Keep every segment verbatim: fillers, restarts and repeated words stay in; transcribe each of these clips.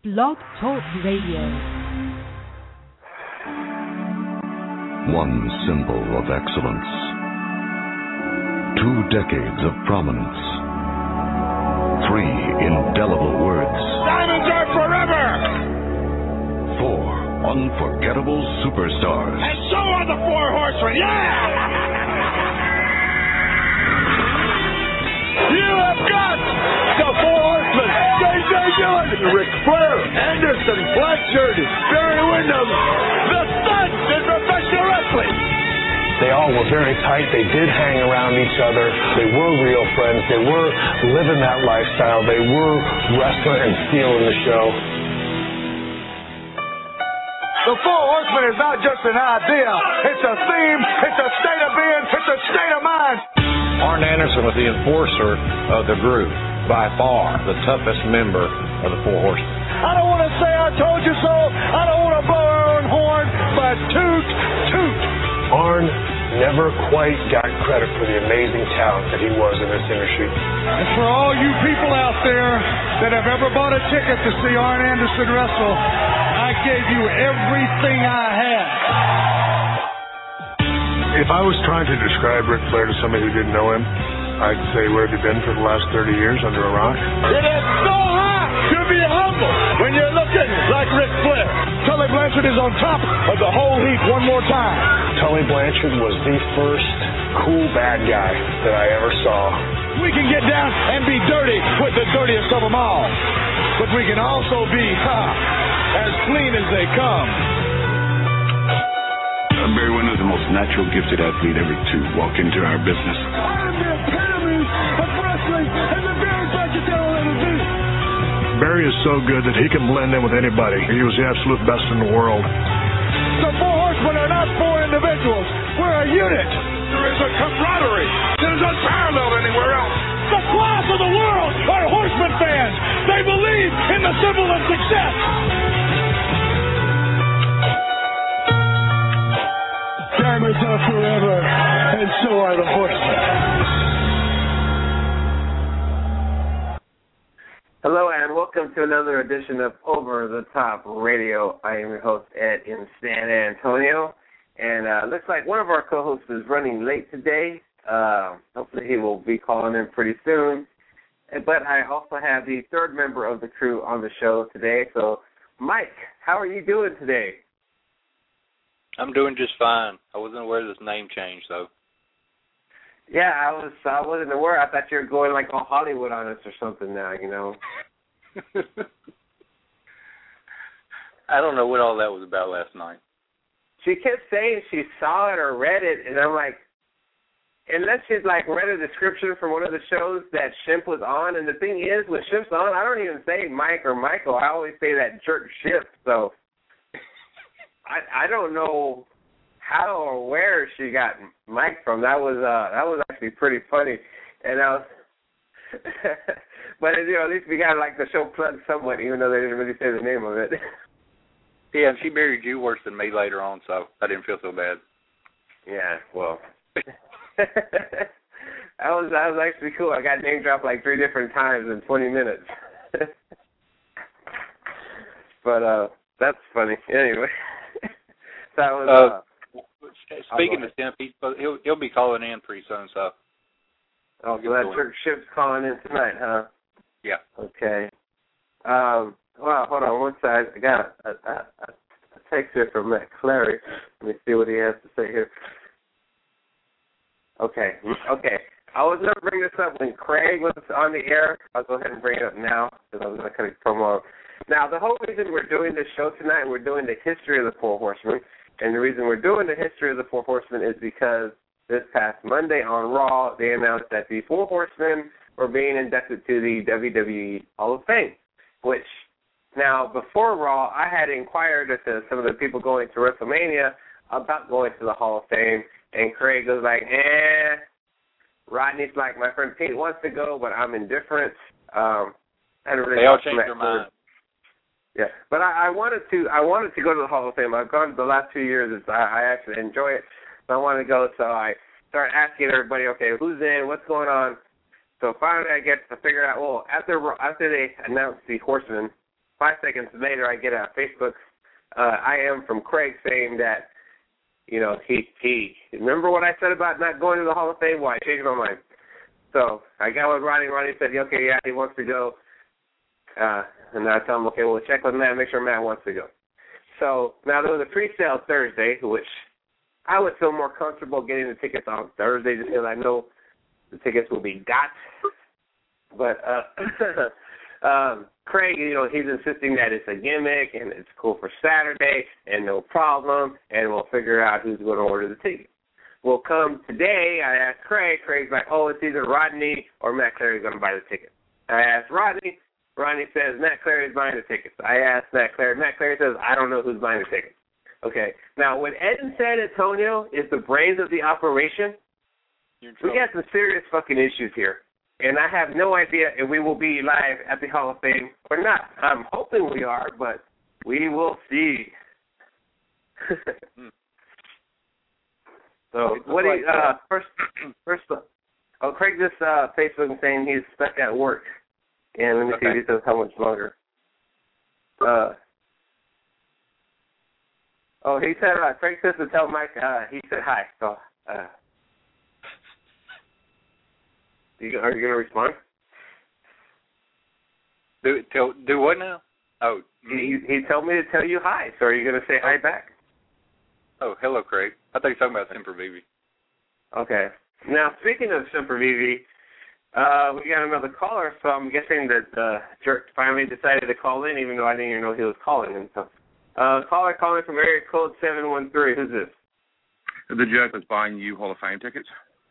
Blog Talk Radio. One symbol of excellence. Two decades of prominence. Three indelible words. Diamonds are forever! Four unforgettable superstars. And so are the Four Horsemen, yeah! You have got the Four Horsemen, J J Dillon, Ric Flair, Anderson, Blanchard, Barry Windham, the Studs in professional wrestling. They all were very tight. They did hang around each other. They were real friends. They were living that lifestyle. They were wrestling and stealing the show. The Four Horsemen is not just an idea. It's a theme. It's a state of being. It's a state of mind. Arn Anderson was the enforcer of the group, by far the toughest member of the Four Horsemen. I don't want to say I told you so. I don't want to blow our own horn, but toot, toot. Arn never quite got credit for the amazing talent that he was in this industry. And for all you people out there that have ever bought a ticket to see Arn Anderson wrestle, I gave you everything I had. If I was trying to describe Ric Flair to somebody who didn't know him, I'd say, where have you been for the last thirty years, under a rock? It is so hard to be humble when you're looking like Ric Flair. Tully Blanchard is on top of the whole heap one more time. Tully Blanchard was the first cool bad guy that I ever saw. We can get down and be dirty with the dirtiest of them all. But we can also be, ha, as clean as they come. Barry Windham is the most natural, gifted athlete ever to walk into our business. I am the epitome of wrestling and the very best that there will ever be. Barry is so good that he can blend in with anybody. He was the absolute best in the world. The Four Horsemen are not four individuals. We're a unit. There is a camaraderie that is unparalleled anywhere else. The class of the world are Horseman fans. They believe in the symbol of success. Diamonds are forever, and so are the Horsemen. Hello, and welcome to another edition of Over the Top Radio. I am your host, Ed, in San Antonio. And uh looks like one of our co-hosts is running late today. Uh, hopefully he will be calling in pretty soon. But I also have the third member of the crew on the show today. So, Mike, how are you doing today? I'm doing just fine. I wasn't aware of this name change, though. Yeah, I was. I wasn't aware. I thought you were going like all Hollywood on us or something now. You know. I don't know what all that was about last night. She kept saying she saw it or read it, and I'm like, unless she's like read a description from one of the shows that Shemp was on. And the thing is, when Shemp's on, I don't even say Mike or Michael. I always say that jerk Shemp. So. I I don't know how or where she got Mike from. That was uh that was actually pretty funny, and I was, but you know at least we got like the show plugged somewhat, even though they didn't really say the name of it. Yeah, and she buried you worse than me later on, so I didn't feel so bad. Yeah, well, that was that was actually cool. I got name dropped like three different times in twenty minutes, but uh that's funny anyway. That was, uh, uh, speaking of Shemp, he'll he'll be calling in pretty soon, so. Oh, so that Church Ship's calling in tonight, huh? Yeah. Okay. Um. Well, hold on one sec. I got a, a, a, a text here from Matt Clary. Let me see what he has to say here. Okay. Okay. I was going to bring this up when Craig was on the air. I'll go ahead and bring it up now because I was going to cut his promo. Now, the whole reason we're doing this show tonight, we're doing the history of the Four Horsemen. And the reason we're doing the history of the Four Horsemen is because this past Monday on Raw, they announced that the Four Horsemen were being inducted to the W W E Hall of Fame, which now, before Raw, I had inquired with the, some of the people going to WrestleMania about going to the Hall of Fame, and Craig was like, eh. Rodney's like, my friend Pete wants to go, but I'm indifferent. Um, I hadn't really they all changed their mind. Yeah, but I, I wanted to. I wanted to go to the Hall of Fame. I've gone the last two years. It's, I, I actually enjoy it. So I wanted to go. So I started asking everybody, okay, who's in? What's going on? So finally, I get to figure out. Well, after after they announced the Horsemen, five seconds later, I get a Facebook uh, I am from Craig saying that, you know, he, he, remember what I said about not going to the Hall of Fame? Well, I changed my mind. So I got with Ronnie. Ronnie said, okay, yeah, he wants to go. Uh, and I tell him, okay, we'll check with Matt, make sure Matt wants to go. So now there was a pre-sale Thursday, which I would feel more comfortable getting the tickets on Thursday just because I know the tickets will be got. But uh, um, Craig, you know, he's insisting that it's a gimmick and it's cool for Saturday and no problem, and we'll figure out who's going to order the tickets. Well, come today, I asked Craig. Craig's like, oh, it's either Rodney or Matt Clary's going to buy the tickets. I asked Rodney. Rodney says, Matt Clary's buying the tickets. I asked Matt Clary. Matt Clary says, I don't know who's buying the tickets. Okay. Now, when Ed in San Antonio is the brains of the operation, we got some serious fucking issues here. And I have no idea if we will be live at the Hall of Fame or not. I'm hoping we are, but we will see. So, what do you, uh, first, first, oh, Craig just uh, Facebook saying he's stuck at work. And let me okay. see if he says how much longer. Uh, oh, he said, uh, Craig says to tell Mike, uh, he said hi. So, uh, you, are you going to respond? Do, tell, do what now? Oh, he, he told me to tell you hi. So, are you going to say hi back? Oh, hello, Craig. I thought you were talking about Semper Vivi. Okay. Now, speaking of Semper Vivi, uh, we got another caller, so I'm guessing that uh, Jerk finally decided to call in, even though I didn't even know he was calling in. So, uh, caller calling from area code seven one three. Who's this? The Jerk that's buying you Hall of Fame tickets.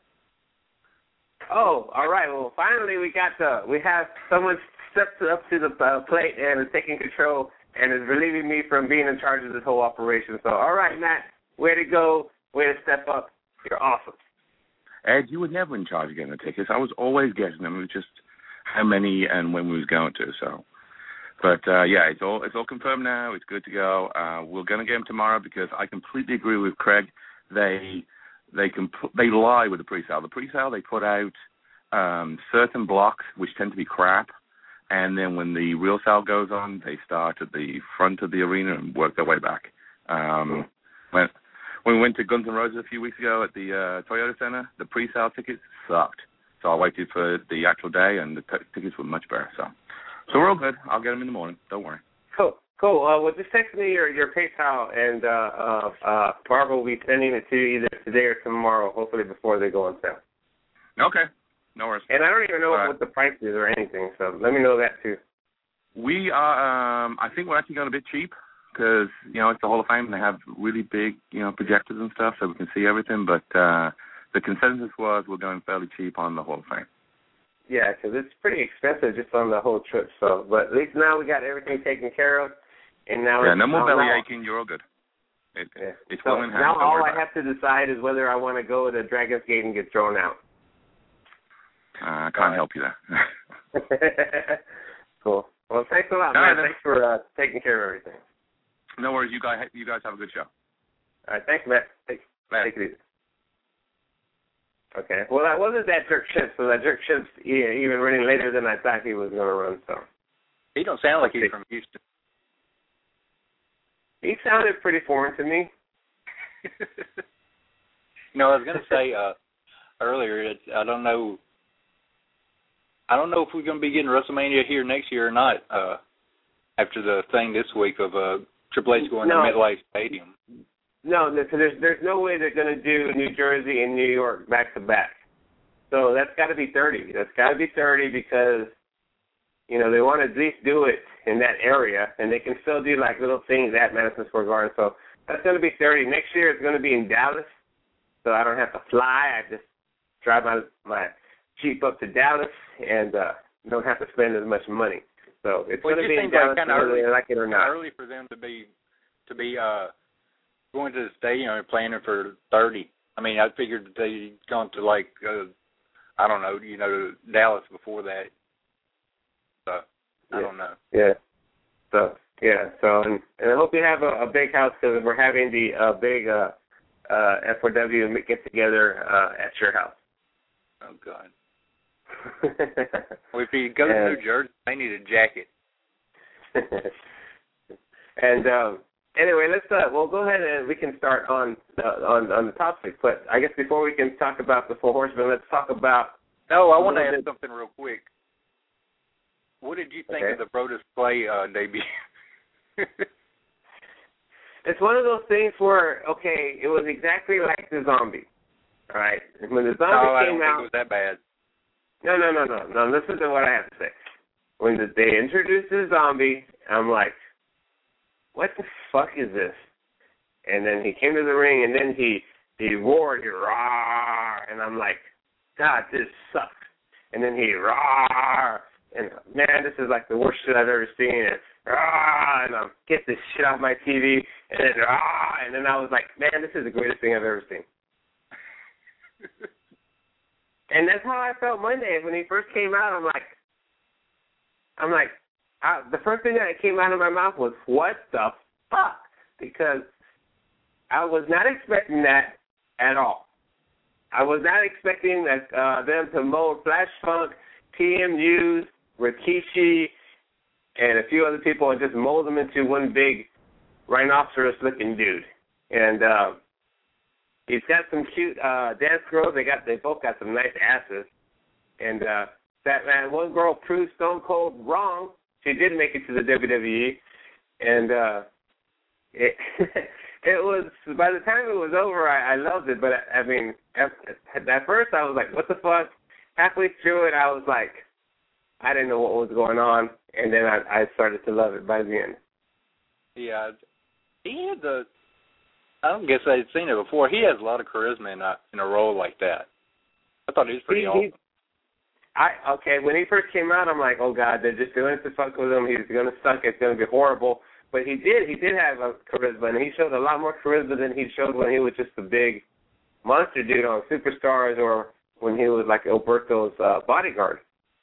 Oh, all right. Well, finally we got the, we have someone stepped up to the uh, plate and is taking control and is relieving me from being in charge of this whole operation. So, all right, Matt, way to go, way to step up. You're awesome. Ed, you were never in charge of getting the tickets. I was always getting them. It was just how many and when we was going to. So, but uh, yeah, it's all it's all confirmed now. It's good to go. Uh, we're going to get them tomorrow because I completely agree with Craig. They they comp- they lie with the pre-sale. The pre-sale they put out um, certain blocks which tend to be crap, and then when the real sale goes on, they start at the front of the arena and work their way back. Um, when When we went to Guns N' Roses a few weeks ago at the uh, Toyota Center, the pre-sale tickets sucked. So I waited for the actual day, and the t- tickets were much better. So so we're all good. I'll get them in the morning. Don't worry. Cool. Cool. Uh, well, just text me your, your PayPal, and uh, uh, uh, Barbara will be sending it to you either today or tomorrow, hopefully before they go on sale. Okay. No worries. And I don't even know right. what the price is or anything, so let me know that, too. We are, um, I think we're actually going a bit cheap. Because, you know, it's the Hall of Fame, and they have really big, you know, projectors and stuff, so we can see everything. But uh, the consensus was we're going fairly cheap on the Hall of Fame. Yeah, because it's pretty expensive just on the whole trip. So, but at least now we got everything taken care of, and now yeah, it's, no more belly now, aching. You're all good. It, yeah. It's so well in hand. Now all I have to decide is whether I want to go to Dragon's Gate and get thrown out. Uh, I can't uh, help you there. Cool. Well, thanks a lot, no, man. No. Thanks for uh, taking care of everything. No worries. You guys, you guys have a good show. All right. Thanks, Matt. Take, take it easy. Okay. Well, that wasn't that Jerk Ships. So that Jerk Ships yeah, even running later than I thought he was going to run. So he don't sound like he's from Houston. He sounded pretty foreign to me. You know, I was going to say uh, earlier. I don't know. I don't know if we're going to be getting WrestleMania here next year or not. Uh, After the thing this week of uh, Triple H going no. to MetLife Stadium. No, there's there's no way they're going to do New Jersey and New York back to back. So that's got to be thirty. That's got to be thirty because, you know, they want to at least do it in that area, and they can still do like little things at Madison Square Garden. So that's going to be thirty. Next year it's going to be in Dallas, so I don't have to fly. I just drive my my Jeep up to Dallas and uh, don't have to spend as much money. So it's well, going to it be in Dallas like whether they like it or not. Early for them to be to be uh, going to the stadium and planning for thirty. I mean, I figured that they'd gone to like uh, I don't know, you know, Dallas before that. So I yeah. don't know. Yeah. So yeah. So and, and I hope you have a, a big house because we're having the uh, big uh, uh, F four W get together uh, at your house. Oh God. Well, if you go to New Jersey, they need a jacket. and um, anyway, let's uh, well go ahead and we can start on uh, on on the topic. But I guess before we can talk about the Four Horsemen, let's talk about. No, I want to ask something real quick. What did you think okay. of the Brodus Clay uh, debut? It's one of those things where, okay, it was exactly like the Zombie, all right? When the Zombie no, I came don't out, think it was that bad. No, no, no, no, no. Listen to what I have to say. When the, they introduced the Zombie, I'm like, what the fuck is this? And then he came to the ring, and then he he roared, he roared, and I'm like, God, this sucks. And then he roared, and man, this is like the worst shit I've ever seen. And, ah, and I'm get this shit off my T V, and then ah, and then I was like, man, this is the greatest thing I've ever seen. And that's how I felt Monday when he first came out. I'm like, I'm like, I, the first thing that came out of my mouth was, what the fuck? Because I was not expecting that at all. I was not expecting that uh, them to mold Flash Funk, T M U's, Rikishi, and a few other people and just mold them into one big rhinoceros-looking dude. And uh, he's got some cute uh, dance girls. They got, they both got some nice asses. And uh, that man, one girl proved Stone Cold wrong. She did make it to the W W E, and uh, it it was by the time it was over, I, I loved it. But I, I mean, at, at first I was like, "What the fuck?" Halfway through it, I was like, I didn't know what was going on, and then I, I started to love it by the end. Yeah, he had the. I don't guess I'd seen it before. He has a lot of charisma in a in a role like that. I thought he was pretty he, awesome. He, I okay. When he first came out, I'm like, oh God, they're just doing it to fuck with him. He's gonna suck. It's gonna be horrible. But he did. He did have a charisma, and he showed a lot more charisma than he showed when he was just a big monster dude on Superstars, or when he was like Alberto's uh, bodyguard.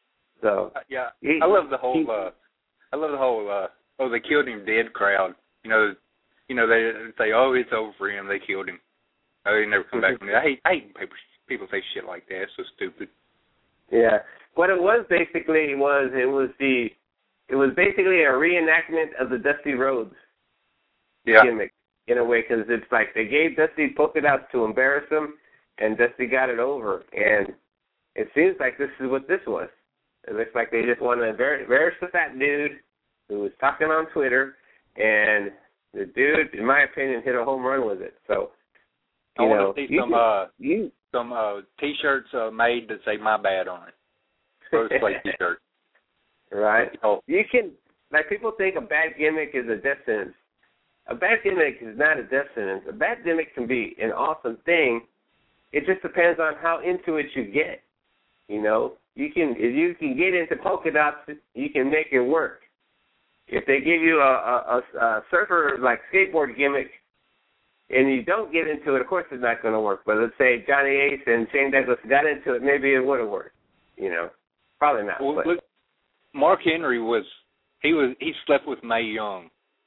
So uh, yeah, he, I love the whole. He, uh, I love the whole. Uh, oh, they killed him dead crowd. You know, you know they say, oh, it's over for him. They killed him. Oh, he never come back from it. I hate. I hate people. People say shit like that. It's so stupid. Yeah, what it was basically was it was the it was basically a reenactment of the Dusty Rhodes yeah. gimmick in a way, because it's like they gave Dusty polka dots to embarrass him, and Dusty got it over, and it seems like this is what this was. It looks like they just wanted to embarrass the fat dude who was talking on Twitter, and the dude, in my opinion, hit a home run with it. So you I know, want to see you some can, uh, you, some uh, T-shirts uh, made that say "My Bad" on it. Brodus Clay T-shirt. Right. Oh. You can, like, people think a bad gimmick is a death sentence. A bad gimmick is not a death sentence. A bad gimmick can be an awesome thing. It just depends on how into it you get. You know, you can if you can get into polka dots, you can make it work. If they give you a, a, a, a surfer like skateboard gimmick, and you don't get into it, of course it's not going to work. But let's say Johnny Ace and Shane Douglas got into it, maybe it would have worked. You know, probably not. Well, but. look, Mark Henry was he was he slept with Mae Young,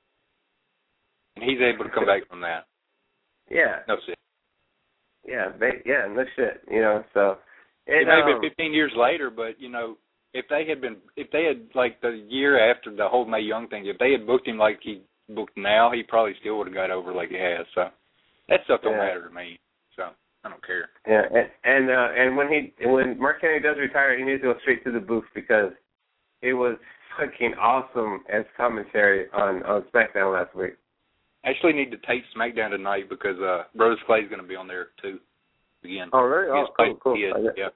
and he's able to come back from that. Yeah. No shit. Yeah, they, yeah, no shit. You know, so it, it um, may be fifteen years later, but you know, if they had been, if they had like the year after the whole Mae Young thing, if they had booked him like he booked now, he probably still would have got over like he has. So that stuff don't yeah. matter to me. So I don't care. Yeah, and and, uh, and when he when Mark Henry does retire, he needs to go straight to the booth, because it was fucking awesome as commentary on, on SmackDown last week. I actually need to tape SmackDown tonight because uh, Brodus Clay's going to be on there too again. Oh, really? Oh, cool, cool. Is, yeah.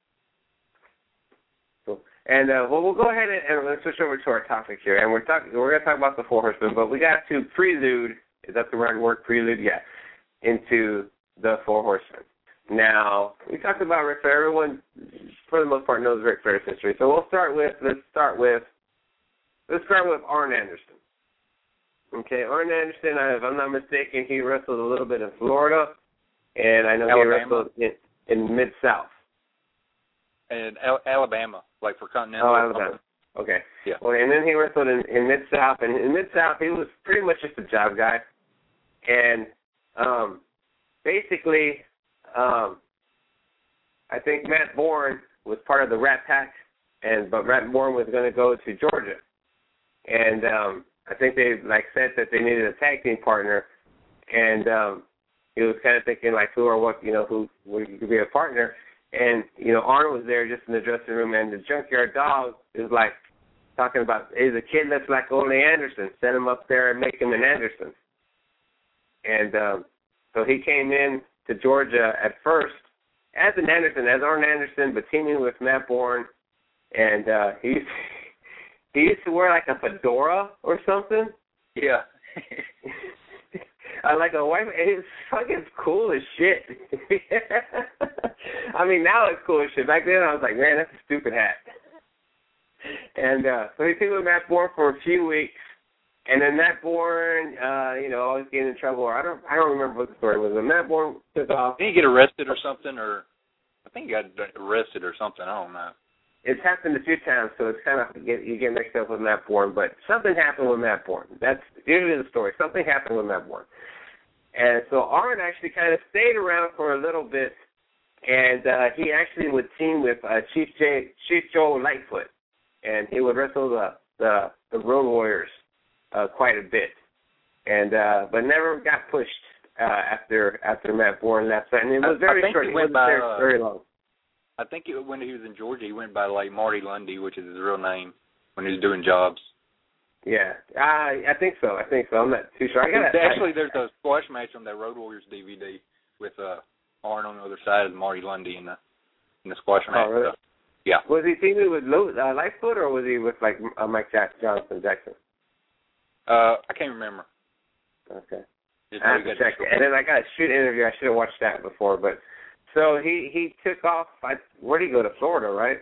Cool. And uh, well, we'll go ahead and, and let's switch over to our topic here, and we're talking. We're going to talk about the Four Horsemen, but we got to prelude. Is that the right word? Prelude, yeah. Into the Four Horsemen. Now, we talked about Ric Flair. Everyone, for the most part, knows Ric Flair's history. So we'll start with, let's start with, let's start with Arn Anderson. Okay, Arn Anderson, if I'm not mistaken, he wrestled a little bit in Florida, and I know Alabama. he wrestled in, in Mid-South. And Al- Alabama, like for Continental. Oh, Alabama. Okay. Yeah. Well, and then he wrestled in, in Mid-South, and in Mid-South, he was pretty much just a job guy. And um, basically, um, I think Matt Bourne was part of the Rat Pack, and but Matt Bourne was going to go to Georgia. and um, I think they like said that they needed a tag team partner, and um, he was kind of thinking like who or what you know who would be a partner, and you know Arn was there just in the dressing room, and the Junkyard Dog is like talking about is a kid that's like Ole Anderson, send him up there and make him an Anderson, and um, so he came in to Georgia at first as an Anderson, as Arn Anderson, but teaming with Matt Bourne, and uh, he used, he used to wear like a fedora or something. Yeah. I like a wife. It's fucking cool as shit. I mean, now it's cool as shit. Back then, I was like, man, that's a stupid hat. And uh, so he teamed with Matt Bourne for a few weeks, and then Matt Bourne, uh, you know, always getting in trouble. Or I don't, I don't remember what the story was. But Matt Bourne took off. Did he get arrested or something, or I think he got arrested or something. I don't know. It's happened a few times, so it's kind of you get, you get mixed up with Matt Bourne. But something happened with Matt Bourne. That's usually the story. Something happened with Matt Bourne, and so Arn actually kind of stayed around for a little bit, and uh, he actually would team with uh, Chief J, Chief Joe Lightfoot, and he would wrestle the the, the Road Warriors uh, quite a bit, and uh, but never got pushed uh, after after Matt Bourne left. And it was very short. He wasn't there uh, very long. I think it, when he was in Georgia, he went by like Marty Lundy, which is his real name, when he was doing jobs. Yeah, I I think so. I think so. I'm not too sure. I gotta, Actually, there's a squash match on that Road Warriors D V D with uh, Arn on the other side of Marty Lundy in the in the squash match. Oh, really? So, yeah. Was he teaming with uh, Lightfoot, or was he with like uh, Mike Jack- Johnson Jackson? Uh, I can't remember. Okay. Just I have to check it. And then I got a shoot interview. I should have watched that before, but. So he, he took off. I, where did he go to Florida, right?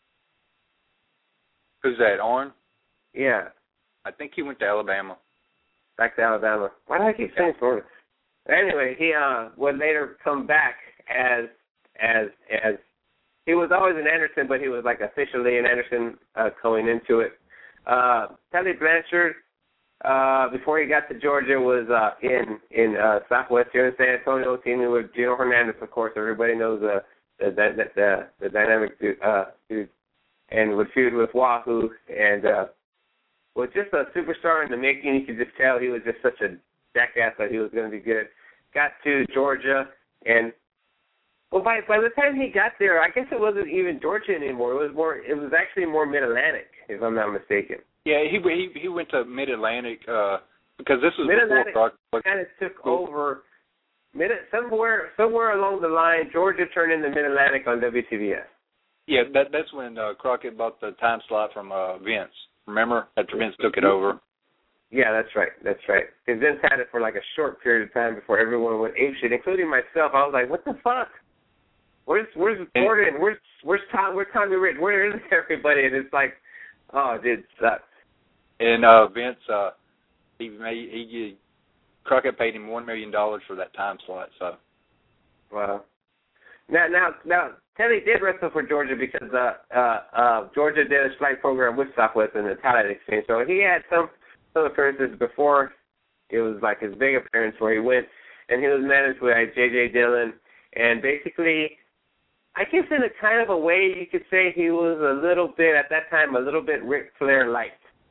Who's that, Arn? Yeah. I think he went to Alabama. Back to Alabama. Why do I keep saying Florida? Anyway, he uh, would later come back as as as he was always an Anderson, but he was like officially an Anderson uh, going into it. Uh, Tully Blanchard. Uh, before he got to Georgia, was uh, in in uh, Southwest here in San Antonio, teaming with Gino Hernandez. Of course, everybody knows uh, the, the the the dynamic dude, uh, dude, and would feud with Wahoo, and uh, was just a superstar in the making. You could just tell he was just such a jackass that he was going to be good. Got to Georgia, and well, by by the time he got there, I guess it wasn't even Georgia anymore. It was more. It was actually more Mid-Atlantic, if I'm not mistaken. Yeah, he he he went to Mid-Atlantic uh, because this was Mid-Atlantic before Crockett kind of took over. Mid somewhere somewhere along the line, Georgia turned into Mid-Atlantic on W T V S. Yeah, that that's when uh, Crockett bought the time slot from uh, Vince. Remember after Vince took it over? Yeah, that's right. That's right. Because Vince had it for like a short period of time before everyone went apeshit, including myself. I was like, what the fuck? Where's where's Gordon? Where's where's Tom? Where's Tommy Rich? Where is everybody? And it's like, oh, dude, it sucks. And uh, Vince, uh, he made he Crockett paid him one million dollars for that time slot. So, wow. Now, now, now, Teddy did wrestle for Georgia because uh, uh, uh, Georgia did a slight program with Southwest in the Talent Exchange. So he had some some appearances before. It was like his big appearance where he went, and he was managed by J J Dillon, and basically, I guess in a kind of a way you could say he was a little bit at that time a little bit Ric Flair light.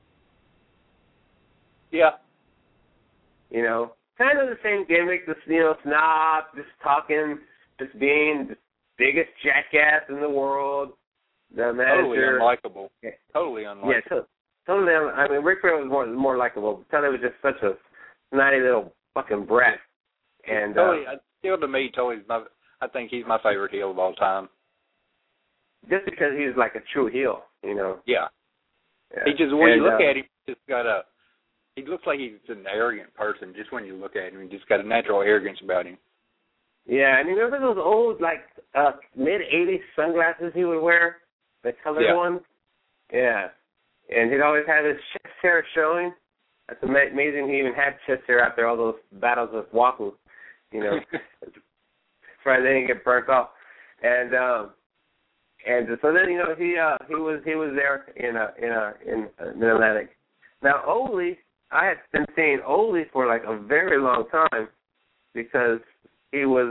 Yeah. You know, kind of the same gimmick, this, you know, snob, just talking, just being the biggest jackass in the world, the manager. Totally unlikable. Yeah. Totally unlikable. Yeah, so, totally. I mean, Ric Flair was more more likable. Totally was just such a snotty little fucking brat. And totally, uh, still to me, Totally, my, I think he's my favorite heel of all time. Just because he's like a true heel, you know. Yeah. yeah. He just when and, you look uh, at him, he's just got a. He looks like he's an arrogant person just when you look at him. He's just got a natural arrogance about him. Yeah, and you remember those old, like, uh, mid-eighties sunglasses he would wear? The colored yeah. ones? Yeah. And he'd always have his chest hair showing. That's amazing he even had chest hair out there, all those battles with Wahoo, you know. Trying to didn't get burnt off. And um, and so then, you know, he uh, he was he was there in a, in a, in uh, Mid-Atlantic. Now, Ole, I had been seeing Ole for like a very long time because he was,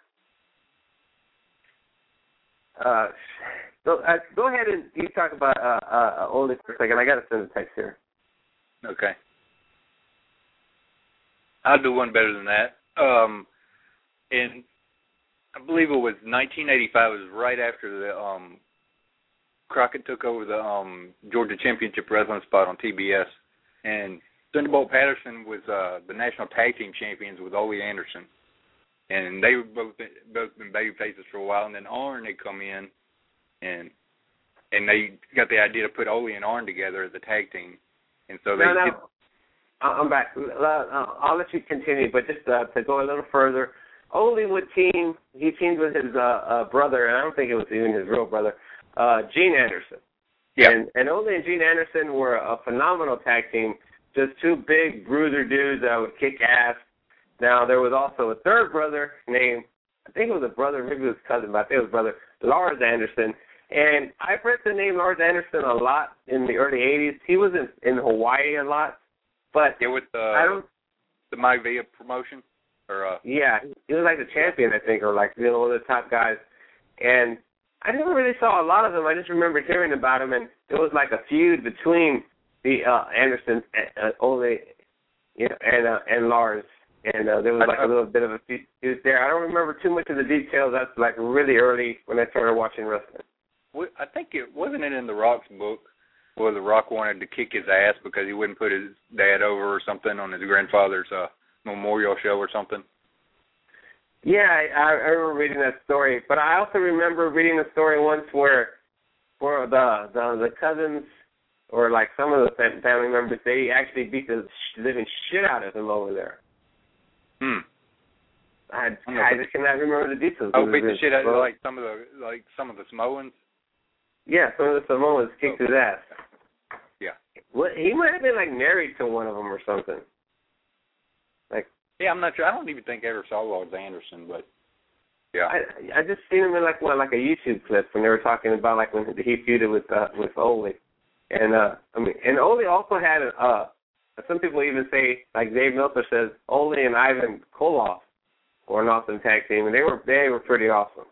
uh, uh, go, uh, go ahead and you talk about uh, uh, Ole for a second. I got to send a text here. Okay. I'll do one better than that. Um, and I believe it was nineteen eighty-five. It was right after the um, Crockett took over the um, Georgia Championship Wrestling spot on T B S, and Thunderbolt Patterson was uh, the national tag team champions with Ole Anderson, and they were both both been baby faces for a while. And then Arn had come in, and and they got the idea to put Ole and Arn together as a tag team, and so they. No, no. Did, I'm back. I'll let you continue, but just uh, to go a little further, Ole would team. He teamed with his uh, uh, brother, and I don't think it was even his real brother, uh, Gene Anderson. Yeah. And, and Ole and Gene Anderson were a phenomenal tag team. Just two big bruiser dudes that would kick ass. Now there was also a third brother named, I think it was a brother, maybe it was his cousin, but I think it was brother Lars Anderson. And I've heard the name Lars Anderson a lot in the early eighties. He was in, in Hawaii a lot. But yeah, with the I don't, the Mike Villa promotion, or uh, yeah, he was like the champion, I think, or like you know one of the top guys. And I never really saw a lot of them. I just remember hearing about him, and it was like a feud between the uh, Anderson, uh, Ole, you know, and uh, and Lars, and uh, there was like a little bit of a feud there. I don't remember too much of the details. That's like really early when I started watching wrestling. I think it wasn't it in the Rock's book. Well, The Rock wanted to kick his ass because he wouldn't put his dad over or something on his grandfather's uh, memorial show or something. Yeah, I, I remember reading that story, but I also remember reading a story once where, where the, the the cousins or like some of the family members, they actually beat the living shit out of him over there. Hmm. I, I just cannot remember the details. Oh, beat the shit out of like some of the like some of the Samoans. Yeah, some of the Samoans kicked his ass. Yeah. Well, he might have been like married to one of them or something. Like. Yeah, I'm not sure. I don't even think I ever saw Lars Anderson, but yeah. I I just seen him in like one like a YouTube clip when they were talking about like when he feuded with uh, with Ole, and uh I mean and Ole also had a, uh some people even say like Dave Meltzer says Ole and Ivan Koloff were an awesome tag team, and they were they were pretty awesome.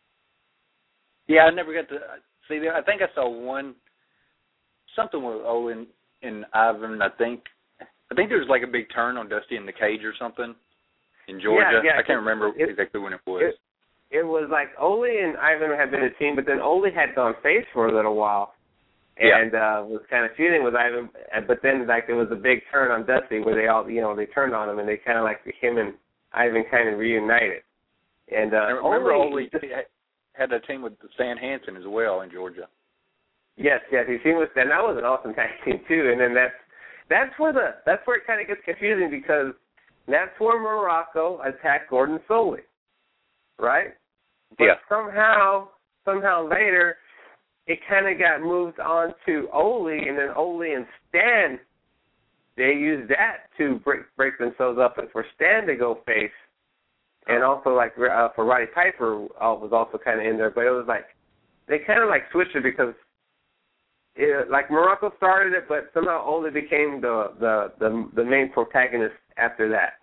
Yeah, I never got to see there. I think I saw one something with Ole and, and Ivan. I think I think there was like a big turn on Dusty in the Cage or something in Georgia. Yeah, yeah, I can't remember it, exactly when it was. It, it was like Ole and Ivan had been a team, but then Ole had gone face for a little while, and yeah. uh, was kind of feuding with Ivan. But then like there was a big turn on Dusty where they all you know they turned on him, and they kind of like him and Ivan kind of reunited. And uh, I remember Ole Ole had a team with Stan Hansen as well in Georgia. Yes, yes, he teamed with and that was an awesome tag team too. And then that's that's where the that's where it kind of gets confusing because that's where Morocco attacked Gordon Solie, right? But yeah. somehow, somehow later, it kind of got moved on to Ole, and then Ole and Stan, they used that to break break themselves up, and for Stan to go face, and also like uh, for Roddy Piper uh, was also kind of in there, but it was like they kind of like switched it because. It, like Morocco started it, but somehow Ole became the, the, the, the main protagonist after that.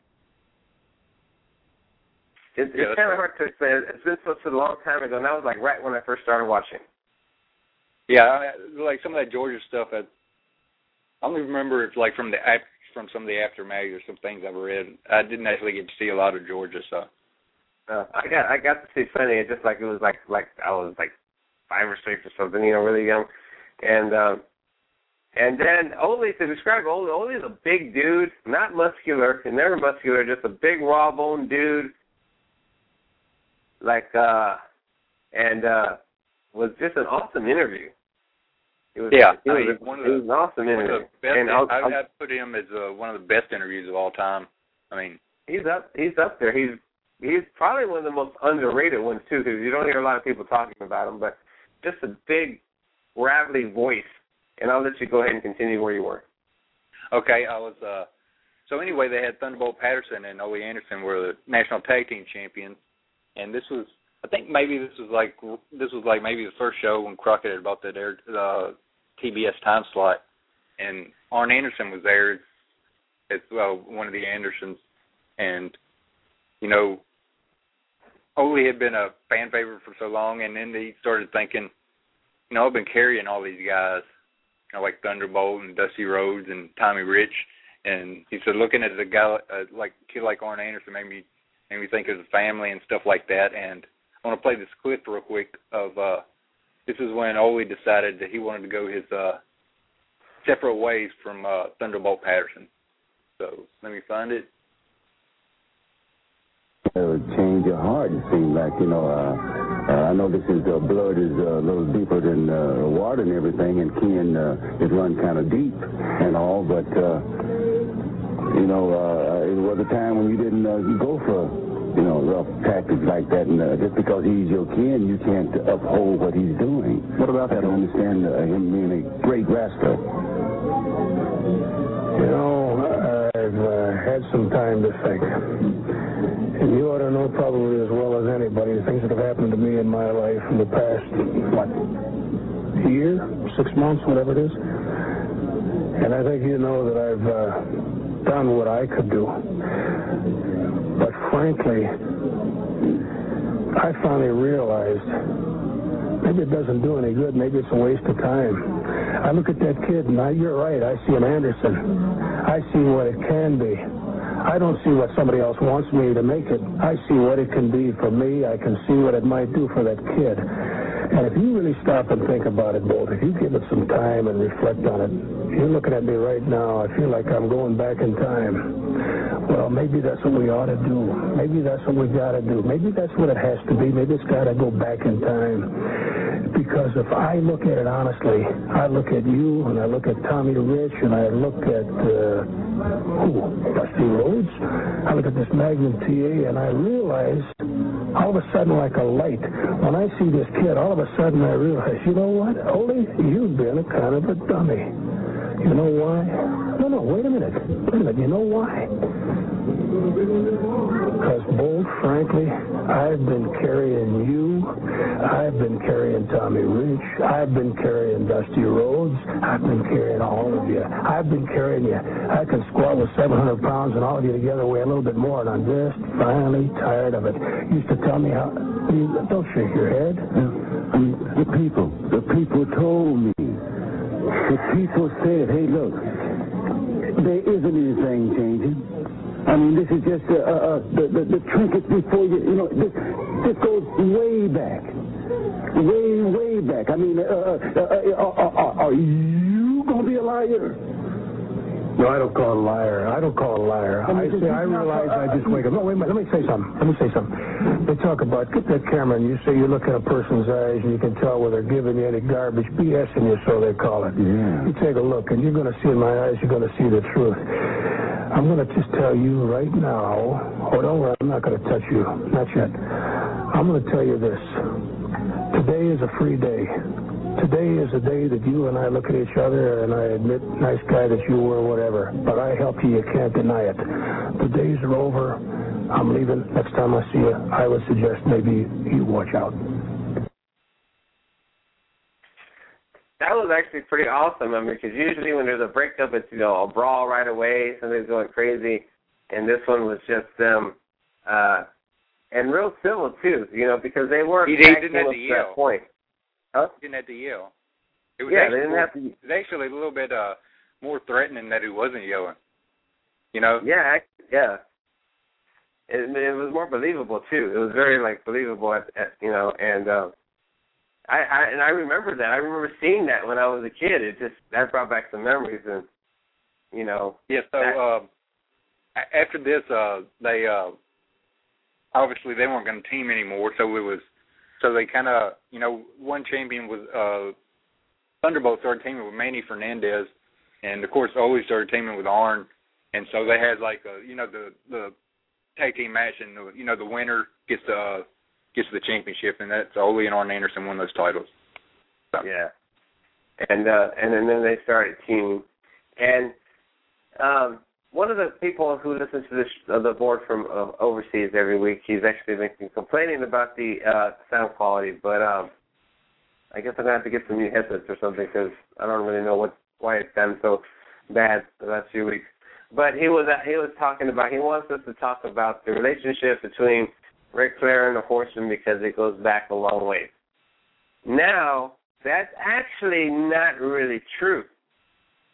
It, yeah, it's kind of hard to explain. It's been such a long time ago, and that was like right when I first started watching. Yeah, I, like some of that Georgia stuff. I, I don't even remember if like from the from some of the aftermath or some things I've read. I didn't actually get to see a lot of Georgia stuff. Uh, I got I got to see plenty. It just like it was like like I was like five or six or something, you know, really young. And um, and then Ole, to describe Ole, Ole is a big dude, not muscular, and never muscular, just a big raw bone dude. Like uh, and uh, was just an awesome interview. It was, yeah, it was, I mean, it one of was the, an awesome interview. One of the best, and I'll, I, I'll, I'd put him as uh, one of the best interviews of all time. I mean, he's up, he's up there. He's he's probably one of the most underrated ones too, because you don't hear a lot of people talking about him. But just a big, gravelly voice. And I'll let you go ahead and continue where you were. Okay, I was. Uh, so anyway, they had Thunderbolt Patterson and Ole Anderson were the national tag team champions, and this was, I think maybe this was like this was like maybe the first show when Crockett had bought that air, uh, T B S time slot, and Arn Anderson was there as well, one of the Andersons, and you know, Ole had been a fan favorite for so long, and then he started thinking, you know, I've been carrying all these guys you know, like Thunderbolt and Dusty Rhodes and Tommy Rich. And he said, looking at the guy, uh, like a kid like Arn Anderson, made me made me think of the family and stuff like that. And I want to play this clip real quick of uh, this is when Ole decided that he wanted to go his uh, separate ways from uh, Thunderbolt Patterson. So let me find it. It would change your heart, it seemed like, you know. Uh, uh, I know this is, uh, blood is uh, a little deeper than uh, water and everything, and Ken, uh, it runs kind of deep and all, but, uh, you know, uh, it was a time when you didn't uh, go for, you know, rough tactics like that, and uh, just because he's your kin, you can't uphold what he's doing. What about that? I don't understand uh, him being a great wrestler. You know, I've uh, had some time to think. And you ought to know probably as well as anybody the things that have happened to me in my life in the past, what, year, six months, whatever it is. And I think you know that I've uh, done what I could do. But frankly, I finally realized maybe it doesn't do any good. Maybe it's a waste of time. I look at that kid, and I, you're right, I see an Anderson. I see what it can be. I don't see what somebody else wants me to make it. I see what it can be for me. I can see what it might do for that kid. And if you really stop and think about it, Bolt, if you give it some time and reflect on it, you're looking at me right now, I feel like I'm going back in time. Well, maybe that's what we ought to do. Maybe that's what we got to do. Maybe that's what it has to be. Maybe it's got to go back in time. Because if I look at it honestly, I look at you, and I look at Tommy Rich, and I look at, uh, who, Dusty Rhodes. I look at this Magnum T A, and I realize, all of a sudden, like a light, when I see this kid, all of a sudden I realize, you know what, Ole, you've been a kind of a dummy. You know why? No, no, wait a minute. Wait a minute, you know why? Because, Bolt, frankly, I've been carrying you, I've been carrying Tommy Rich, I've been carrying Dusty Rhodes, I've been carrying all of you. I've been carrying you. I can squat with seven hundred pounds, and all of you together weigh a little bit more, and I'm just finally tired of it. You used to tell me how... You, don't shake your head. I mean, the people, the people told me. The people said, hey, look, there isn't anything changing. I mean, this is just uh, uh, the, the, the trinkets before you, you know, this, this goes way back. Way, way back. I mean, uh, uh, uh, uh, uh, are you going to be a liar? No, I don't call it a liar. I don't call it a liar. I, I say, I realize I just wake up. No, wait a minute. Let me say something. Let me say something. They talk about, get that camera, and you say you look at a person's eyes, and you can tell whether they're giving you any garbage, BSing you, so they call it. Yeah. You take a look, and you're going to see in my eyes, you're going to see the truth. I'm going to just tell you right now, oh, don't worry, I'm not going to touch you. Not yet. I'm going to tell you this. Today is a free day. Today is a day that you and I look at each other, and I admit, nice guy that you were, whatever. But I helped you. You can't deny it. The days are over. I'm leaving. Next time I see you, I would suggest maybe you watch out. That was actually pretty awesome. I mean, because usually when there's a breakup, it's, you know, a brawl right away, something's going crazy. And this one was just them, uh, and real civil, too, you know, because they weren't he didn't have to to yell. that point. Huh? He didn't have to yell. It was yeah, actually, they didn't have to. It was actually a little bit uh, more threatening that he wasn't yelling. You know? Yeah, yeah. It, it was more believable too. It was very like believable, at, at you know. And uh, I, I and I remember that. I remember seeing that when I was a kid. It just that brought back some memories, and you know. Yeah. So that, uh, after this, uh, they uh, obviously they weren't going to team anymore. So it was. So they kind of, you know, one champion was uh, Thunderbolt started teaming with Manny Fernandez, and of course Ole started teaming with Arn, and so they had like a, you know, the the tag team match, and the, you know the winner gets the uh, gets the championship, and that's Ole and Arn Anderson won those titles. So. Yeah, and uh, and then, then they started teaming, and um, one of the people who listens to this, uh, the board from uh, overseas every week, he's actually been complaining about the uh, sound quality, but um, I guess I'm going to have to get some new headsets or something because I don't really know what why it's done so bad the last few weeks. But he was uh, he was talking about, he wants us to talk about the relationship between Ric Flair and the Horsemen because it goes back a long way. Now, that's actually not really true.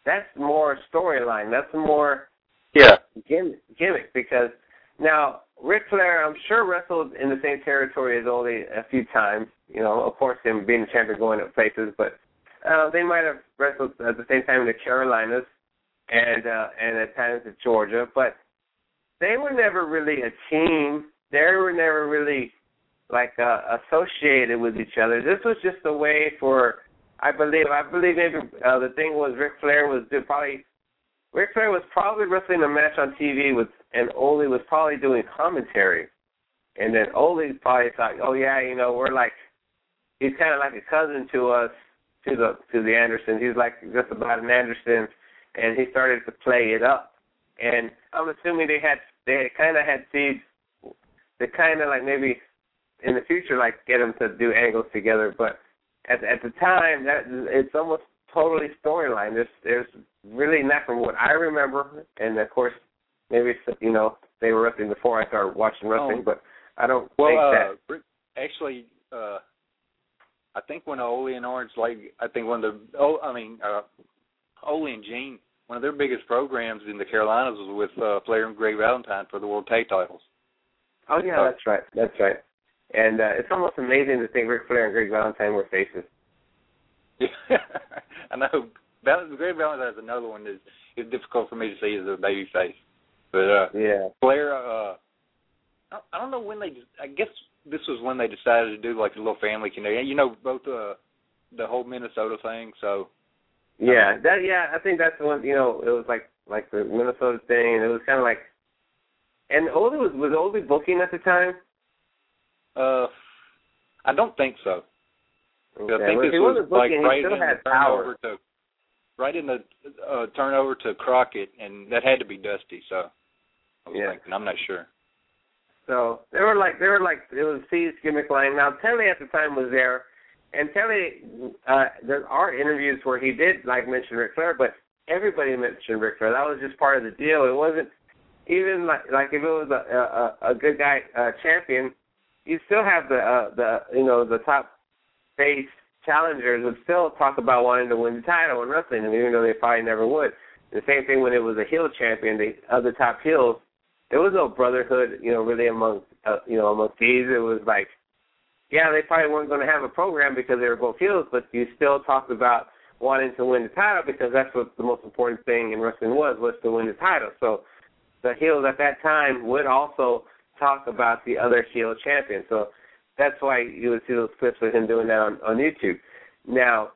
that's more storyline. That's more yeah gimmick, gimmick because now Ric Flair, I'm sure, wrestled in the same territory as Ole a few times. You know, of course, him being the champion going to places, but uh, they might have wrestled at the same time in the Carolinas and uh, and at times in Georgia, but they were never really a team. They were never really like uh, associated with each other. This was just a way for, I believe, I believe maybe uh, the thing was Ric Flair was probably, Ric Flair was probably wrestling a match on T V with, and Ole was probably doing commentary. And then Ole probably thought, oh yeah, you know, we're like, he's kind of like a cousin to us, to the to the Andersons. He's like just about an Anderson, and he started to play it up. And I'm assuming they had, they kind of had seeds, they kind of like maybe in the future like get them to do angles together, but at at the time that it's almost totally storyline. There's there's really not from what I remember, and of course maybe you know they were wrestling before I started watching wrestling, oh. but I don't well, think uh, that. Actually, uh, I think when Ole and Orange, like I think one of the oh I mean uh, Ole and Gene, one of their biggest programs in the Carolinas was with uh, Flair and Greg Valentine for the World Tag Titles. Oh yeah, that's right, that's right. And uh, it's almost amazing to think Ric Flair and Greg Valentine were faces. Yeah, I know. Greg Valentine is another one that is difficult for me to see as a baby face. But uh, yeah, Flair, uh, I don't know when they. I guess this was when they decided to do like a little family connection. You know, both uh, the whole Minnesota thing. So yeah, um, that yeah, I think that's the one. You know, it was like like the Minnesota thing, and it was kind of like. And Ole was was Ole booking at the time. Uh, I don't think so. Okay. I think well, this was like booking, right in the the turnover to, right in the uh, turnover to Crockett, and that had to be Dusty. So I was yeah. thinking, I'm not sure. So they were like they were like it was C's gimmick line. Now Telly at the time was there, and Telly uh, there are interviews where he did like mention Ric Flair, but everybody mentioned Ric Flair. That was just part of the deal. It wasn't even like like if it was a a, a good guy uh, champion. You still have the uh, the you know the top face challengers would still talk about wanting to win the title in wrestling, and even though they probably never would. The same thing when it was a heel champion, the other top heels, there was no brotherhood, you know, really among uh, you know amongst these. It was like, yeah, they probably weren't going to have a program because they were both heels, but you still talked about wanting to win the title because that's what the most important thing in wrestling was was to win the title. So the heels at that time would also talk about the other heel champion. So that's why you would see those clips of him doing that on, on YouTube. Now,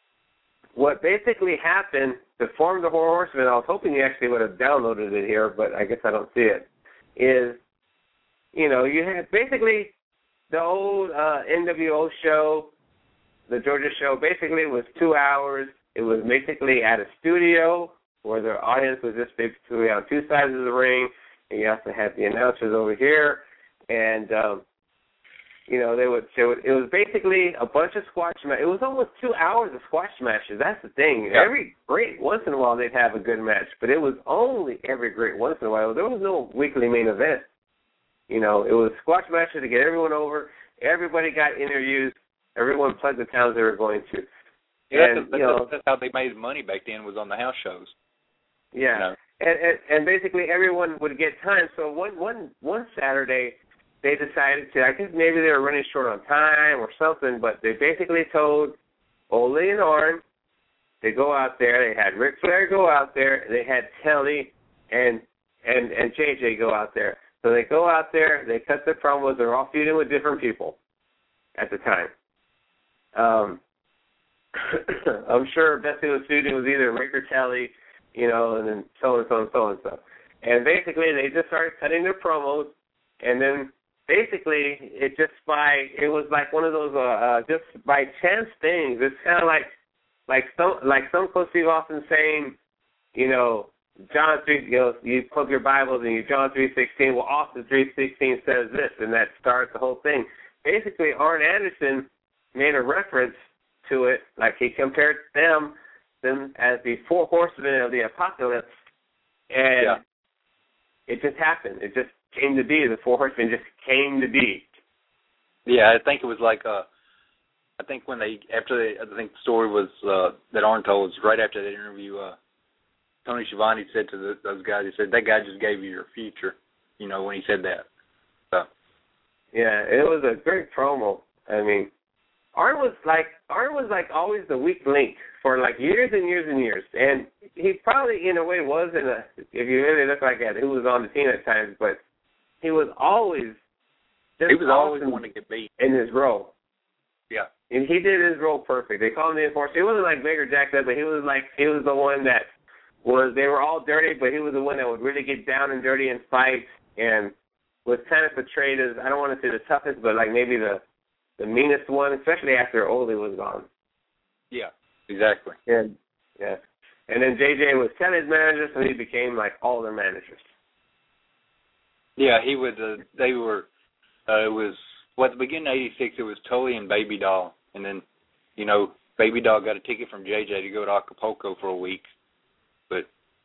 what basically happened to form the Four Horsemen, I was hoping you actually would have downloaded it here, but I guess I don't see it, is, you know, you had basically the old uh, N W O show, the Georgia show, basically was two hours. It was basically at a studio where the audience was just basically on two sides of the ring. And you also had the announcers over here, and um, you know they would. They would it was basically a bunch of squash matches. It was almost two hours of squash matches. That's the thing. Yeah. Every great once in a while they'd have a good match, but it was only every great once in a while. There was no weekly main event. You know, it was squash matches to get everyone over. Everybody got interviews. Everyone plugged the towns they were going to. Yeah, and, that's, that's, you know, that's how they made money back then, was on the house shows. Yeah. You know? And, and and basically everyone would get time. So one one one Saturday, they decided to. I think maybe they were running short on time or something, but they basically told Ole and Arn to go out there. They had Ric Flair go out there. They had Telly and and and J J go out there. So they go out there. They cut their promos. They're all feuding with different people at the time. Um, I'm sure best thing was feuding was either Rick or Telly. You know, and then so and so and so and so. And basically, they just started cutting their promos, and then basically, it just by, it was like one of those, uh, uh just by chance things. It's kind of like, like some, like some close to Austin saying, you know, John three, you know, you plug your Bibles and you John three sixteen. Well, Austin three sixteen says this, and that starts the whole thing. Basically, Arn Anderson made a reference to it, like he compared them. them as the four horsemen of the apocalypse, and yeah. it just happened. It just came to be. The four horsemen just came to be. Yeah, I think it was like, uh, I think when they, after they, I think the story was, uh, that Arn told was right after that interview, uh, Tony Schiavone said to the, those guys, he said, that guy just gave you your future, you know, when he said that. So. Yeah, it was a great promo. I mean, Arn was like Arn was like always the weak link for like years and years and years, and he probably in a way was in a if you really look like at who was on the team at times, but he was always just he was always awesome one to get beat in his role. Yeah, and he did his role perfect. They called him the enforcer. He wasn't like Baker Jack said, but he was like he was the one that was. They were all dirty, but he was the one that would really get down and dirty and fight, and was kind of portrayed as I don't want to say the toughest, but like maybe the the meanest one, especially after Ole was gone. Yeah, exactly. And yeah, and then J J was Kelly's manager, so he became like all their managers. Yeah, he would. Uh, they were. Uh, it was well at the beginning of eighty-six. It was Tully and Baby Doll, and then you know Baby Doll got a ticket from J J to go to Acapulco for a week, but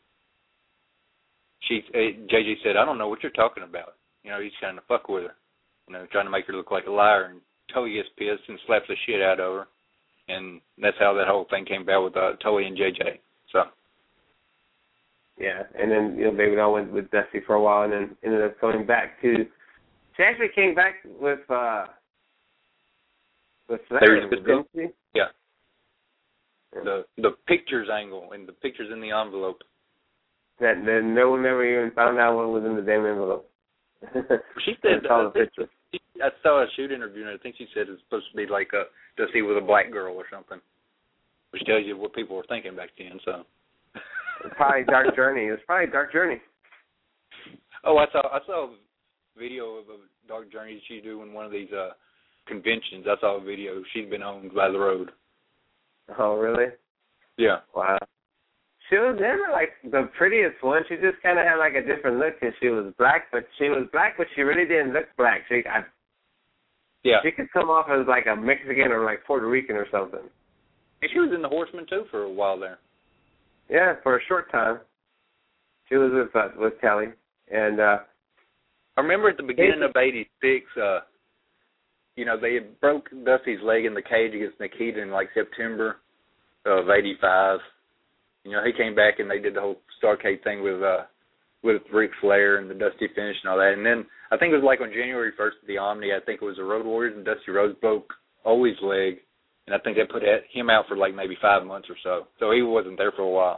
she uh, J J said, "I don't know what you're talking about." You know, he's trying to fuck with her, you know, trying to make her look like a liar, and Tully gets pissed and slaps the shit out of her, and that's how that whole thing came about with uh, Tully and J J. So. Yeah, and then you know Baby Doll went with Dusty for a while, and then ended up coming back to. She actually came back with uh, with Flair, didn't she? Yeah. The the pictures angle and the pictures in the envelope. That, that no one ever even found out what was in the damn envelope. She said saw uh, the picture. She, I saw a shoot interview, and I think she said it's supposed to be like a Dusty with a black girl or something, which tells you what people were thinking back then. So. Probably Dark Journey. It was probably Dark Journey. Oh, I saw I saw a video of a Dark Journey she do in one of these uh, conventions. I saw a video. She'd been on by the road. Oh, really? Yeah. Wow. She was never like the prettiest one. She just kind of had like a different look because she was black, but she was black, but she really didn't look black. She, I, yeah. She could come off as like a Mexican or like Puerto Rican or something. And she was in the Horsemen too for a while there. Yeah, for a short time. She was with uh, with Kelly, and uh, I remember at the beginning of eighty-six, uh, you know, they had broke Dusty's leg in the cage against Nikita in like September of eighty-five. You know, he came back and they did the whole Starrcade thing with uh, with Ric Flair and the Dusty finish and all that. And then I think it was like on January first at the Omni, I think it was the Road Warriors and Dusty Rhodes broke Ole's leg. And I think they put him out for like maybe five months or so. So he wasn't there for a while.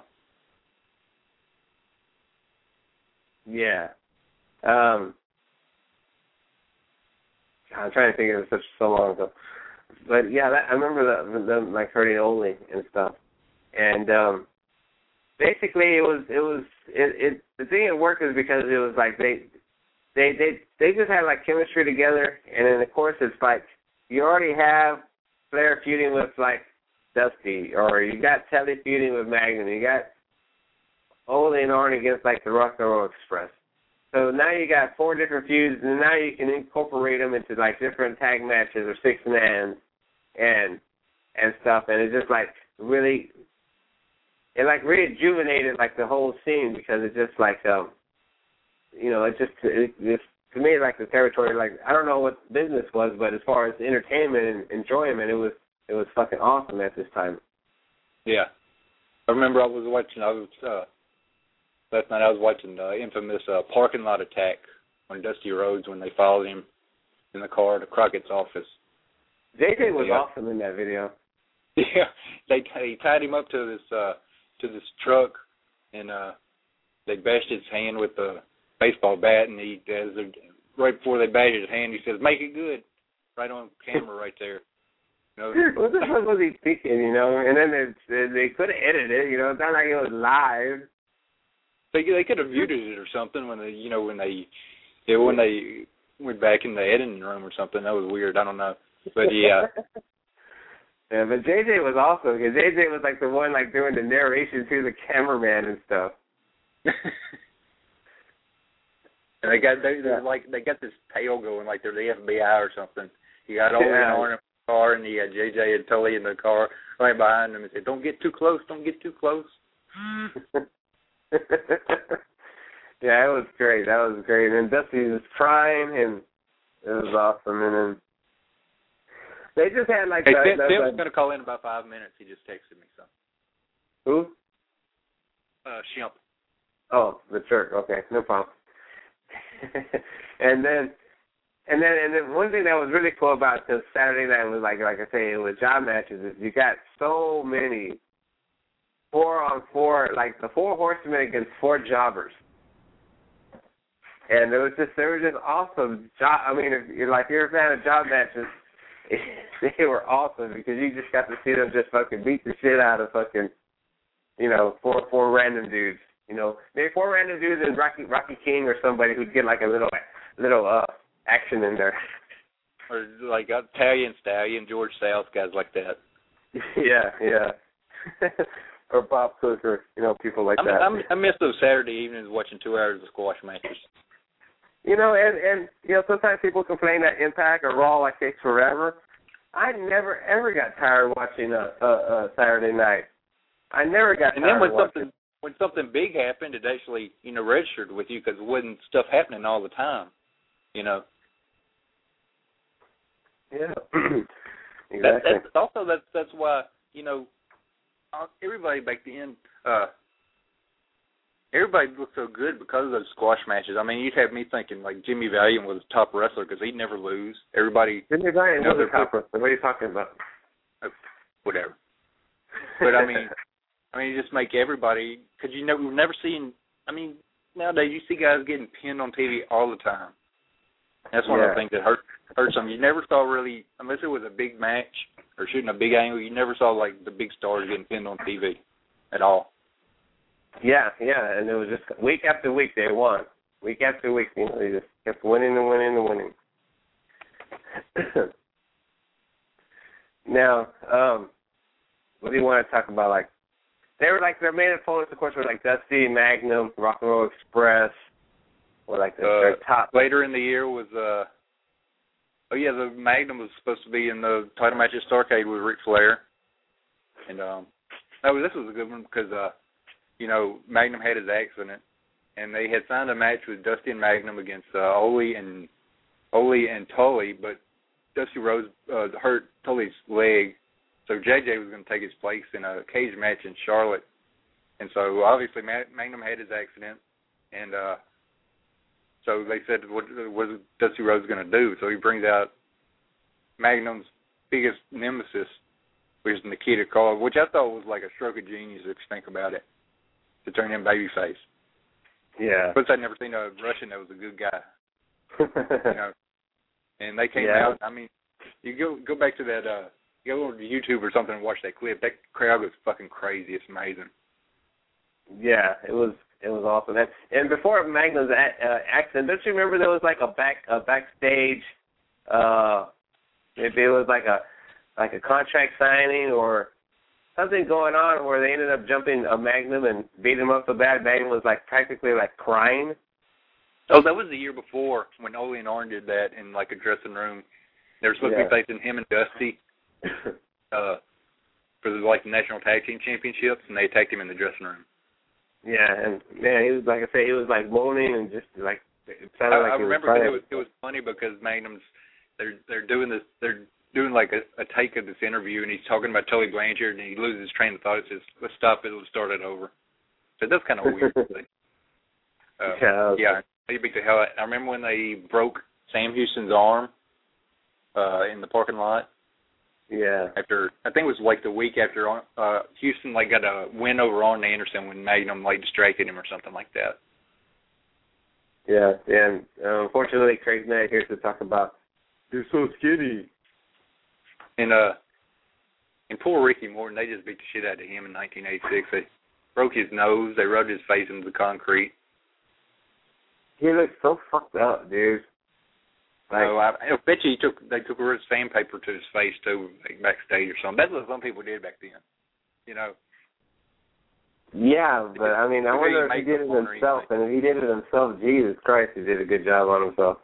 Yeah. Um, I'm trying to think of it such so long ago. But yeah, that, I remember them, them like hurting Ole and stuff. And um, basically, it was it was it, it. The thing it worked is because it was like they they they they just had like chemistry together. And then of course it's like you already have Flair feuding with like Dusty, or you got Telly feuding with Magnum, you got Ole and Arn against like the Rock and Roll Express. So now you got four different feuds, and now you can incorporate them into like different tag matches or six man and and stuff, and it just like really it like rejuvenated like the whole scene because it just like um you know it just it, it to me, like the territory, like I don't know what business was, but as far as entertainment and enjoyment, it was it was fucking awesome at this time. Yeah, I remember I was watching. I was uh, last night. I was watching the infamous uh, parking lot attack on Dusty Rhodes when they followed him in the car to Crockett's office. J J was yeah. awesome in that video. Yeah, they they tied him up to this uh, to this truck, and uh, they bashed his hand with the baseball bat, and he as a, right before they bashed his hand, he says, "Make it good," right on camera, right there. You know? What the fuck was he thinking? You know, and then they they could have edited it. You know, it's not like it was live. They they could have muted it or something when they you know when they yeah, when they went back in the editing room or something. That was weird. I don't know, but yeah. Yeah, but J J was awesome because J J was like the one like doing the narration to the cameraman and stuff. And they got they they're like they got this tail going like they're the F B I or something. You got Ole yeah. and Arn in the car, and you got J J and Tully in the car right behind them, and said, "Don't get too close, don't get too close." Yeah, it was great. That was great. And Dusty was crying, and it was awesome. And then they just had like hey, the, Tim, the, Tim the, was going to call in about five minutes. He just texted me so. Who? uh, Shemp. Oh, the jerk. Okay, no problem. and then, and then, and then, one thing that was really cool about this Saturday night was like, like I say, it was job matches. Is you got so many four on four, like the four horsemen against four jobbers. And it was just, they were just awesome. Job, I mean, if you're like, you're a fan of job matches, they were awesome because you just got to see them just fucking beat the shit out of fucking, you know, four four random dudes. You know, maybe four random dudes and Rocky Rocky King or somebody who'd get like a little little uh action in there. Or like Italian Stallion, George South, guys like that. yeah, yeah. Or Bob Cook or, you know, people like I'm, that. I'm, I miss those Saturday evenings watching two hours of squash matches. You know, and, and you know, sometimes people complain that Impact or Raw like takes forever. I never ever got tired watching a, a, a Saturday night. I never got and tired. And then when watching. something when something big happened, it actually, you know, registered with you because it wasn't stuff happening all the time. You know. Yeah. exactly. That, that's also that's that's why, you know, everybody back then. Uh, Everybody looked so good because of those squash matches. I mean, you'd have me thinking, like, Jimmy Valiant was a top wrestler because he'd never lose. Everybody... Jimmy Valiant you know, was a top wrestler. What are you talking about? Oh, whatever. But, I mean, I mean, you just make everybody... Because, you know, we've never seen... I mean, nowadays you see guys getting pinned on T V all the time. That's one yeah. of the things that hurt, hurts them. You never saw really... Unless it was a big match or shooting a big angle, you never saw, like, the big stars getting pinned on T V at all. Yeah, yeah, and it was just week after week they won. Week after week, you know, they just kept winning and winning and winning. Now, um, what do you want to talk about? Like, they were like, their main opponents, of course, were like Dusty, Magnum, Rock and Roll Express, or like the, uh, their top. Later in the year was, uh, oh yeah, the Magnum was supposed to be in the title match at Starrcade with Ric Flair. And, um, oh, this was a good one because, uh, you know, Magnum had his accident, and they had signed a match with Dusty and Magnum against uh, Ole and Ole and Tully, but Dusty Rhodes uh, hurt Tully's leg, so J J was going to take his place in a cage match in Charlotte. And so obviously Magnum had his accident, and uh, so they said, what was Dusty Rhodes going to do? So he brings out Magnum's biggest nemesis, which is Nikita Koloff, which I thought was like a stroke of genius if you think about it, to turn him babyface. Yeah. But I'd never seen a Russian that was a good guy. you know. And they came yeah. out. I mean, you go go back to that. Uh, you go to YouTube or something and watch that clip. That crowd was fucking crazy. It's amazing. Yeah, it was. It was awesome. And, and before Magnum's a, uh, accident, don't you remember there was like a back a backstage? Uh, maybe it was like a like a contract signing or something going on where they ended up jumping a Magnum and beating him up so bad Magnum was like practically like crying. Oh, that was the year before when Ole and Arn did that in like a dressing room. They were supposed yeah. to be facing him and Dusty uh, for the, like the National Tag Team Championships, and they attacked him in the dressing room. Yeah, and man, he was like I say, he was like moaning and just like it sounded I, like I he remember was it was it was funny because Magnum's they're they're doing this they're doing like a, a take of this interview, and he's talking about Tully Blanchard, and he loses his train of thought. It says, "Let's stop it. Let's start it over." So that's kind of weird. uh, yeah, yeah. They beat the hell out. I remember when they broke Sam Houston's arm uh, in the parking lot. Yeah. After I think it was like the week after uh, Houston like got a win over Arn Anderson when Magnum like distracted him or something like that. Yeah, and uh, unfortunately, Craig's not here to talk about. You're so skinny. And uh, and poor Ricky Morton, they just beat the shit out of him in nineteen eighty-six. They broke his nose. They rubbed his face into the concrete. He looks so fucked up, dude. Like, so I, I bet you he took they took a sandpaper to his face too, like backstage or something. That's what some people did back then, you know. Yeah, but I mean, I wonder if he did it himself. And if he did it himself, Jesus Christ, he did a good job on himself.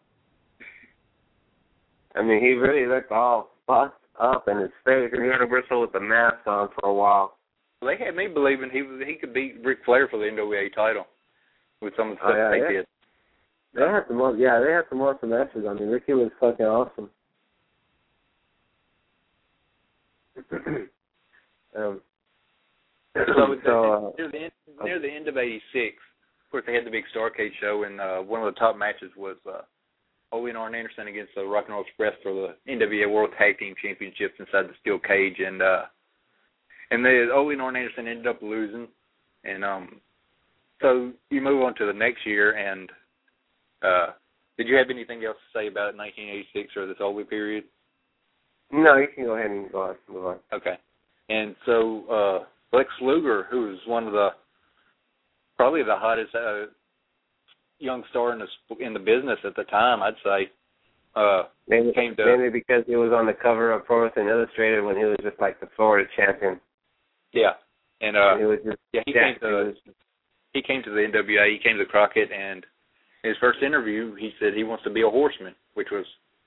I mean, he really looked all fucked up in his face. He had to wrestle with the mask on for a while. Well, they had me believing he was he could beat Ric Flair for the N W A title with some of the stuff oh, yeah, they yeah. did. They had some, yeah, they had some awesome matches. I mean, Ricky was fucking awesome. um, So, so uh, near the end, near the end of eighty-six, of course, they had the big Starrcade show, and uh, one of the top matches was uh, Ole and Arn Anderson against the Rock and Roll Express for the N W A World Tag Team Championships inside the steel cage, and uh, and the Ole and Arn Anderson ended up losing, and um, so you move on to the next year, and uh, did you have anything else to say about nineteen eighty-six or this Ole period? No, you can go ahead and go on. Move on. Okay, and so uh, Lex Luger, who was one of the probably the hottest uh, young star in the in the business at the time, I'd say. Uh, mainly, came to, mainly because he was on the cover of Pro Wrestling Illustrated when he was just like the Florida champion. Yeah, and uh, and he was just yeah, he jacked. came to he, was, he came to the N W A. He came to Crockett, and in his first interview, he said he wants to be a horseman, which was,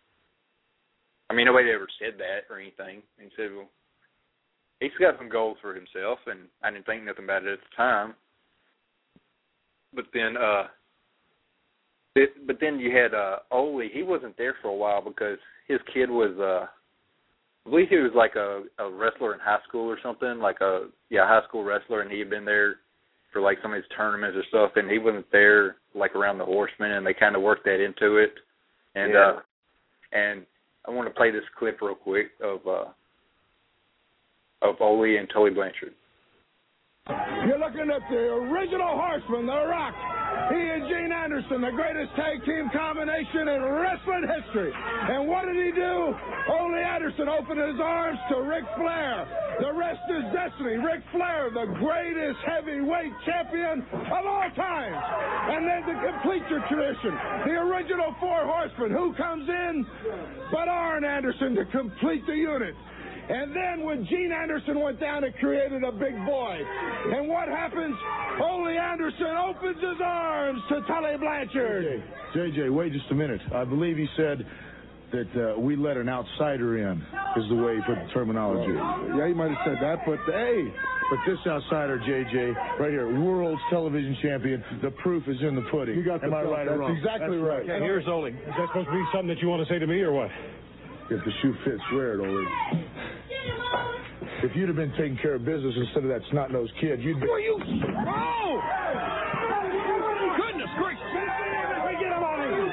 I mean, nobody ever said that or anything. He said, well, he's got some goals for himself, and I didn't think nothing about it at the time. But then, uh, it, but then you had uh, Ole. He wasn't there for a while because his kid was, uh, I believe he was like a, a wrestler in high school or something, like a yeah high school wrestler, and he had been there for like some of his tournaments or stuff, and he wasn't there like around the Horsemen, and they kind of worked that into it. And yeah. uh, and I want to play this clip real quick of uh, of Ole and Tully Blanchard. You're looking at the original Horseman, The Rock. He and Gene Anderson, the greatest tag team combination in wrestling history. And what did he do? Ole Anderson opened his arms to Ric Flair. The rest is destiny. Ric Flair, the greatest heavyweight champion of all time. And then to complete your tradition, the original Four Horsemen. Who comes in but Arn Anderson to complete the unit? And then when Gene Anderson went down, it created a big void. And what happens? Ole Anderson opens his arms to Tully Blanchard. J J, wait just a minute. I believe he said that uh, we let an outsider in, is the way he put the terminology. Well, yeah, he might have said that, but hey, but this outsider, J J, right here, world's television champion, the proof is in the pudding. You got the Am I proof. right or wrong? That's exactly That's right. right. And here's Ole. Is that supposed to be something that you want to say to me or what? If the shoe fits, wear it, Ole. If you'd have been taking care of business instead of that snot-nosed kid, you'd be... Were you... Oh! Goodness gracious! Get him on here!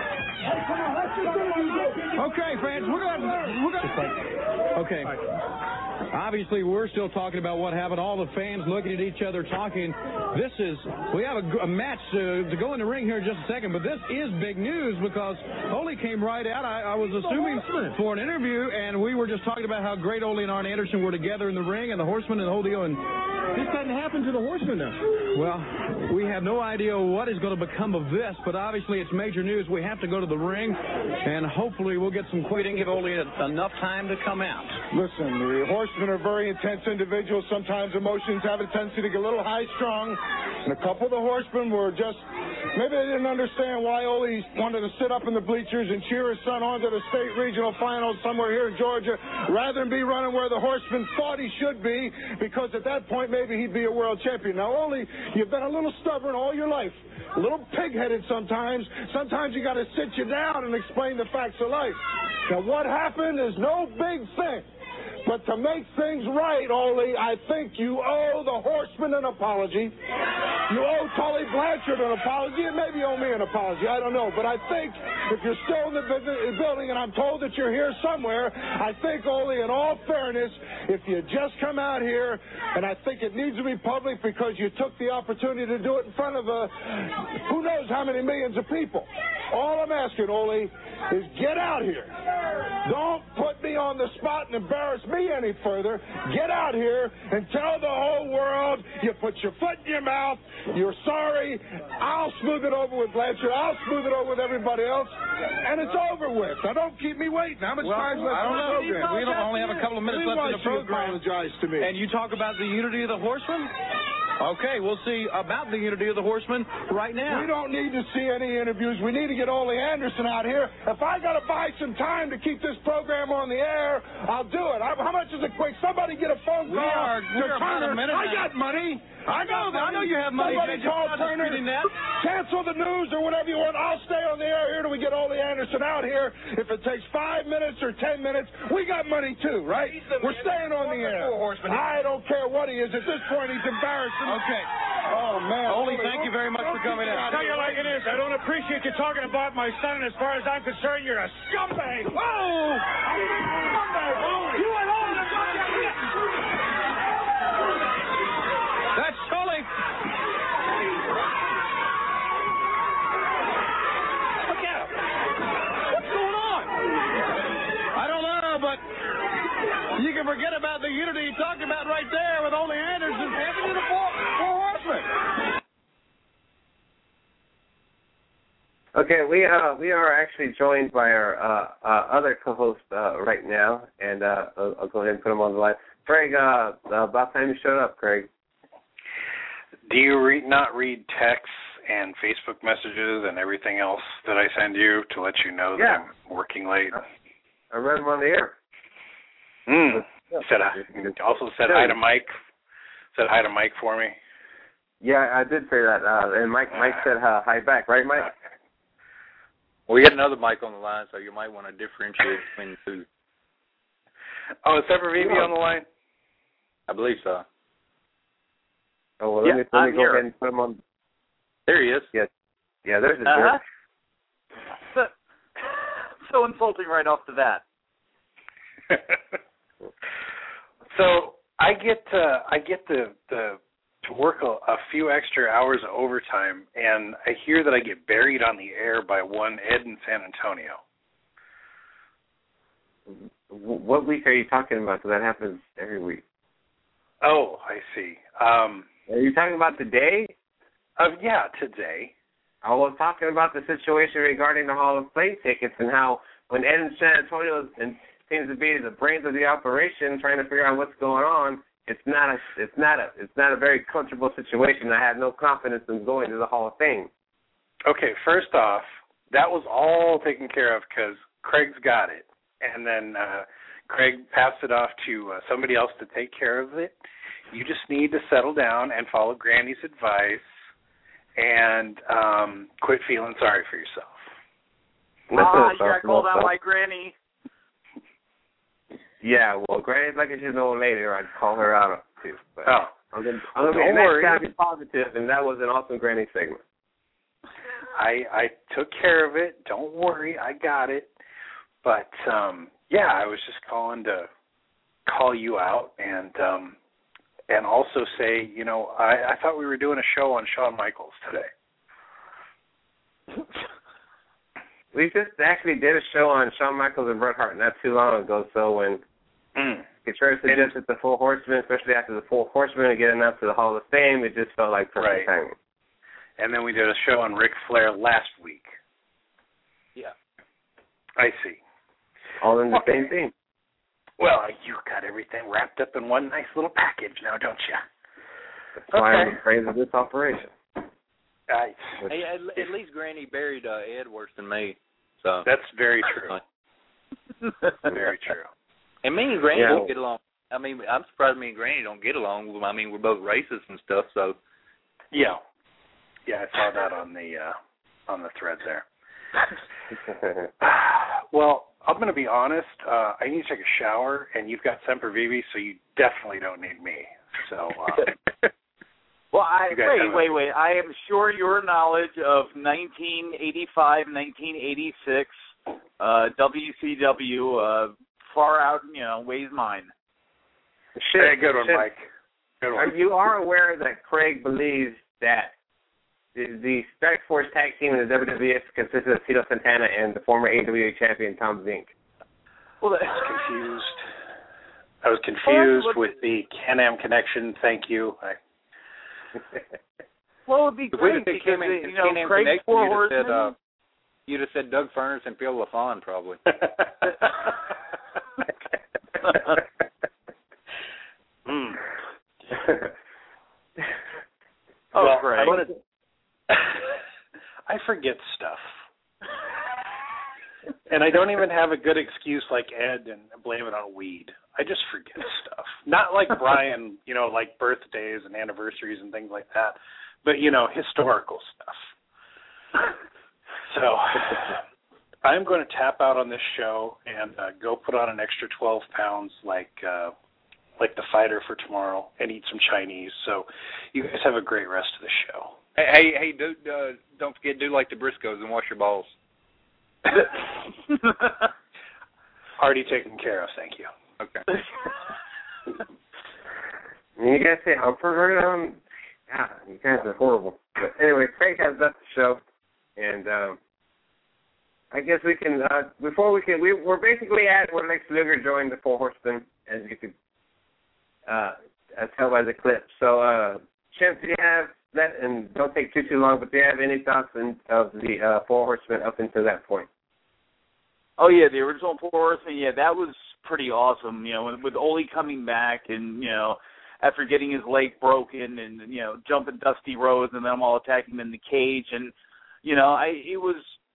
Okay, fans, we're going to... We're gonna, okay. Obviously, we're still talking about what happened. All the fans looking at each other, talking. This is, we have a, a match to, to go in the ring here in just a second, but this is big news because Ole came right out. I, I was assuming for an interview, and we were just talking about how great Ole and Arn Anderson were together in the ring, and the Horsemen and the whole deal. And this doesn't happen to the Horsemen now. Well, we have no idea what is going to become of this, but obviously it's major news. We have to go to the ring, and hopefully we'll get some. We didn't give Ole enough time to come out. Listen, the Horsemen are very intense individuals. Sometimes emotions have a tendency to get a little high-strung. And a couple of the Horsemen were just, maybe they didn't understand why Ole wanted to sit up in the bleachers and cheer his son on to the state regional finals somewhere here in Georgia rather than be running where the Horsemen thought he should be, because at that point maybe he'd be a world champion. Now, Ole, you've been a little stubborn all your life, a little pig-headed sometimes. Sometimes you got to sit you down and explain the facts of life. Now, what happened is no big thing. But to make things right, Ole, I think you owe the Horsemen an apology. You owe Tully Blanchard an apology, and maybe you owe me an apology. I don't know. But I think if you're still in the building and I'm told that you're here somewhere, I think, Ole, in all fairness, if you just come out here, and I think it needs to be public because you took the opportunity to do it in front of a, who knows how many millions of people. All I'm asking, Ole, is get out here. Don't put me on the spot and embarrass me any further. Get out here and tell the whole world you put your foot in your mouth, you're sorry. I'll smooth it over with Blanchard. I'll smooth it over with everybody else, and it's over with. Now, don't keep me waiting. How much well, time left I don't in the know. program? We don't only have a couple of minutes Really left in the program. Apologize to me. And you talk about the unity of the Horsemen? Okay, we'll see about the unity of the Horsemen right now. We don't need to see any interviews. We need to get Ole Anderson out here. If I got to buy some time to keep this program on the air, I'll do it. I, how much is it quick? Somebody get a phone call. We are, we are about a minute I now. got money. I know that. I know you have money. Somebody call Turner. That. Cancel the news or whatever you want. I'll stay on the air here till we get Ole Anderson out here. If it takes five minutes or ten minutes, we got money too, right? We're staying on the air. I don't care what he is. At this point, he's embarrassing. Okay. Oh, man. Ole, thank you very much for coming in. I'll tell you like it is. I don't appreciate you talking about my son, and as far as I'm concerned, you're a scumbag. Whoa! I'm a scumbag. You and all the That's Tully. Look at him. What's going on? I don't know, but you can forget about the unity he talked about right there with Ole Anderson taking to the four, four horsemen. Okay, we uh we are actually joined by our uh, uh other co-host uh, right now, and uh I'll, I'll go ahead and put him on the line. Craig, uh, about time you showed up, Craig. Do you re- not read texts and Facebook messages and everything else that I send you to let you know that Yeah. I'm working late? I read him on the air. Mm. Said hi. Also said hi to Mike. Said hi to Mike for me. Yeah, I did say that, uh, and Mike Mike said uh, hi back, right, Mike? We got another Mike on the line, so you might want to differentiate between the two. Oh, is Semper Vivi on the line? I believe so. Oh, well, let Yeah, me, let me I'm go here. ahead and put him on. There he is. Yeah, yeah there's a Uh-huh. jerk. So, so insulting right off the bat. So I get to I get the the to work a, a few extra hours of overtime, and I hear that I get buried on the air by one Ed in San Antonio. W- What week are you talking about? Because that happens every week. Oh, I see. Um, Are you talking about today? uh, yeah, today. I was talking about the situation regarding the Hall of Fame tickets and how when Ed in San Antonio and seems to be the brains of the operation, trying to figure out what's going on. It's not a, it's not a, it's not a very comfortable situation. I have no confidence in going to the Hall of Fame. Okay, first off, that was all taken care of because Craig's got it, and then uh, Craig passed it off to uh, somebody else to take care of it. You just need to settle down and follow Granny's advice, and um, quit feeling sorry for yourself. Ah, you got called out by Granny. Yeah, well, Granny's like she's an old lady, or I'd call her out too. But oh, I'm gonna, I'm gonna don't be worry. next time be positive, and that was an awesome Granny segment. I I took care of it. Don't worry, I got it. But um, yeah, I was just calling to call you out and um, and also say, you know, I, I thought we were doing a show on Shawn Michaels today. We just actually did a show on Shawn Michaels and Bret Hart not too long ago. So when mm. Contreras suggested the Four Horsemen, especially after the Four Horsemen get announced to the Hall of Fame, it just felt like perfect Right. timing. And then we did a show on Ric Flair last week. Yeah. I see. All in the Okay. same thing. Well, you got everything wrapped up in one nice little package now, don't you? That's why Okay. I'm afraid of this operation. I, Hey, at, at least Granny buried uh, Ed worse than me. So that's very true. Very true. And me and Granny Yeah. don't get along. I mean, I'm surprised me and Granny don't get along. I mean, we're both racist and stuff. So Yeah. Yeah, I saw that on the uh, on the thread there. Well, I'm going to be honest. Uh, I need to take a shower, and you've got Semper Vivi, so you definitely don't need me. So, uh, Well, I You guys wait, have a- wait, wait. I am sure your knowledge of nineteen eighty-five, nineteen eighty-six uh, W C W uh, far out, you know, weighs mine. Shit, hey, good one, shit. Mike. Good one. You are aware that Craig believes that the, the Strike Force tag team in the W W F consisted of Tito Santana and the former A W A champion Tom Zink. Well, that, I was confused. I was confused with the Can-Am connection. Thank you. I, well, it would be if we'd great have said because Can-Am, you know Can-Am Craig's Connection, Four you'd have said, Horsemen. uh, you'd have said Doug Furness and Phil LaFawn probably. mm. Oh, well, great. I, wanna, I forget stuff. And I don't even have a good excuse like Ed and blame it on weed. I just forget stuff. Not like Brian, you know, like birthdays and anniversaries and things like that, but, you know, historical stuff. So I'm going to tap out on this show and uh, go put on an extra twelve pounds like uh, like the fighter for tomorrow and eat some Chinese. So you guys have a great rest of the show. Hey, hey, hey do, uh, don't forget, do like the Briscoes and wash your balls. Already taken care of, thank you. Okay. You guys say I'm perverted on. Yeah, you guys are horrible. But anyway, Craig has left the show, and um, I guess we can. Uh, before we can, we, we're basically at where Lex Luger joined the Four Horsemen, as you could uh, tell by the clip. So, uh, Chimp, do you have that? And don't take too too long. But do you have any thoughts in, of the uh, Four Horsemen up until that point? Oh yeah, the original Four Horsemen. Yeah, that was pretty awesome. You know, with, with Ole coming back, and you know, after getting his leg broken, and you know, jumping Dusty Rhodes, and them all attacking him in the cage, and you know, I it was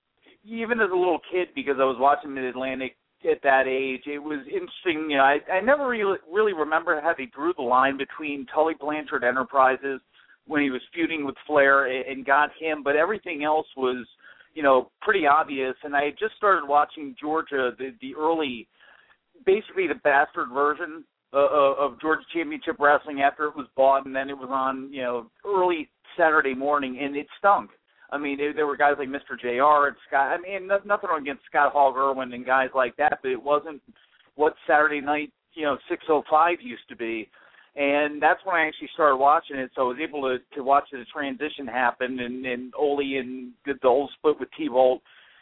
even as a little kid, because I was watching Mid-Atlantic at that age, it was interesting. You know, I, I never really really remember how they drew the line between Tully Blanchard Enterprises when he was feuding with Flair and, and got him, but everything else was, you know, pretty obvious. And I had just started watching Georgia, the, the early, basically the bastard version uh, of Georgia Championship Wrestling after it was bought, and then it was on, you know, early Saturday morning, and it stunk. I mean, it, there were guys like Mister J R and Scott. I mean, no, nothing against Scott Hogg Irwin and guys like that, but it wasn't what Saturday night, you know, six oh five used to be. And that's when I actually started watching it, so I was able to, to watch the transition happen, and, and Ole and the old split with T-Volt.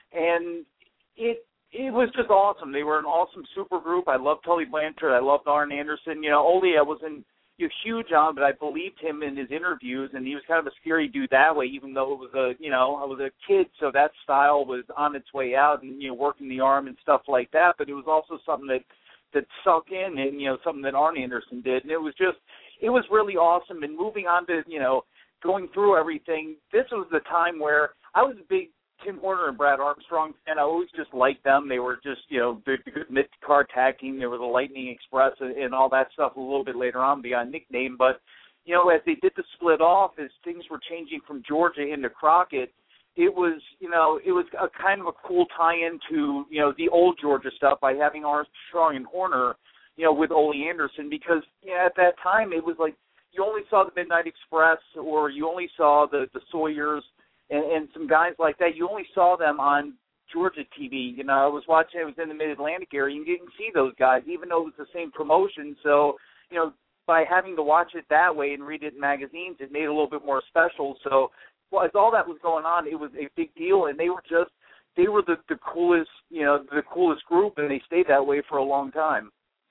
And it it was just awesome. They were an awesome super group. I loved Tully Blanchard. I loved Arn Anderson. You know, Ole, I wasn't you know, huge on, but I believed him in his interviews, and he was kind of a scary dude that way, even though it was a, you know, I was a kid, so that style was on its way out, and, you know, working the arm and stuff like that. But it was also something that that sunk in, and, you know, something that Arn Anderson did. And it was just, it was really awesome. And moving on to, you know, going through everything, this was the time where I was a big Tim Horner and Brad Armstrong fan. I always just liked them. They were just, you know, the good mid-card tag team. They were the Lightning Express and, and all that stuff a little bit later on beyond nickname. But, you know, as they did the split off, as things were changing from Georgia into Crockett, it was, you know, it was a kind of a cool tie-in to, you know, the old Georgia stuff by having Armstrong and Horner, you know, with Ole Anderson, because, you know, at that time it was like you only saw the Midnight Express, or you only saw the, the Sawyers and, and some guys like that. You only saw them on Georgia T V. You know, I was watching, it was in the Mid-Atlantic area, you didn't see those guys, even though it was the same promotion. So, you know, by having to watch it that way and read it in magazines, it made it a little bit more special. So, well, as all that was going on, it was a big deal, and they were just, they were the, the coolest, you know, the coolest group, and they stayed that way for a long time.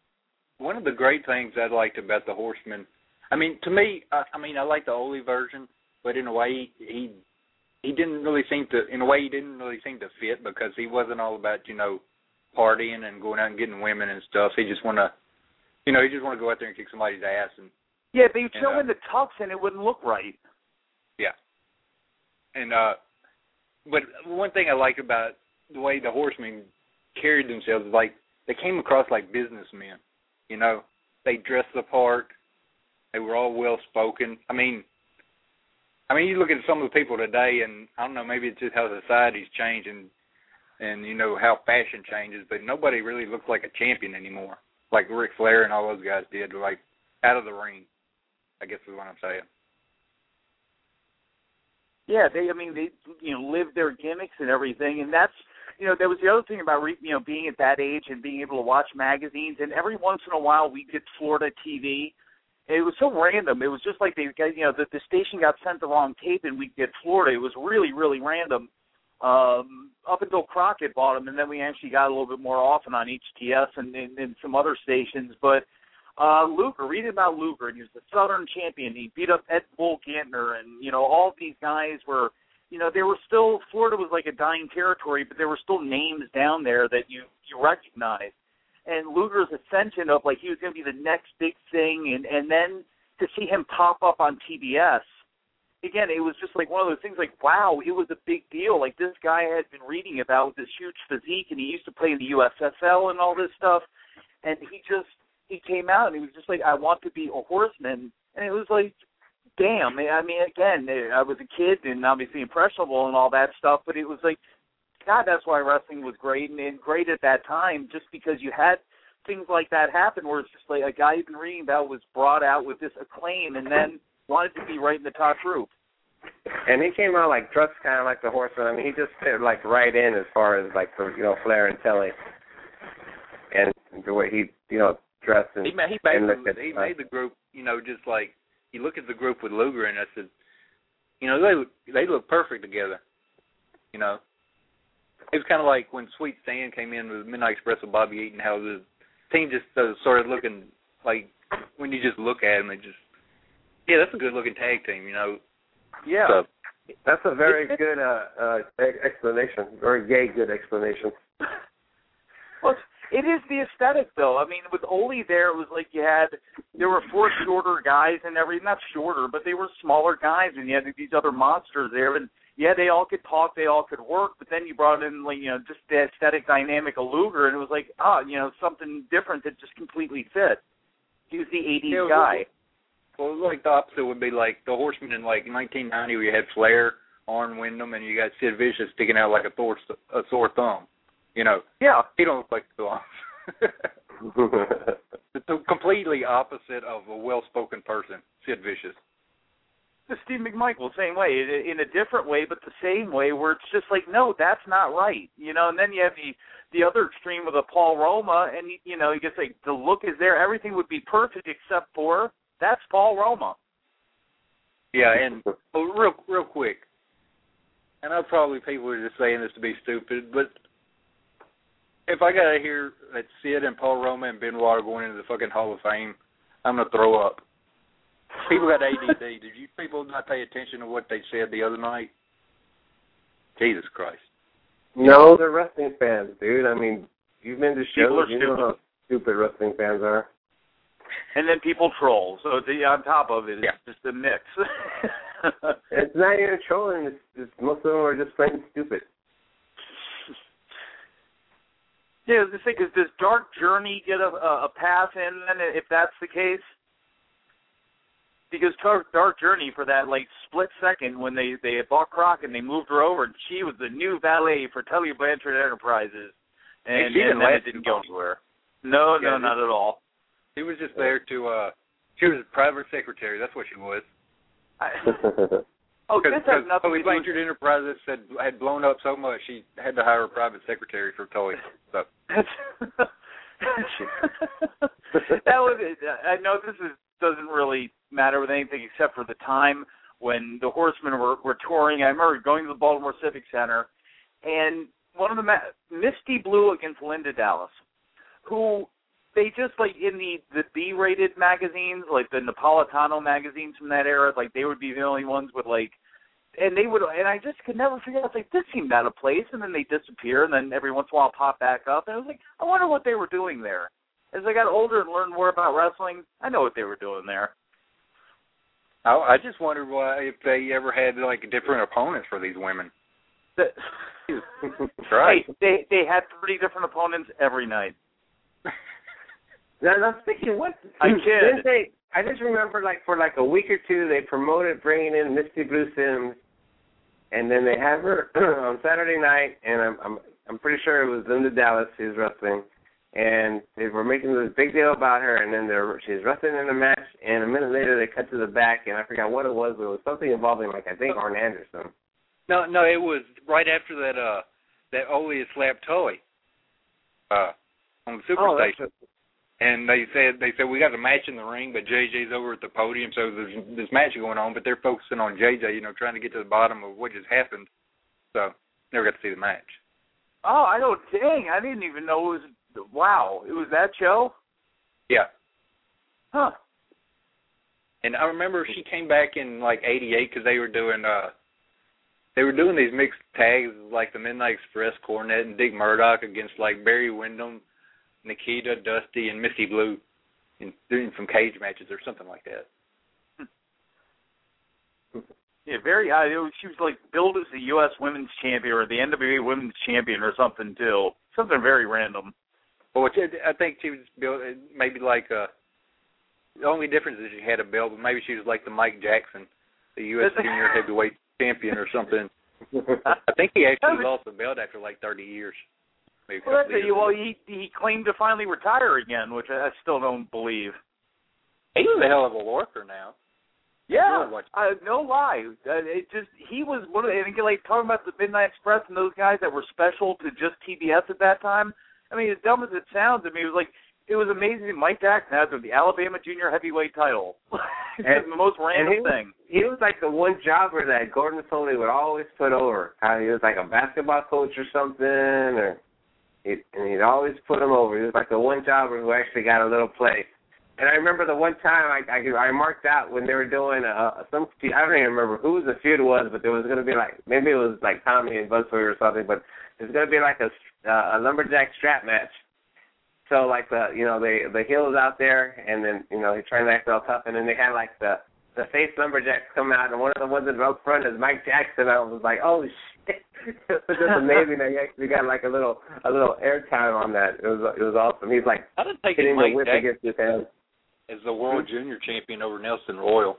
One of the great things I liked about the Horsemen, I mean, to me, I, I mean, I like the Ole version, but in a way, he he didn't really seem to, in a way, he didn't really seem to fit, because he wasn't all about, you know, partying and going out and getting women and stuff. He just want to, you know, he just want to go out there and kick somebody's ass. And yeah, they would show uh, in the tux, and it wouldn't look right. Yeah. And, uh, but one thing I like about the way the Horsemen carried themselves, like, they came across like businessmen, you know. They dressed the part. They were all well-spoken. I mean, I mean, you look at some of the people today, and I don't know, maybe it's just how society's changing and, you know, how fashion changes, but nobody really looks like a champion anymore, like Ric Flair and all those guys did, like, out of the ring, I guess is what I'm saying. Yeah, they, I mean, they, you know, lived their gimmicks and everything, and that's, you know, that was the other thing about, re, you know, being at that age and being able to watch magazines, and every once in a while we get Florida T V. It was so random. It was just like they, you know, the, the station got sent the wrong tape, and we'd get Florida. It was really, really random. Um, up until Crockett bought them, and then we actually got a little bit more often on H T S and, and, and some other stations. But uh, Luger, reading about Luger, and he was the Southern champion. He beat up Ed Bull Gantner, and, you know, all of these guys were, you know, they were still, Florida was like a dying territory, but there were still names down there that you, you recognized. And Luger's ascension of, like, he was going to be the next big thing, and, and then to see him pop up on T B S again, it was just like one of those things like, wow, it was a big deal. Like this guy I had been reading about with this huge physique, and he used to play in the U S F L and all this stuff, and he just, he came out and he was just like, I want to be a horseman. And it was like, damn. I mean, again, I was a kid and obviously impressionable and all that stuff, but it was like, God, that's why wrestling was great, and, and great at that time, just because you had things like that happen where it's just like a guy you've been reading about was brought out with this acclaim and then wanted to be right in the top group. And he came out like dressed kind of like the Horseman. I mean, he just fit like right in as far as like the, you know, Flair and Telly, and the way he, you know, dressed and he made, he made, and them, at, he uh, made the group, you know, just like you look at the group with Luger and I said, you know, they they look perfect together, you know. It was kind of like when Sweet Stan came in with Midnight Express with Bobby Eaton, how the team just uh, started looking like, when you just look at them, they just, yeah, that's a good-looking tag team, you know. Yeah, so, that's a very good uh, uh, explanation, very gay good explanation. Well, it is the aesthetic, though. I mean, with Ole there, it was like you had, there were four shorter guys and everything, not shorter, but they were smaller guys, and you had these other monsters there, and yeah, they all could talk, they all could work, but then you brought in, like, you know, just the aesthetic dynamic of Luger, and it was like, ah, you know, something different that just completely fit. He was the eighties yeah, guy. Well, like the opposite would be like the Horsemen in like nineteen ninety, where you had Flair, Arn Windham, and you got Sid Vicious sticking out like a, Thor, a sore thumb. You know, yeah, he don't look like a thumb. It's the completely opposite of a well-spoken person, Sid Vicious. The Steve McMichael, same way, in a different way, but the same way, where it's just like, no, that's not right, you know. And then you have the the other extreme with a Paul Roma, and you know, you just like the look is there, everything would be perfect except for that's Paul Roma. Yeah, and oh, real real quick, I know probably people are just saying this to be stupid, but if I gotta hear that Sid and Paul Roma and Benoit are going into the fucking Hall of Fame, I'm gonna throw up. People got A D D. Did you people not pay attention to what they said the other night? Jesus Christ. No, they're wrestling fans, dude. I mean, you've been to shows, you know stupid. how stupid wrestling fans are. And then people troll. So the, on top of it, it's yeah. just a mix. It's not even trolling. It's, it's, most of them are just plain stupid. Yeah, the thing is, does Dark Journey get a, a pass in then, if that's the case? Because Dark, Dark Journey, for that like split second when they, they bought Croc and they moved her over, and she was the new valet for Tully Blanchard Enterprises, and, and, and then it didn't go anywhere. No, yeah, no, not at all. She was just there to, uh, she was a private secretary, that's what she was. I, oh, this has nothing Tully to do Blanchard with... Enterprises had, had blown up so much, she had to hire a private secretary for Tully. So. That was it. I know this is, doesn't really matter with anything except for the time when the Horsemen were, were touring. I remember going to the Baltimore Civic Center, and one of the ma- Misty Blue against Linda Dallas, who they just like in the, the B-rated magazines, like the Napolitano magazines from that era, like they would be the only ones with like, and they would, and I just could never figure out, like, this seemed out of place, and then they disappear, and then every once in a while pop back up, and I was like, I wonder what they were doing there. As I got older and learned more about wrestling, I know what they were doing there. I, I just wondered why if they ever had like different opponents for these women. The, right. Hey, they they had three different opponents every night. Now, I was thinking, what? I kid. They, I just remember, like for like a week or two, they promoted bringing in Misty Blue Sims, and then they have her on Saturday night, and I'm I'm I'm pretty sure it was Linda Dallas who's wrestling. And they were making this big deal about her, and then they're, she's wrestling in a match, and a minute later they cut to the back, and I forgot what it was, but it was something involving, like, I think Arn Anderson. No, no, it was right after that, uh, that Ole slapped Tully, uh, on the Superstation. Oh, and they said, they said, we got a match in the ring, but J J's over at the podium, so there's this match going on, but they're focusing on J J, you know, trying to get to the bottom of what just happened. So, never got to see the match. Oh, I don't, dang, I didn't even know it was... Wow, it was that show? Yeah. Huh. And I remember she came back in like eighty-eight because they were doing uh, they were doing these mixed tags like the Midnight Express, Cornette, and Dick Murdoch against like Barry Windham, Nikita, Dusty, and Misty Blue, and doing some cage matches or something like that. Yeah, very high. It was, she was like billed as the U S Women's Champion or the N W A Women's Champion or something too. Something very random. Well, which I think she was billed maybe like uh, the only difference is she had a belt, but maybe she was like the Mike Jackson, the U S Junior Heavyweight Champion or something. I think he actually lost the belt after like thirty years. Maybe well, that's a, well, he he claimed to finally retire again, which I still don't believe. He's a hell of a worker now. Yeah, uh, no lie. Uh, it just he was one of the, and like talking about the Midnight Express and those guys that were special to just T B S at that time. I mean, as dumb as it sounds, I mean, it was like it was amazing that Mike Jackson had the Alabama Junior Heavyweight title. It's and, the most random he was, thing. He was like the one jobber that Gordon Solie would always put over. How he was like a basketball coach or something, or he, and he'd always put him over. He was like the one jobber who actually got a little play. And I remember the one time I I, I marked out when they were doing uh, some I don't even remember who the feud was, but there was going to be like maybe it was like Tommy and Buzzford or something, but there's going to be like a uh, a lumberjack strap match. So like the you know the the heels out there, and then you know they try to act all tough, and then they had like the the face lumberjacks come out, and one of the ones in the up front is Mike Jackson. I was like, oh shit, it was just amazing that he actually got like a little a little airtime on that. It was it was awesome. He's like I didn't think hitting the Mike whip Jackson against his hand. As the World mm-hmm. Junior Champion over Nelson Royal.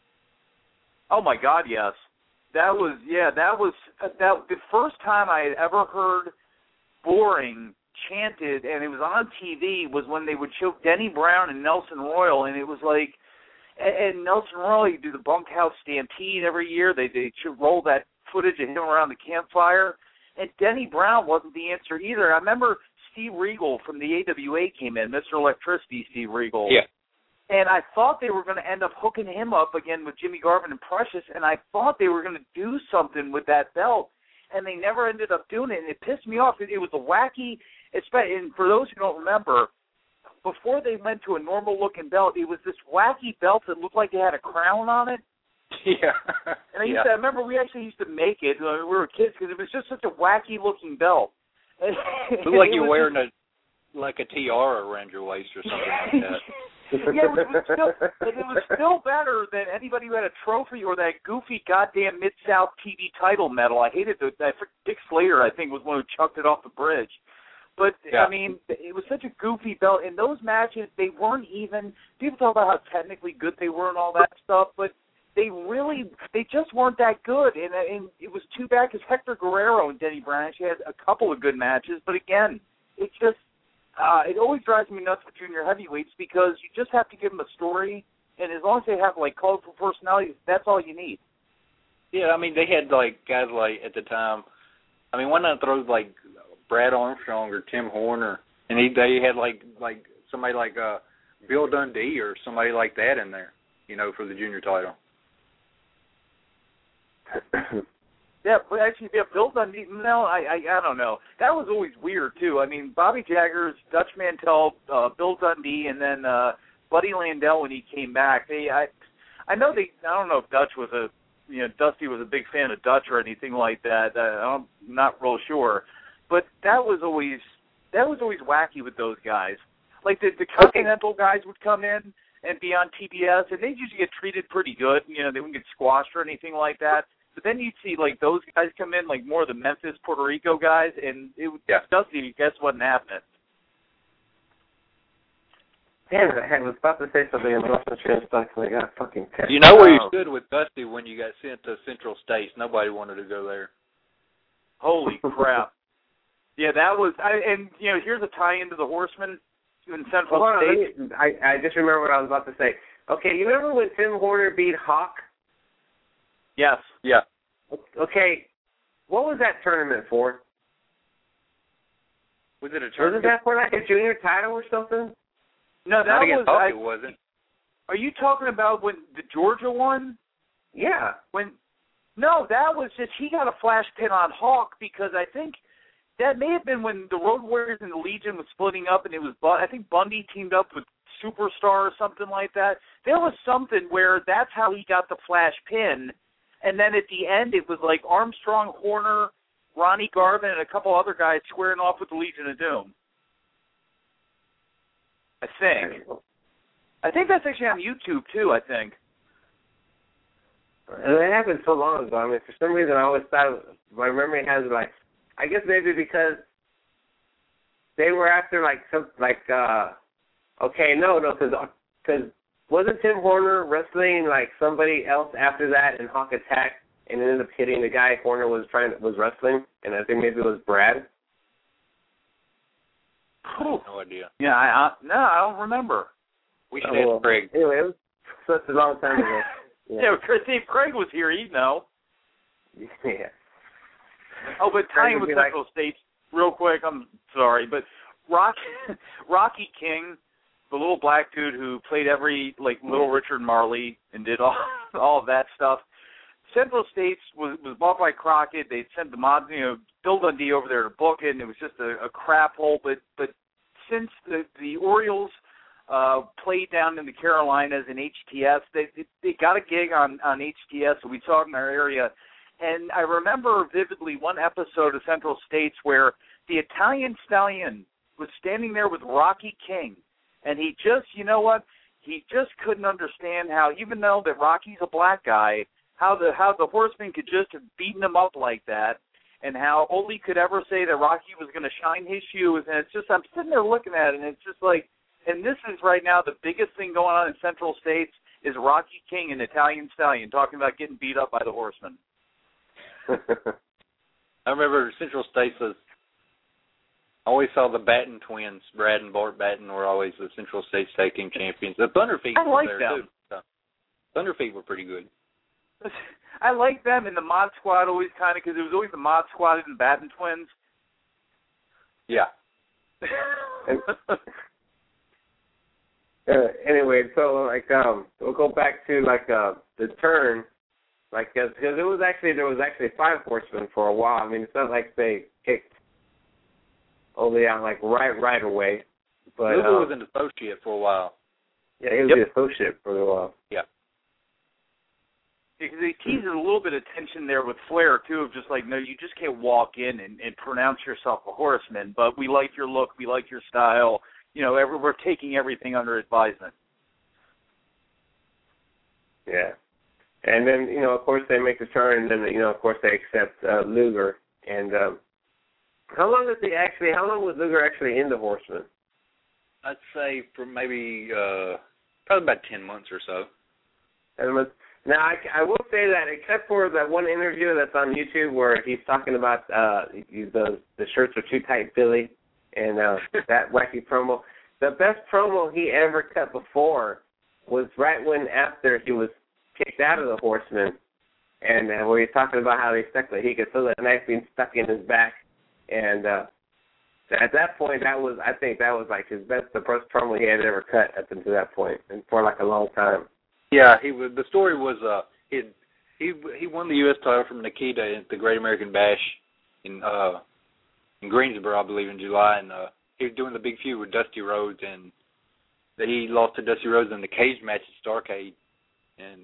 Oh my God, yes. That was yeah. That was uh, that the first time I had ever heard boring chanted, and it was on T V. Was when they would show Denny Brown and Nelson Royal, and it was like, and, and Nelson Royal, he'd do the bunkhouse stampede every year. They they should roll that footage of him around the campfire, and Denny Brown wasn't the answer either. I remember Steve Regal from the A W A came in, Mister Electricity, Steve Regal. Yeah. And I thought they were going to end up hooking him up again with Jimmy Garvin and Precious, and I thought they were going to do something with that belt, and they never ended up doing it, and it pissed me off. It, it was a wacky, and for those who don't remember, before they went to a normal-looking belt, it was this wacky belt that looked like it had a crown on it. Yeah. And I used yeah. to, I remember we actually used to make it when we were kids because it was just such a wacky-looking belt. It looked like you're wearing just, a like a tiara around your waist or something like that. Yeah, it was, still, it was still better than anybody who had a trophy or that goofy goddamn Mid-South T V title medal. I hated the, that. Dick Slater, I think, was one who chucked it off the bridge. But, yeah. I mean, it was such a goofy belt. In those matches, they weren't even, people talk about how technically good they were and all that stuff, but they really, they just weren't that good. And, and it was too bad because Hector Guerrero and Denny Brown actually had a couple of good matches. But, again, it's just, Uh, it always drives me nuts with junior heavyweights because you just have to give them a story, and as long as they have, like, colorful personalities, that's all you need. Yeah, I mean, they had, like, guys like, at the time, I mean, why not throw, like, Brad Armstrong or Tim Horner, and he, they had, like, like somebody like uh, Bill Dundee or somebody like that in there, you know, for the junior title. Yeah, but actually, yeah, Bill Dundee, no, I, I I don't know. That was always weird, too. I mean, Bobby Jaggers, Dutch Mantell, uh, Bill Dundee, and then uh, Buddy Landel when he came back. They, I I know they, I don't know if Dutch was a, you know, Dusty was a big fan of Dutch or anything like that. Uh, I'm not real sure. But that was always, that was always wacky with those guys. Like, the, the Continental guys would come in and be on T B S, and they usually get treated pretty good. You know, they wouldn't get squashed or anything like that. But then you'd see, like, those guys come in, like, more of the Memphis, Puerto Rico guys, and it would, yeah. Dusty, guess wasn't happening. Damn it, I was about to say something and lost my train of thought because I got fucking text. You know where you stood with Dusty when you got sent to Central States. Nobody wanted to go there. Holy crap. Yeah, that was, I, and, you know, here's a tie-in to the Horsemen in Central Hold States. On, me, I, I just remember what I was about to say. Okay, you remember when Tim Horner beat Hawk? Yes. Yeah. Okay, what was that tournament for? Was it a tournament? Wasn't that for like a junior title or something? No, that was. Hawk, I, it wasn't. Are you talking about when the Georgia one? Yeah. When? No, that was just he got a flash pin on Hawk because I think that may have been when the Road Warriors and the Legion was splitting up, and it was I think Bundy teamed up with Superstar or something like that. There was something where that's how he got the flash pin. And then at the end, it was like Armstrong, Horner, Ronnie Garvin, and a couple other guys squaring off with the Legion of Doom. I think. I think that's actually on YouTube, too, I think. It happened so long ago. I mean, for some reason, I always thought my memory has like, I guess maybe because they were after like some like, uh, okay, no, no, because because wasn't Tim Horner wrestling like somebody else after that in Hawk Attack and ended up hitting the guy Horner was trying was wrestling, and I think maybe it was Brad. I have no idea. Yeah, I, I no, I don't remember. We should Oh, well, ask Craig. Anyway, it was such a long time ago. Yeah, yeah Chris, if Craig was here, he'd know. Yeah. Oh, but tying with like, Central States, real quick, I'm sorry, but Rock, Rocky King, the little black dude who played every, like, Little Richard Marley and did all all of that stuff, Central States was, was bought by Crockett. They sent the mod, you know, Bill Dundee over there to book it, and it was just a, a crap hole. But but since the, the Orioles uh, played down in the Carolinas in H T S, they they got a gig on, on H T S, so we saw it in our area. And I remember vividly one episode of Central States where the Italian Stallion was standing there with Rocky King, and he just, you know what, he just couldn't understand how, even though that Rocky's a black guy, how the how the Horseman could just have beaten him up like that, and how Ole could ever say that Rocky was going to shine his shoes. And it's just, I'm sitting there looking at it, and it's just like, and this is right now the biggest thing going on in Central States is Rocky King and Italian Stallion talking about getting beat up by the Horseman. I remember Central States was, I always saw the Batten twins, Brad and Bart Batten, were always the Central States Tag Team champions. The Thunderfeet I were like there them. too. So, Thunderfeet were pretty good. I like them, and the Mod Squad always kind of, because it was always the Mod Squad and the Batten twins. Yeah. uh, anyway, so like um, we'll go back to like uh, the turn, like because it was actually there was actually five horsemen for a while. I mean, it's not like they kicked Ole out like right right away. But Luger um, was an associate for a while. Yeah, he was Yep. the associate for a while. Yeah. Because they teased a little bit of tension there with Flair, too, of just like, no, you just can't walk in and, and pronounce yourself a horseman, but we like your look, we like your style. You know, every, we're taking everything under advisement. Yeah. And then, you know, of course, they make the turn, and then, you know, of course, they accept uh, Luger. And um, how long did they actually, how long was Luger actually in the Horseman? I'd say for maybe uh, probably about ten months or so. And was, now, I, I will say that except for that one interview that's on YouTube where he's talking about uh, the the shirts are too tight, Billy, and uh, that wacky promo, the best promo he ever cut before was right when after he was kicked out of the Horseman, and uh, where he's talking about how they stuck the, he could feel that knife being stuck in his back, and uh, at that point, that was I think that was like his best, the first promo he had ever cut up until that point, and for like a long time. Yeah, he was. The story was uh, he he he won the U S title from Nikita at the Great American Bash in uh in Greensboro, I believe, in July, and uh, he was doing the big feud with Dusty Rhodes, and he lost to Dusty Rhodes in the cage match at Starrcade, and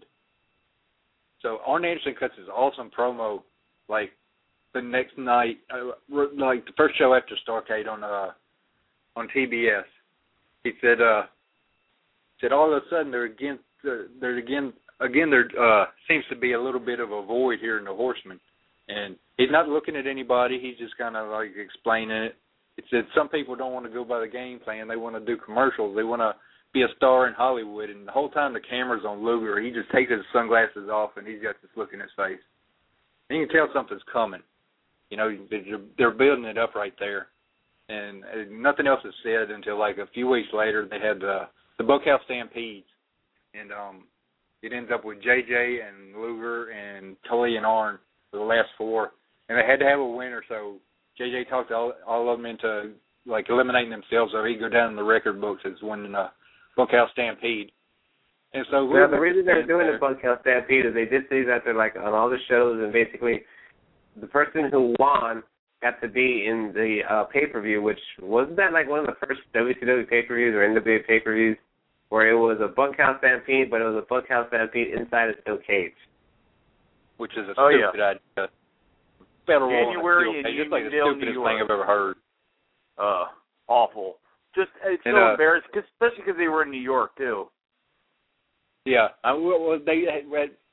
so Arn Anderson cuts his awesome promo like the next night, uh, like the first show after Starrcade on uh on T B S. He said uh said all of a sudden they're against. There again, again, there uh, seems to be a little bit of a void here in the Horseman, and he's not looking at anybody. He's just kind of like explaining it. It said some people don't want to go by the game plan. They want to do commercials. They want to be a star in Hollywood. And the whole time the camera's on Luger, he just takes his sunglasses off and he's got this look in his face. And you can tell something's coming. You know, they're building it up right there, and nothing else is said until like a few weeks later. They had the the Bunkhouse Stampedes. And um, it ends up with J J and Luger and Tully and Arn for the last four. And they had to have a winner, so J J talked all, all of them into, like, eliminating themselves so he could go down in the record books as winning a Bunkhouse Stampede. And so now, the reason they're doing the Bunkhouse Stampede is they did say that they're, like, on all the shows, and basically the person who won got to be in the uh, pay-per-view, which wasn't that, like, one of the first W C W pay-per-views or N W A pay-per-views? Where it was a Bunkhouse Stampede, but it was a Bunkhouse Stampede inside a steel cage. Which is a oh, stupid yeah. idea. Federal January in It's like the Uniondale, stupidest New thing I've ever heard. Uh, awful. Just, it's and, so uh, embarrassing, cause, especially because they were in New York, too. Yeah. I, well, they had,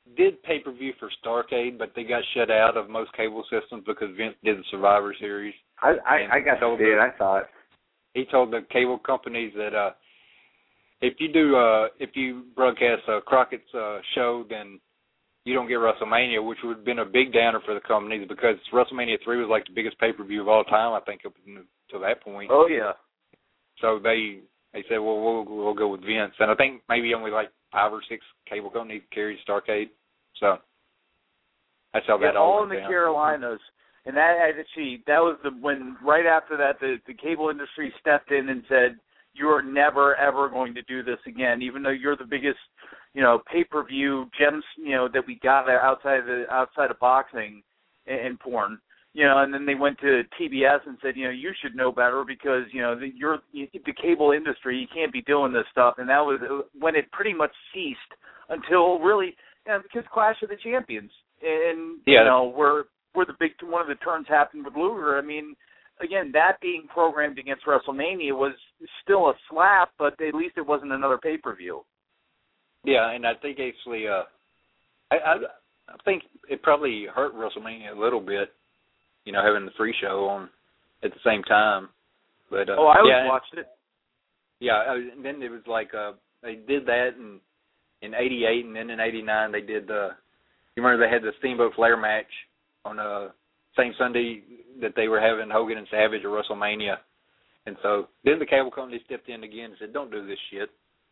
did pay-per-view for Starrcade, but they got shut out of most cable systems because Vince did the Survivor Series. I I, I got to see it. I saw it. He told the cable companies that uh, if you do uh, if you broadcast uh, Crockett's uh, show, then you don't get WrestleMania, which would have been a big downer for the companies because WrestleMania three was like the biggest pay-per-view of all time, I think, up to that point. Oh, yeah. So they they said, well, we'll we'll go with Vince. And I think maybe only like five or six cable companies carried Starrcade. So that's how yeah, that all all went in the down. Carolinas. And that actually, that was the when right after that the, the cable industry stepped in and said, you are never, ever going to do this again, even though you're the biggest, you know, pay-per-view gems, you know, that we got there outside of the, outside of boxing and, and porn. You know, and then they went to T B S and said, you know, you should know better because, you know, the, you're you, the cable industry, you can't be doing this stuff. And that was when it pretty much ceased until really, you know, because Clash of the Champions. And, yeah. you know, where, where the big, one of the turns happened with Luger. I mean, again, that being programmed against WrestleMania was still a slap, but at least it wasn't another pay-per-view. Yeah, and I think actually, uh, I, I, I think it probably hurt WrestleMania a little bit, you know, having the free show on at the same time. But uh, oh, I always yeah, watched it. Yeah, and then it was like uh, they did that in in eighty-eight, and then in eighty-nine they did the. You remember they had the Steamboat Flair match on uh same Sunday that they were having Hogan and Savage at WrestleMania, and so then the cable company stepped in again and said, "Don't do this shit."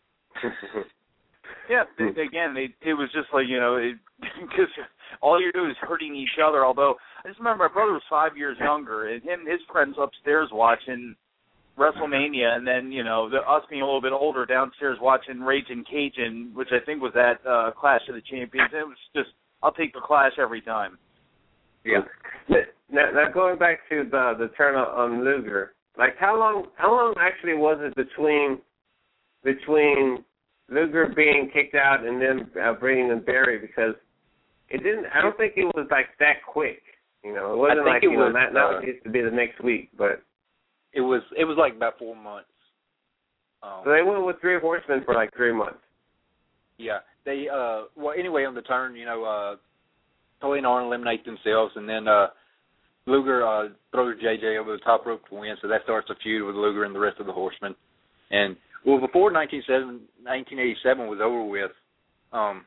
Yeah, they, again, they, it was just like, you know, because all you do is hurting each other. Although I just remember my brother was five years younger, and him and his friends upstairs watching WrestleMania, and then, you know, the, us being a little bit older downstairs watching Ragin' Cajun, which I think was at uh, Clash of the Champions. It was just, I'll take the Clash every time. Yeah. Now, now going back to the the turn on Luger, like how long how long actually was it between between Luger being kicked out and then uh, bringing in Barry? Because it didn't. I don't think it was like that quick. You know, it wasn't I think like it you was, know that now uh, it used to be the next week, but it was it was like about four months. Um, so they went with Three Horsemen for like three months. Yeah, they uh well anyway on the turn, you know, uh Tully and Arn eliminate themselves, and then uh Luger uh throws J J over the top rope to win, so that starts a feud with Luger and the rest of the Horsemen. And well, before nineteen eighty-seven was over with, um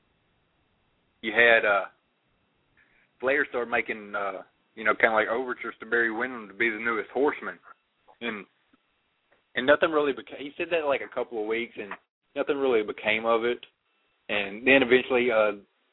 you had uh Flair started making uh you know kind of like overtures to Barry Windham to be the newest Horseman, and and nothing really became. He said that like a couple of weeks, and nothing really became of it. And then eventually, uh,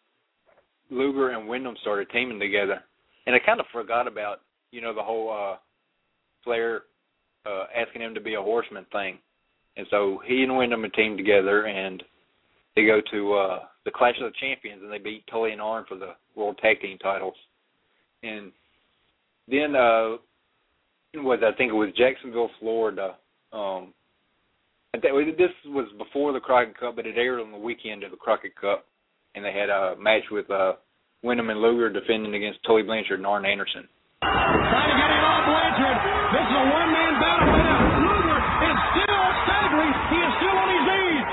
Luger and Windham started teaming together, and I kind of forgot about, you know, the whole uh, Flair uh, asking him to be a Horseman thing. And so he and Windham are teamed together, and they go to uh, the Clash of the Champions, and they beat Tully and Arn for the World Tag Team titles. And then, uh, was I think it was Jacksonville, Florida. Um, This was before the Crockett Cup, but it aired on the weekend of the Crockett Cup, and they had a match with uh, Windham and Luger defending against Tully Blanchard and Arn Anderson. Trying to get it on Blanchard. This is a one-man battle right now. Luger is still staggering. He is still on his knees.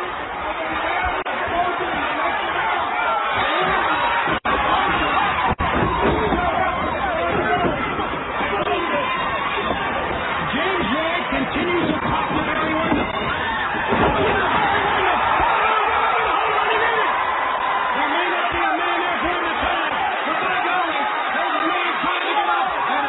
James Ray continues to talk to Barry Windham. There may not be a man there for him to turn, but by golly, there's a man trying to get up, and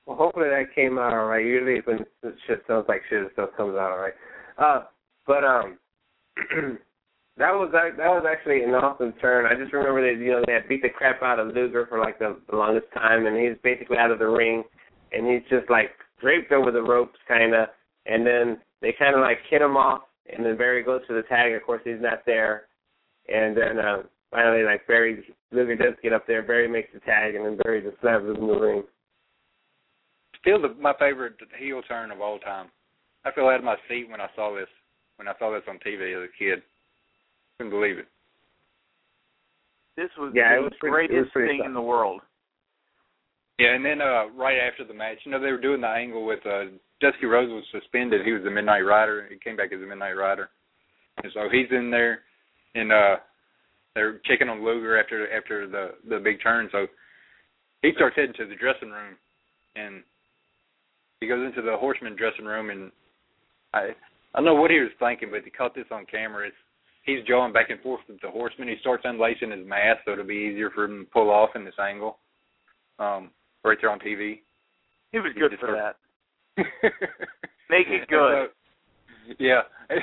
Well, hopefully that came out all right. Usually when shit sounds like shit, it still comes out all right. Uh, but um, that was that was actually an awesome turn. I just remember that you know they had beat the crap out of Luger for like the, the longest time, and he's basically out of the ring, and he's just like draped over the ropes, kind of, and then they kind of like hit him off, and then Barry goes for the tag. Of course, he's not there, and then uh, finally, like Barry Luger does get up there. Barry makes the tag, and then Barry just slams him in the ring. Still the, my favorite heel turn of all time. I fell out of my seat when I saw this. When I saw this on T V as a kid, couldn't believe it. This was yeah, the it was greatest it was thing tough. in the world. Yeah, and then uh, right after the match, you know, they were doing the angle with uh, Dusty Rhodes was suspended. He was the Midnight Rider. He came back as the Midnight Rider, and so he's in there, and uh, they're checking on Luger after after the the big turn. So he starts heading to the dressing room, and he goes into the Horseman dressing room, and I I don't know what he was thinking, but he caught this on camera. It's, he's jawing back and forth with the Horseman. He starts unlacing his mask so it'll be easier for him to pull off in this angle, um, right there on T V. He was good for that. Make it good. And so, yeah,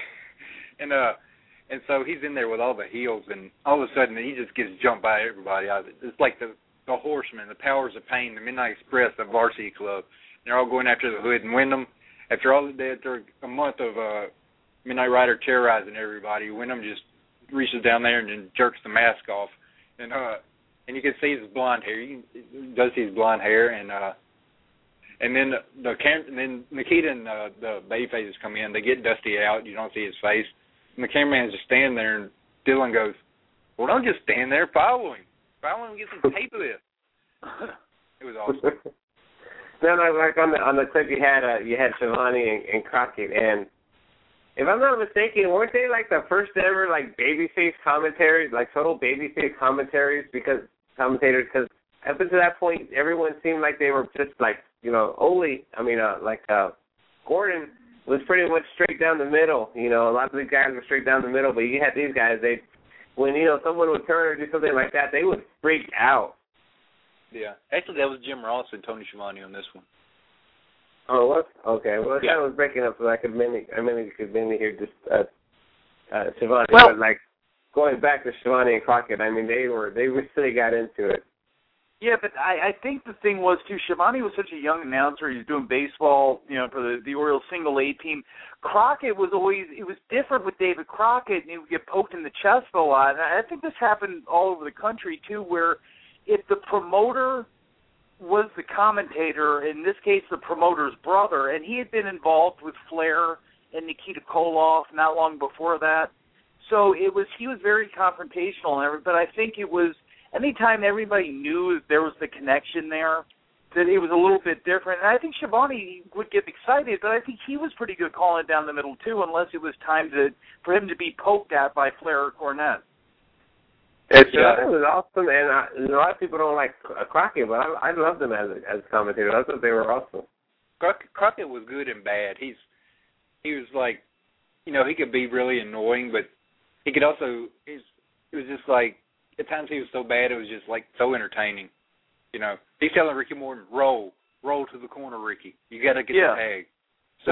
and uh, and so he's in there with all the heels, and all of a sudden he just gets jumped by everybody. It's like the the Horsemen, the Powers of Pain, the Midnight Express, the Varsity Club. They're all going after the Hood and Wyndham. After all, after a month of uh, Midnight Rider terrorizing everybody, Wyndham just reaches down there and then jerks the mask off, and uh, and you can see his blonde hair. You can, does see his blonde hair, and uh, and then the, the cam- and then Nikita and uh, the babyfaces come in. They get Dusty out. You don't see his face, and the cameraman's just standing there. And Dylan goes, "Well, don't just stand there. Follow him. Follow him and get some tape of this." It was awesome. Then, like on the on the clip you had, uh, you had Shivani and, and Crockett, and if I'm not mistaken, weren't they like the first ever like babyface commentaries, like total babyface commentaries? Because commentators, because up until that point, everyone seemed like they were just like you know, Ole. I mean, uh, like uh, Gordon was pretty much straight down the middle. You know, a lot of these guys were straight down the middle, but you had these guys. They, when you know someone would turn or do something like that, they would freak out. Yeah, actually, that was Jim Ross and Tony Schiavone on this one. Oh, what? Okay. Well, yeah. I was breaking up, so I could mainly, I mainly could mainly hear just uh, uh, Schiavone. Well, but like going back to Schiavone and Crockett, I mean, they were they really got into it. Yeah, but I, I think the thing was too. Schiavone was such a young announcer. He was doing baseball, you know, for the the Orioles single A team. Crockett was always it was different with David Crockett, and he would get poked in the chest a lot. And I think this happened all over the country too, where if the promoter was the commentator, in this case the promoter's brother, and he had been involved with Flair and Nikita Koloff not long before that, so it was he was very confrontational. But I think it was anytime everybody knew there was the connection there, that it was a little bit different. And I think Schiavone would get excited, but I think he was pretty good calling it down the middle too, unless it was time to for him to be poked at by Flair or Cornette. It's, yeah. uh, it was awesome, and I, a lot of people don't like Crockett, but I, I loved them as a, as a commentator. I thought they were awesome. Crockett, Crockett was good and bad. He's he was like, you know, he could be really annoying, but he could also. He's, it was just like at times he was so bad, it was just like so entertaining. You know, he's telling Ricky Morton, roll, roll to the corner, Ricky. You got to get yeah. the tag. So.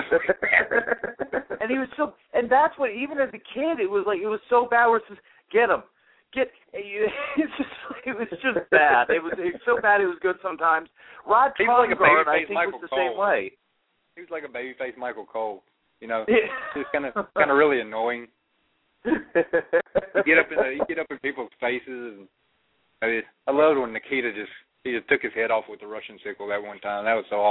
And he was so, and that's what even as a kid, it was like it was so bad. Where it's just, get him. Get it's just it was just bad. It was, it was so bad it was good sometimes. Rod Trongard, like I think, Michael was the Cole. same way. He was like a babyface Michael Cole. You know, yeah. Just kind of kind of really annoying. You get up in the, you get up in people's faces, and I, mean, I loved when Nikita just he just took his head off with the Russian sickle that one time. That was so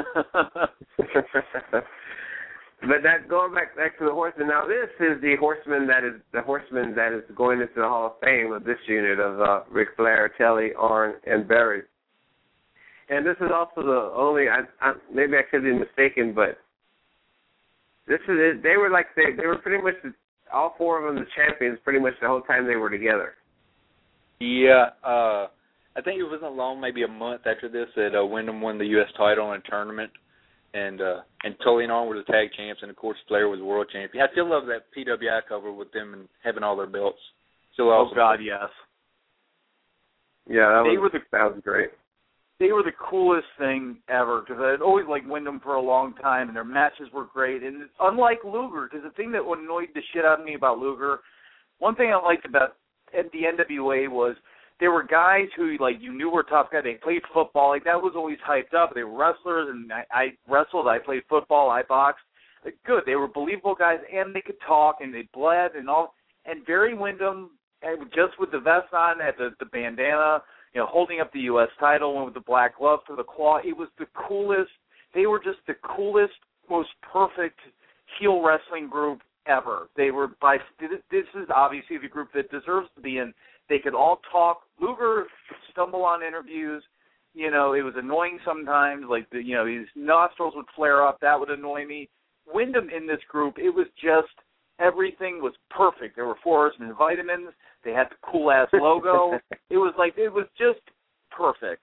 awesome. But that going back back to the Horseman. Now this is the Horseman that is the Horseman that is going into the Hall of Fame of this unit of uh, Ric Flair, Telly, Arn, and Barry. And this is also the only. I, I, maybe I could be mistaken, but this is it. They were like they they were pretty much the, all four of them the champions pretty much the whole time they were together. Yeah, uh, I think it wasn't long, maybe a month after this, that uh, Wyndham won the U S title in a tournament. And uh, and Tully and Arn were the tag champs, and of course Flair was the world champion. I still love that P W I cover with them and having all their belts. Still awesome. Oh God, yes. Yeah, that they was were the, that was great. they were the coolest thing ever because I had always liked Wyndham for a long time, and their matches were great. And unlike Luger, because the thing that annoyed the shit out of me about Luger, one thing I liked about the N W A was there were guys who, like, you knew were tough guys. They played football. Like, that was always hyped up. They were wrestlers, and I, I wrestled. I played football. I boxed. Like, good. They were believable guys, and they could talk, and they bled and all. And Barry Windham, just with the vest on, had the, the bandana, you know, holding up the U S title and with the black glove for the claw. It was the coolest. They were just the coolest, most perfect heel wrestling group ever. They were by. This is obviously the group that deserves to be in. They could all talk. Luger would stumble on interviews. You know, it was annoying sometimes. Like, the, you know, his nostrils would flare up. That would annoy me. Wyndham in this group, it was just everything was perfect. There were Forest and vitamins. They had the cool ass logo. It was like it was just perfect.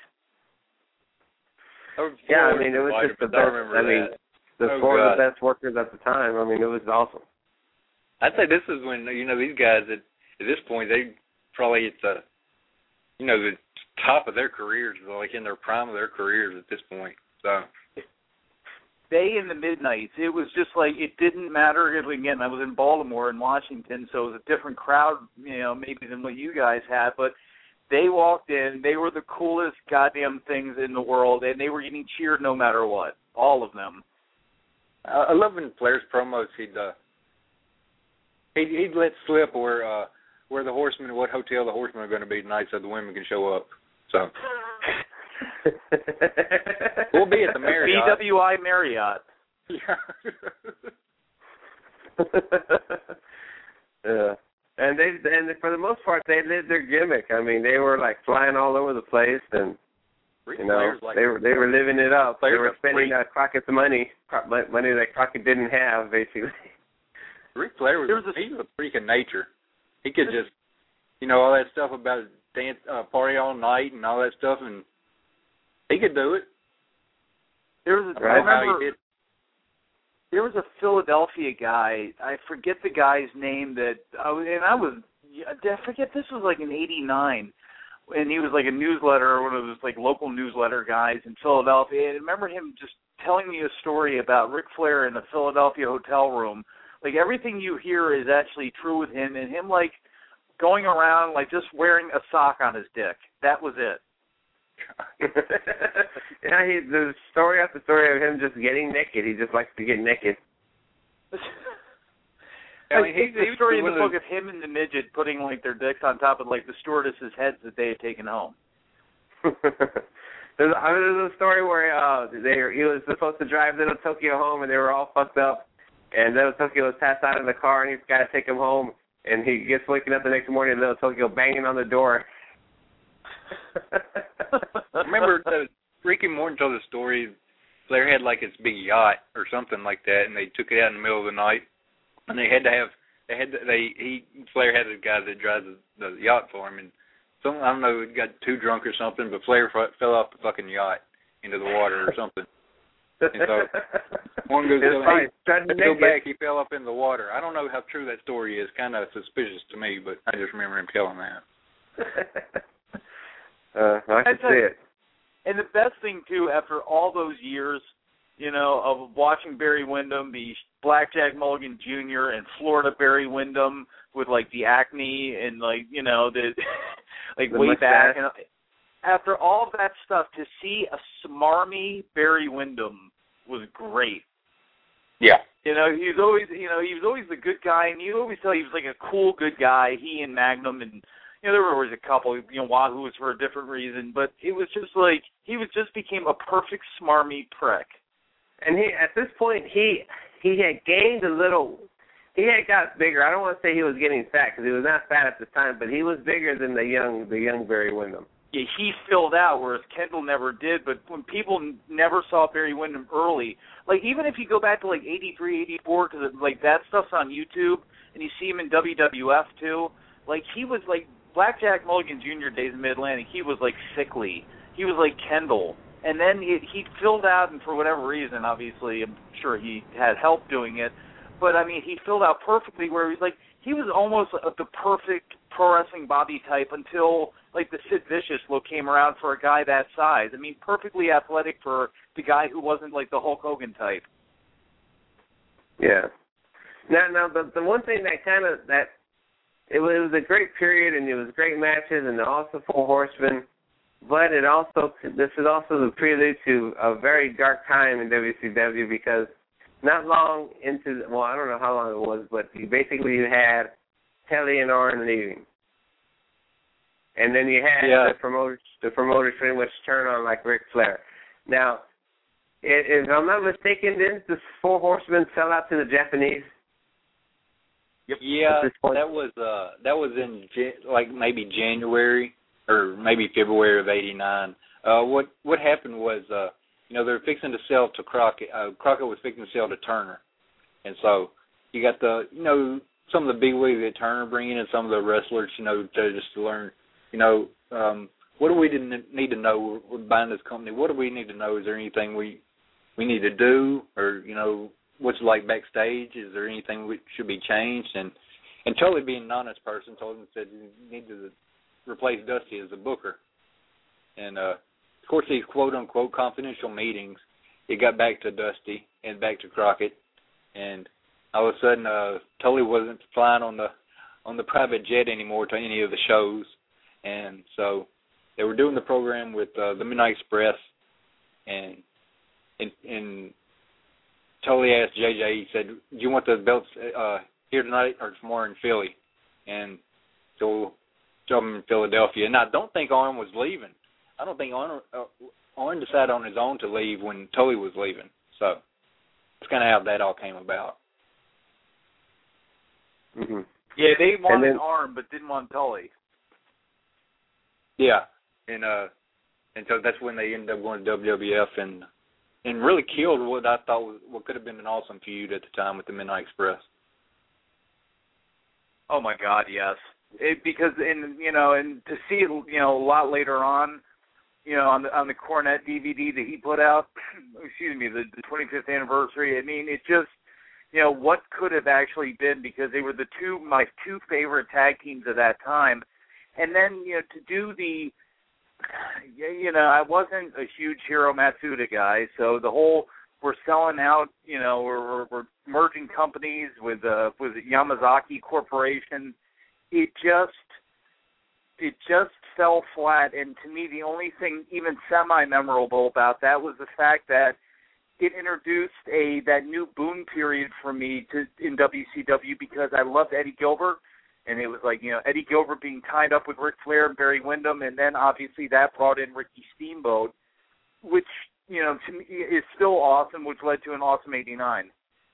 Yeah, I mean, it was just the best. I mean, the oh, four God. of the best workers at the time. I mean, it was awesome. I'd say this is when, you know, these guys at, at this point, they probably at the, you know, the top of their careers, like in their prime of their careers at this point. So they in the midnights, it was just like it didn't matter. Again, I was in Baltimore and Washington, so it was a different crowd, you know, maybe than what you guys had, but they walked in, they were the coolest goddamn things in the world, and they were getting cheered no matter what, all of them. I, I love in Flair's promos, he'd, uh, he'd, he'd let slip where, uh, where the Horsemen, what hotel the Horsemen are going to be tonight so the women can show up. So we'll be at the Marriott. B W I Marriott. Yeah. Yeah. And they and for the most part they lived their gimmick. I mean, they were like flying all over the place, and you know like, they were they were living it up. They were spending freak. uh, Crockett's money, money that Crockett didn't have, basically. Ric Flair was, was a, he was a freak of nature. He could just, you know, all that stuff about dance, uh, party all night and all that stuff, and he could do it. There was a, I I remember, how he did. There was a Philadelphia guy, I forget the guy's name, that, I was, and I was, I forget, this was like in eighty-nine, and he was like a newsletter, one of those like local newsletter guys in Philadelphia, and I remember him just telling me a story about Ric Flair in the Philadelphia hotel room. Like, everything you hear is actually true with him, and him, like, going around, like, just wearing a sock on his dick. That was it. Yeah, he, the story after story of him just getting naked. He just likes to get naked. I mean, he's the story in the book of him and the midget putting, like, their dicks on top of, like, the stewardesses' heads that they had taken home. There's, I mean, there's a story where uh, they he was supposed to drive Little Tokyo home, and they were all fucked up, and Little Tokyo was passed out in the car, and he's got to take him home, and he gets waking up the next morning, and Little Tokyo banging on the door. Remember, uh, Ricky Morton told the story. Flair had like his big yacht or something like that, and they took it out in the middle of the night, and they had to have they had to, they he Flair had a guy that drives the, the yacht for him, and some I don't know, he got too drunk or something, but Flair f- fell off the fucking yacht into the water or something. And so one goes, hey, let's go back. He fell up in the water. I don't know how true that story is. Kind of suspicious to me, but I just remember him telling that. Uh, I can see it. And the best thing, too, after all those years, you know, of watching Barry Windham be Blackjack Mulligan Junior and Florida Barry Windham with, like, the acne and, like, you know, the, like, the way mustache. back. And after all that stuff, to see a smarmy Barry Windham was great. Yeah. You know, he was always, you know, he was always the good guy, and you always tell he was, like, a cool, good guy, he and Magnum, and you know, there were always a couple, you know, Wahoo was for a different reason, but it was just like, he was just became a perfect smarmy prick. And he, at this point, he he had gained a little, he had got bigger. I don't want to say he was getting fat, because he was not fat at this time, but he was bigger than the young, the young Barry Windham. Yeah, he filled out, whereas Kendall never did, but when people n- never saw Barry Windham early, like, even if you go back to, like, eighty-three, eighty-four, because, like, that stuff's on YouTube, and you see him in W W F, too, like, he was, like, Blackjack Mulligan Junior days in Mid-Atlantic, he was, like, sickly. He was like Kendall. And then he, he filled out, and for whatever reason, obviously, I'm sure he had help doing it, but, I mean, he filled out perfectly where he was like, he was almost a, the perfect pro wrestling body type until like the Sid Vicious look came around for a guy that size. I mean, perfectly athletic for the guy who wasn't like the Hulk Hogan type. Yeah. Now, now the the one thing that kind of that it was, it was a great period and it was great matches and also Four Horsemen, but it also this is also the prelude to a very dark time in W C W because not long into well I don't know how long it was, but basically you had Kelly and Arn leaving, and then you had yeah. the promoters the promoters pretty much turn on like Ric Flair. Now, if I'm not mistaken, didn't the Four Horsemen sell out to the Japanese? Yep. Yeah, that was uh, that was in like maybe January or maybe February of eighty-nine. Uh, what what happened was, uh, you know, they were fixing to sell to Crockett. Uh, Crockett was fixing to sell to Turner, and so you got the you know some of the bigwigs that Turner bringing in, some of the wrestlers, you know, to just to learn, you know, um, what do we need to know? We're buying this company. What do we need to know? Is there anything we we need to do, or you know, what's it like backstage? Is there anything we should be changed? And and Tully, being an honest person, told him said you need to replace Dusty as a booker. And uh, of course, these quote unquote confidential meetings, it got back to Dusty and back to Crockett, and all of a sudden, uh, Tully wasn't flying on the on the private jet anymore to any of the shows, and so they were doing the program with uh, the Midnight Express, and and, and Tully asked J J, he said, do you want the belts uh, here tonight or tomorrow in Philly? And so told him in Philadelphia. And I don't think Arn was leaving. I don't think Arn, uh, Arn decided on his own to leave when Tully was leaving. So that's kind of how that all came about. Mm-hmm. Yeah, they wanted then, Arn but didn't want Tully. Yeah, and uh, and so that's when they ended up going to W W F and and really killed what I thought was what could have been an awesome feud at the time with the Midnight Express. Oh my God, yes. It, because in you know, and to see it, you know, a lot later on, you know, on the on the Cornette D V D that he put out, excuse me, the, the twenty-fifth anniversary. I mean, it just, you know, what could have actually been, because they were the two my two favorite tag teams at that time, and then you know to do the, you know, I wasn't a huge Hiro Matsuda guy, so the whole we're selling out, you know, we're we're, we're merging companies with uh with Yamazaki Corporation. It just it just fell flat, and to me, the only thing even semi-memorable about that was the fact that it introduced a that new boom period for me to in W C W, because I loved Eddie Gilbert, and it was like, you know, Eddie Gilbert being tied up with Ric Flair and Barry Windham, and then obviously that brought in Ricky Steamboat, which, you know, to me is still awesome, which led to an awesome eighty-nine.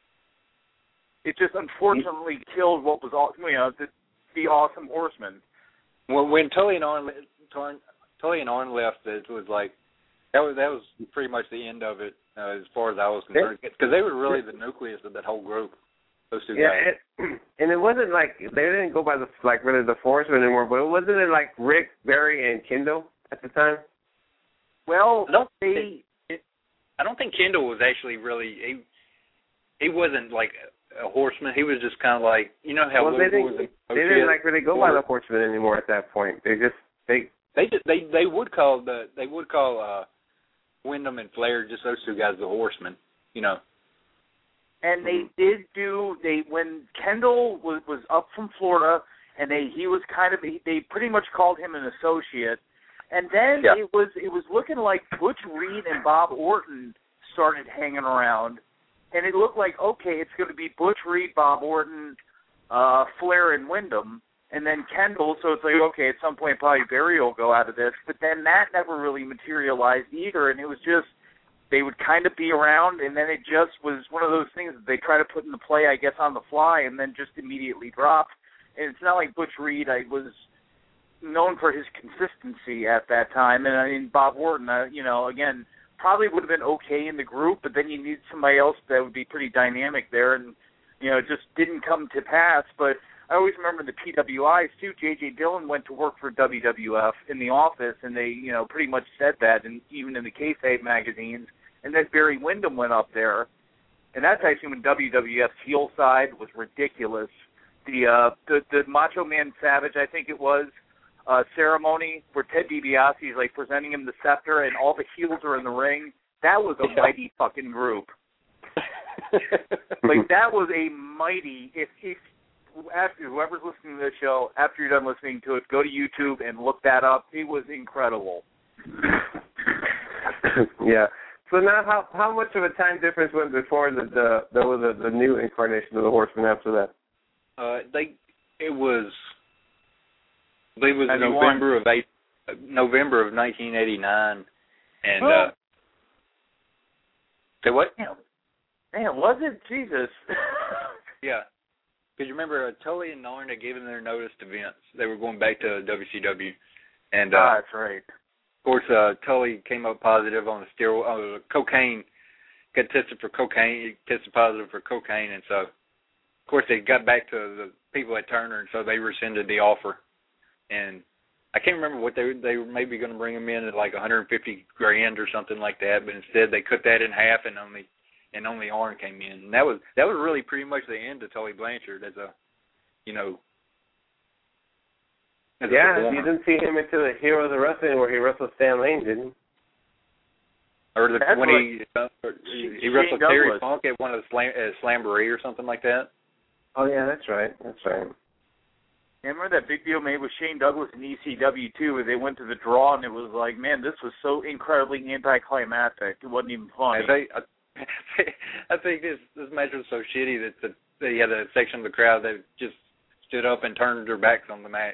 It just unfortunately killed what was, you know, the, the Awesome Horseman. Well, when Tully and Arn Tully and Arn left, it was like that was that was pretty much the end of it uh, as far as I was concerned, because they were really the nucleus of that whole group. Those two yeah, guys. It, and it wasn't like they didn't go by the like really the Horsemen anymore, but it wasn't it like Rick, Barry, and Kendall at the time. Well, I don't they. Think, it, I don't think Kendall was actually really. He, he wasn't like a horseman. He was just kind of like, you know how well, they didn't, was a, they didn't like really go by the Horsemen anymore at that point. They just they they just they they would call the they would call uh, Wyndham and Flair, just those two guys, the Horsemen. You know. And they did do they when Kendall was was up from Florida, and they he was kind of they pretty much called him an associate, and then yeah. it was it was looking like Butch Reed and Bob Orton started hanging around, and it looked like, okay, it's going to be Butch Reed, Bob Orton, uh, Flair, and Wyndham, and then Kendall. So it's like, okay, at some point probably Barry will go out of this, but then that never really materialized either, and it was just. They would kind of be around, and then it just was one of those things that they try to put into play, I guess, on the fly, and then just immediately dropped. And it's not like Butch Reed. I was known for his consistency at that time, and I mean Bob Orton. Uh, you know, again, probably would have been okay in the group, but then you need somebody else that would be pretty dynamic there, and you know, it just didn't come to pass. But I always remember the P W Is too. J J Dillon went to work for W W F in the office, and they, you know, pretty much said that, and even in the Kayfabe magazines. And then Barry Windham went up there, and that's actually when W W F's heel side was ridiculous. the uh, the the Macho Man Savage, I think it was, uh, ceremony where Ted DiBiase is like presenting him the scepter and all the heels are in the ring. That was a mighty fucking group. Like that was a mighty. If if after whoever's listening to this show, after you're done listening to it, go to YouTube and look that up. It was incredible. Yeah. So now, how how much of a time difference went before the the there was a, the new incarnation of the Horsemen after that? Uh, they it was I believe it was ninety-one. November of eight, November of nineteen eighty-nine, and oh. uh, say what? Damn. Man, was it? Jesus. Yeah, because you remember uh, Tully and Arn had given their notice to Vince. They were going back to W C W, and uh, ah, that's right. Of course, uh, Tully came up positive on the steroid, uh, cocaine. Got tested for cocaine. He tested positive for cocaine, and so, of course, they got back to the people at Turner, and so they rescinded the offer. And I can't remember what they they were maybe going to bring him in at like one hundred fifty grand or something like that, but instead they cut that in half, and only and only Arn came in. And that was that was really pretty much the end of Tully Blanchard as a, you know. Yeah, you didn't see him into the Hero of the Wrestling where he wrestled Stan Lane, didn't he? Or the, when he uh, he wrestled Terry Douglas. Funk at one of the slam, uh, Slamboree or something like that. Oh yeah, that's right, that's right. Yeah, I remember that big deal made with Shane Douglas and E C W too, where they went to the draw and it was like, man, this was so incredibly anticlimactic. It wasn't even funny. I think I, I think this this match was so shitty that the, they had a section of the crowd that just stood up and turned their backs on the match.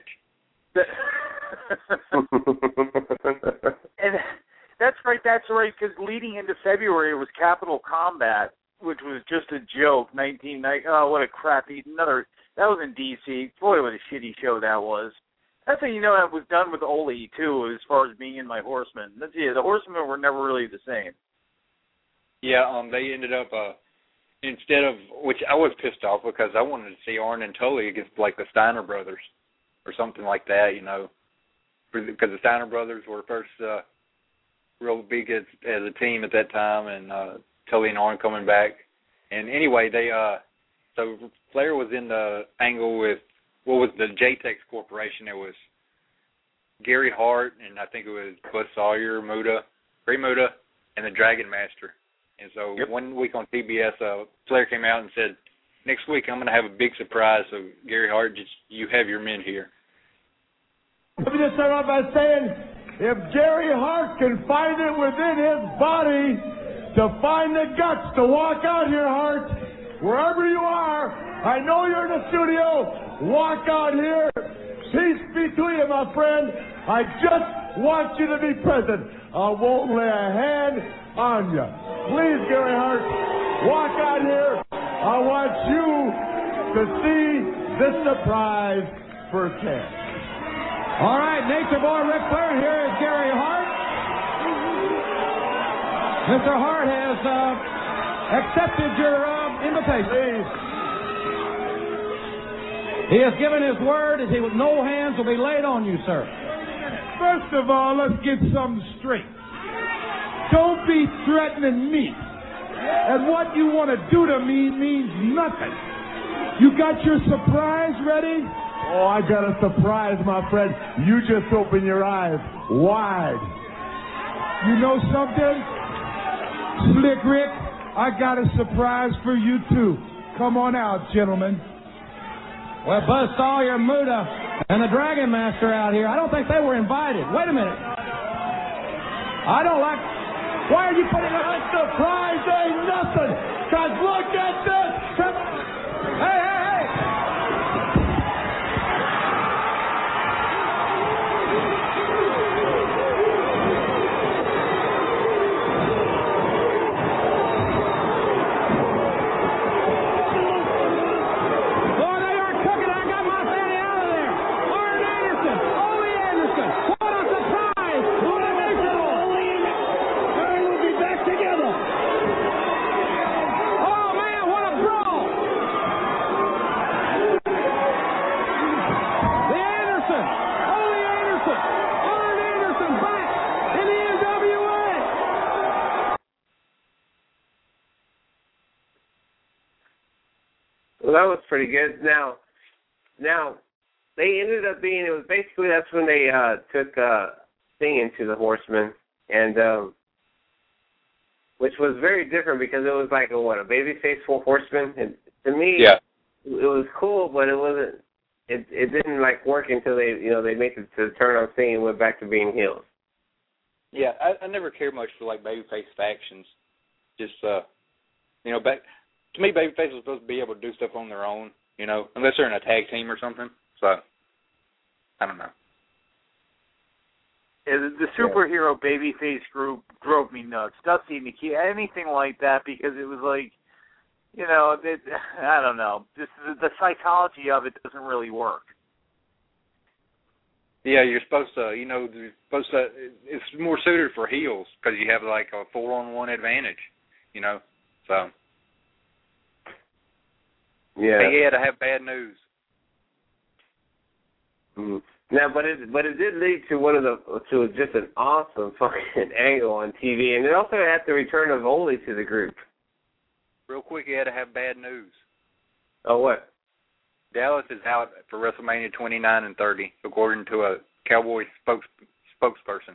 And that's right, that's right, because leading into February was Capital Combat, which was just a joke. nineteen ninety, oh, what a crappy, another, that was in D C. Boy, what a shitty show that was. That's how you know that was done with Ole, too, as far as being in my Horsemen. That's, yeah, the Horsemen were never really the same. Yeah, um, they ended up, uh, instead of, which I was pissed off because I wanted to see Arn and Tully against, like, the Steiner brothers or something like that, you know, because the Steiner brothers were first uh, real big as, as a team at that time, and uh, Tully and Arn coming back. And anyway, they, uh, so Flair was in the angle with, what was the J TEX Corporation? It was Gary Hart, and I think it was Buzz Sawyer, Muda, Ray Muda, and the Dragon Master. And so yep. one week on T B S, uh, Flair came out and said, next week I'm going to have a big surprise, so Gary Hart, just you have your men here. Let me just start off by saying, if Gary Hart can find it within his body to find the guts to walk out here, Hart, wherever you are, I know you're in the studio, walk out here. Peace be to you, my friend. I just want you to be present. I won't lay a hand on you. Please, Gary Hart, walk out here. I want you to see this surprise firsthand. All right, Nature Boy Ric Flair, here is Gary Hart. Mister Hart has uh, accepted your uh, invitation. He has given his word that he will, no hands will be laid on you, sir. First of all, let's get something straight. Don't be threatening me. And what you want to do to me means nothing. You got your surprise ready? Oh, I got a surprise, my friend. You just open your eyes wide. You know something? Slick Rick, I got a surprise for you, too. Come on out, gentlemen. Well, Buzz Sawyer, Muda, and the Dragon Master out here, I don't think they were invited. Wait a minute. I don't like... Why are you putting up... A surprise ain't nothing, because look at this. Hey, hey, hey. Well, that was pretty good. Now, now, they ended up being, it was basically, that's when they uh, took uh, Sting into the Horsemen, and um, which was very different because it was like a, what, a babyface Four Horsemen? And to me, yeah. it was cool, but it wasn't, it it didn't like work until they, you know, they made the, the turn on Sting and went back to being heels. Yeah, I, I never cared much for like babyface factions. Just, uh, you know, back to me, babyface was supposed to be able to do stuff on their own, you know, unless they're in a tag team or something. So, I don't know. Yeah, the, the superhero babyface group drove me nuts. Dusty and Nikki, anything like that, because it was like, you know, it, I don't know. This, the psychology of it doesn't really work. Yeah, you're supposed to, you know, you're supposed to, it's more suited for heels because you have like a four-on-one advantage, you know, so. Yeah. They had to have bad news. Mm. Now, but it but it did lead to one of the to just an awesome fucking angle on T V, and it also had the return of Ole to the group. Real quick, you had to have bad news. Oh, what? Dallas is out for WrestleMania twenty-nine and thirty, according to a Cowboys spokes, spokesperson.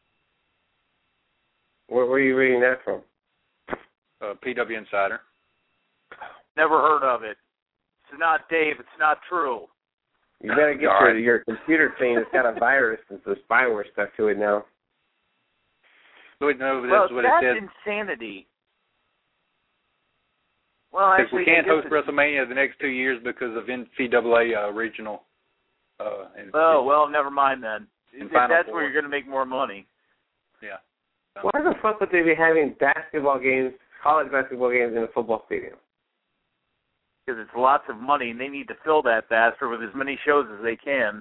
Where were you reading that from? Uh, P W Insider. Never heard of it. It's not Dave. It's not true. You better get your, your computer thing. It's got a virus and some spyware stuff to it now. So no, that's well, what that's it says. insanity. Well, actually, we can't host WrestleMania the next two years because of N C double A uh, regional. Uh, and, oh, well, never mind then. If that's four. where you're going to make more money. Yeah. Why the fuck would they be having basketball games, college basketball games in a football stadium? Because it's lots of money, and they need to fill that faster with as many shows as they can.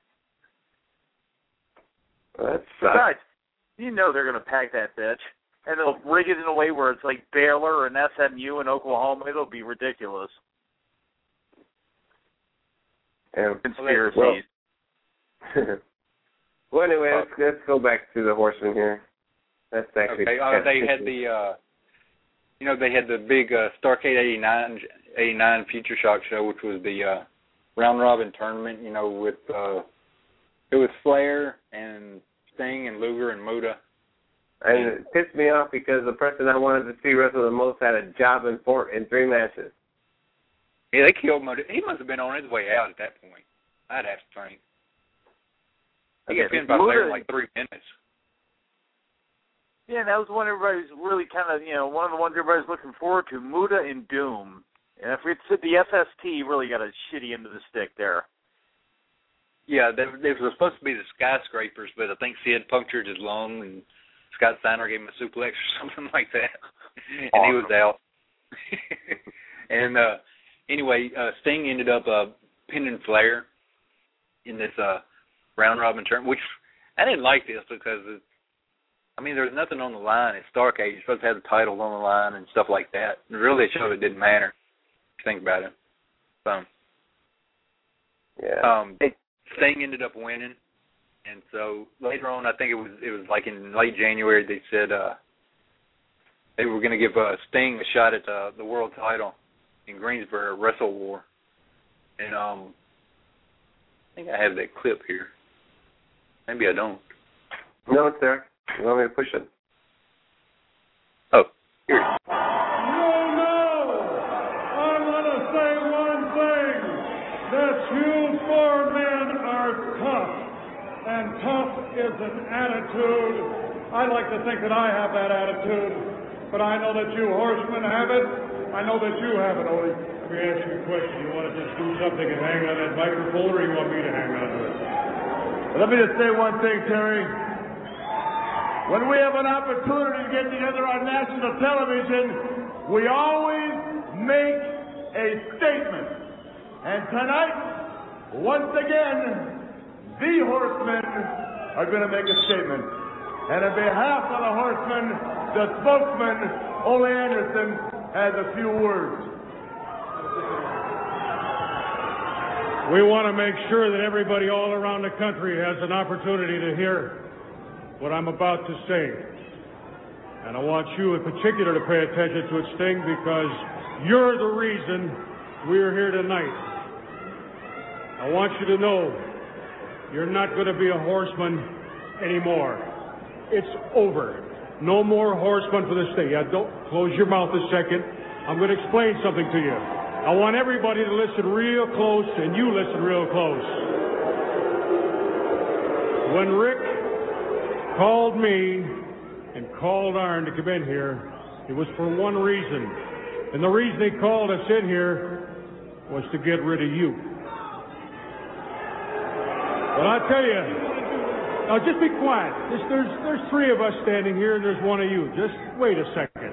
That's Besides, you know they're going to pack that bitch. And they'll rig it in a way where it's like Baylor and S M U and Oklahoma. It'll be ridiculous. Yeah. Conspiracies. Well, well anyway, let's, let's go back to the Horsemen here. That's actually... Okay, uh, they had the, uh, you know, they had the big uh, Starrcade eighty-nine, eighty-nine Future Shock show, which was the uh, round-robin tournament, you know, with, uh, it was Flair and Sting and Luger and Muta. And it pissed me off because the person I wanted to see wrestle the most had a job in four in three matches. Yeah, they killed Muta. He must have been on his way out at that point. I'd have to think. He got pinned by Flair in like three minutes. Yeah, that was one everybody's really kind of, you know, one of the ones everybody's looking forward to, Muta and Doom. And if we said the F S T really got a shitty end of the stick there. Yeah, they, they were supposed to be the Skyscrapers, but I think Sid punctured his lung and Scott Steiner gave him a suplex or something like that, and awesome. He was out. and uh, anyway, uh, Sting ended up uh, pinning Flair in this uh, round-robin tournament, which I didn't like this because, it, I mean, there's nothing on the line. It's Starrcade. You're supposed to have the titles on the line and stuff like that. And really, it showed it didn't matter, if you think about it. So, yeah. Um, Sting ended up winning. And so later on, I think it was it was like in late January, they said uh, they were going to give uh, Sting a shot at uh, the world title in Greensboro, Wrestle War. And um, I think I have that clip here. Maybe I don't. No, it's there. You want me to push it? Oh, here. No, no! I want to say one thing. That you four men are tough. And tough is an attitude. I like to think that I have that attitude, but I know that you horsemen have it. I know that you have it, Ole. Let me ask you a question. You want to just do something and hang on that microphone, or you want me to hang on to it? Let me just say one thing, Terry. When we have an opportunity to get together on national television, we always make a statement. And tonight, once again, the Horsemen are going to make a statement. And on behalf of the Horsemen, the spokesman, Ole Anderson, has a few words. We want to make sure that everybody all around the country has an opportunity to hear what I'm about to say. And I want you in particular to pay attention to it, Sting, because you're the reason we're here tonight. I want you to know you're not going to be a horseman anymore. It's over. No more horsemen for the state. Yeah, don't close your mouth a second. I'm going to explain something to you. I want everybody to listen real close, and you listen real close. When Rick called me and called Arn to come in here, it was for one reason. And the reason he called us in here was to get rid of you. But I'll tell you, now just be quiet. Just, there's, there's three of us standing here, and there's one of you. Just wait a second.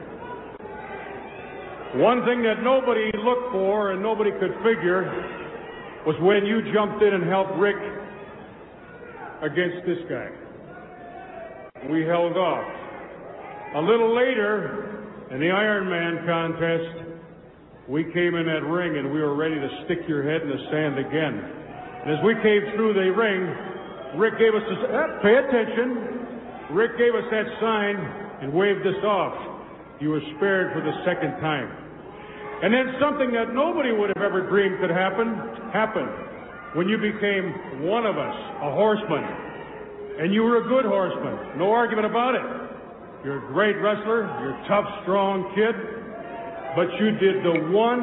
One thing that nobody looked for and nobody could figure was when you jumped in and helped Rick against this guy. We held off. A little later, in the Iron Man contest, we came in that ring and we were ready to stick your head in the sand again. And as we came through the ring, Rick gave us this, uh, pay attention. Rick gave us that sign and waved us off. You were spared for the second time. And then something that nobody would have ever dreamed could happen, happened. When you became one of us, a horseman. And you were a good horseman. No argument about it. You're a great wrestler. You're a tough, strong kid. But you did the one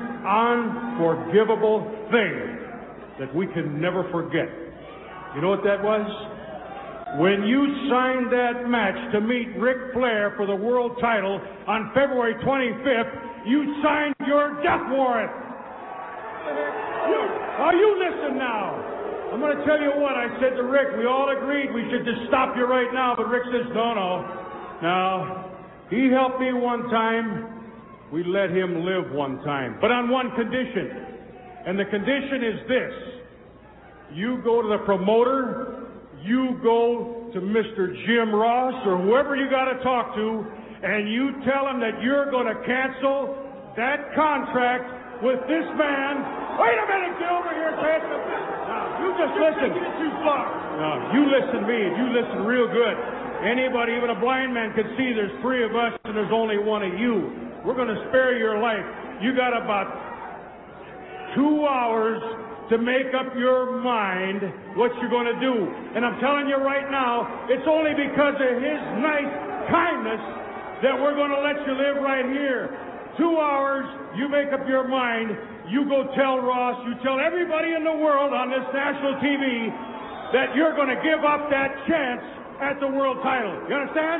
unforgivable thing that we can never forget. You know what that was? When you signed that match to meet Ric Flair for the world title on February twenty-fifth, you signed your death warrant. You, oh, you listen now. I'm going to tell you what I said to Rick. We all agreed we should just stop you right now, but Rick says, no, no. Now, he helped me one time. We let him live one time, but on one condition. And the condition is this. You go to the promoter, you go to Mister Jim Ross or whoever you got to talk to, and you tell him that you're going to cancel that contract with this man. Wait a minute, get over here, Ted. Now, you just listen. Too far. No, you listen to me, and you listen real good. Anybody, even a blind man, can see there's three of us, and there's only one of you. We're going to spare your life. You got about two hours to make up your mind what you're going to do. And I'm telling you right now, it's only because of his nice kindness that we're going to let you live right here. Two hours, you make up your mind, you go tell Ross, you tell everybody in the world on this national T V that you're going to give up that chance at the world title. You understand?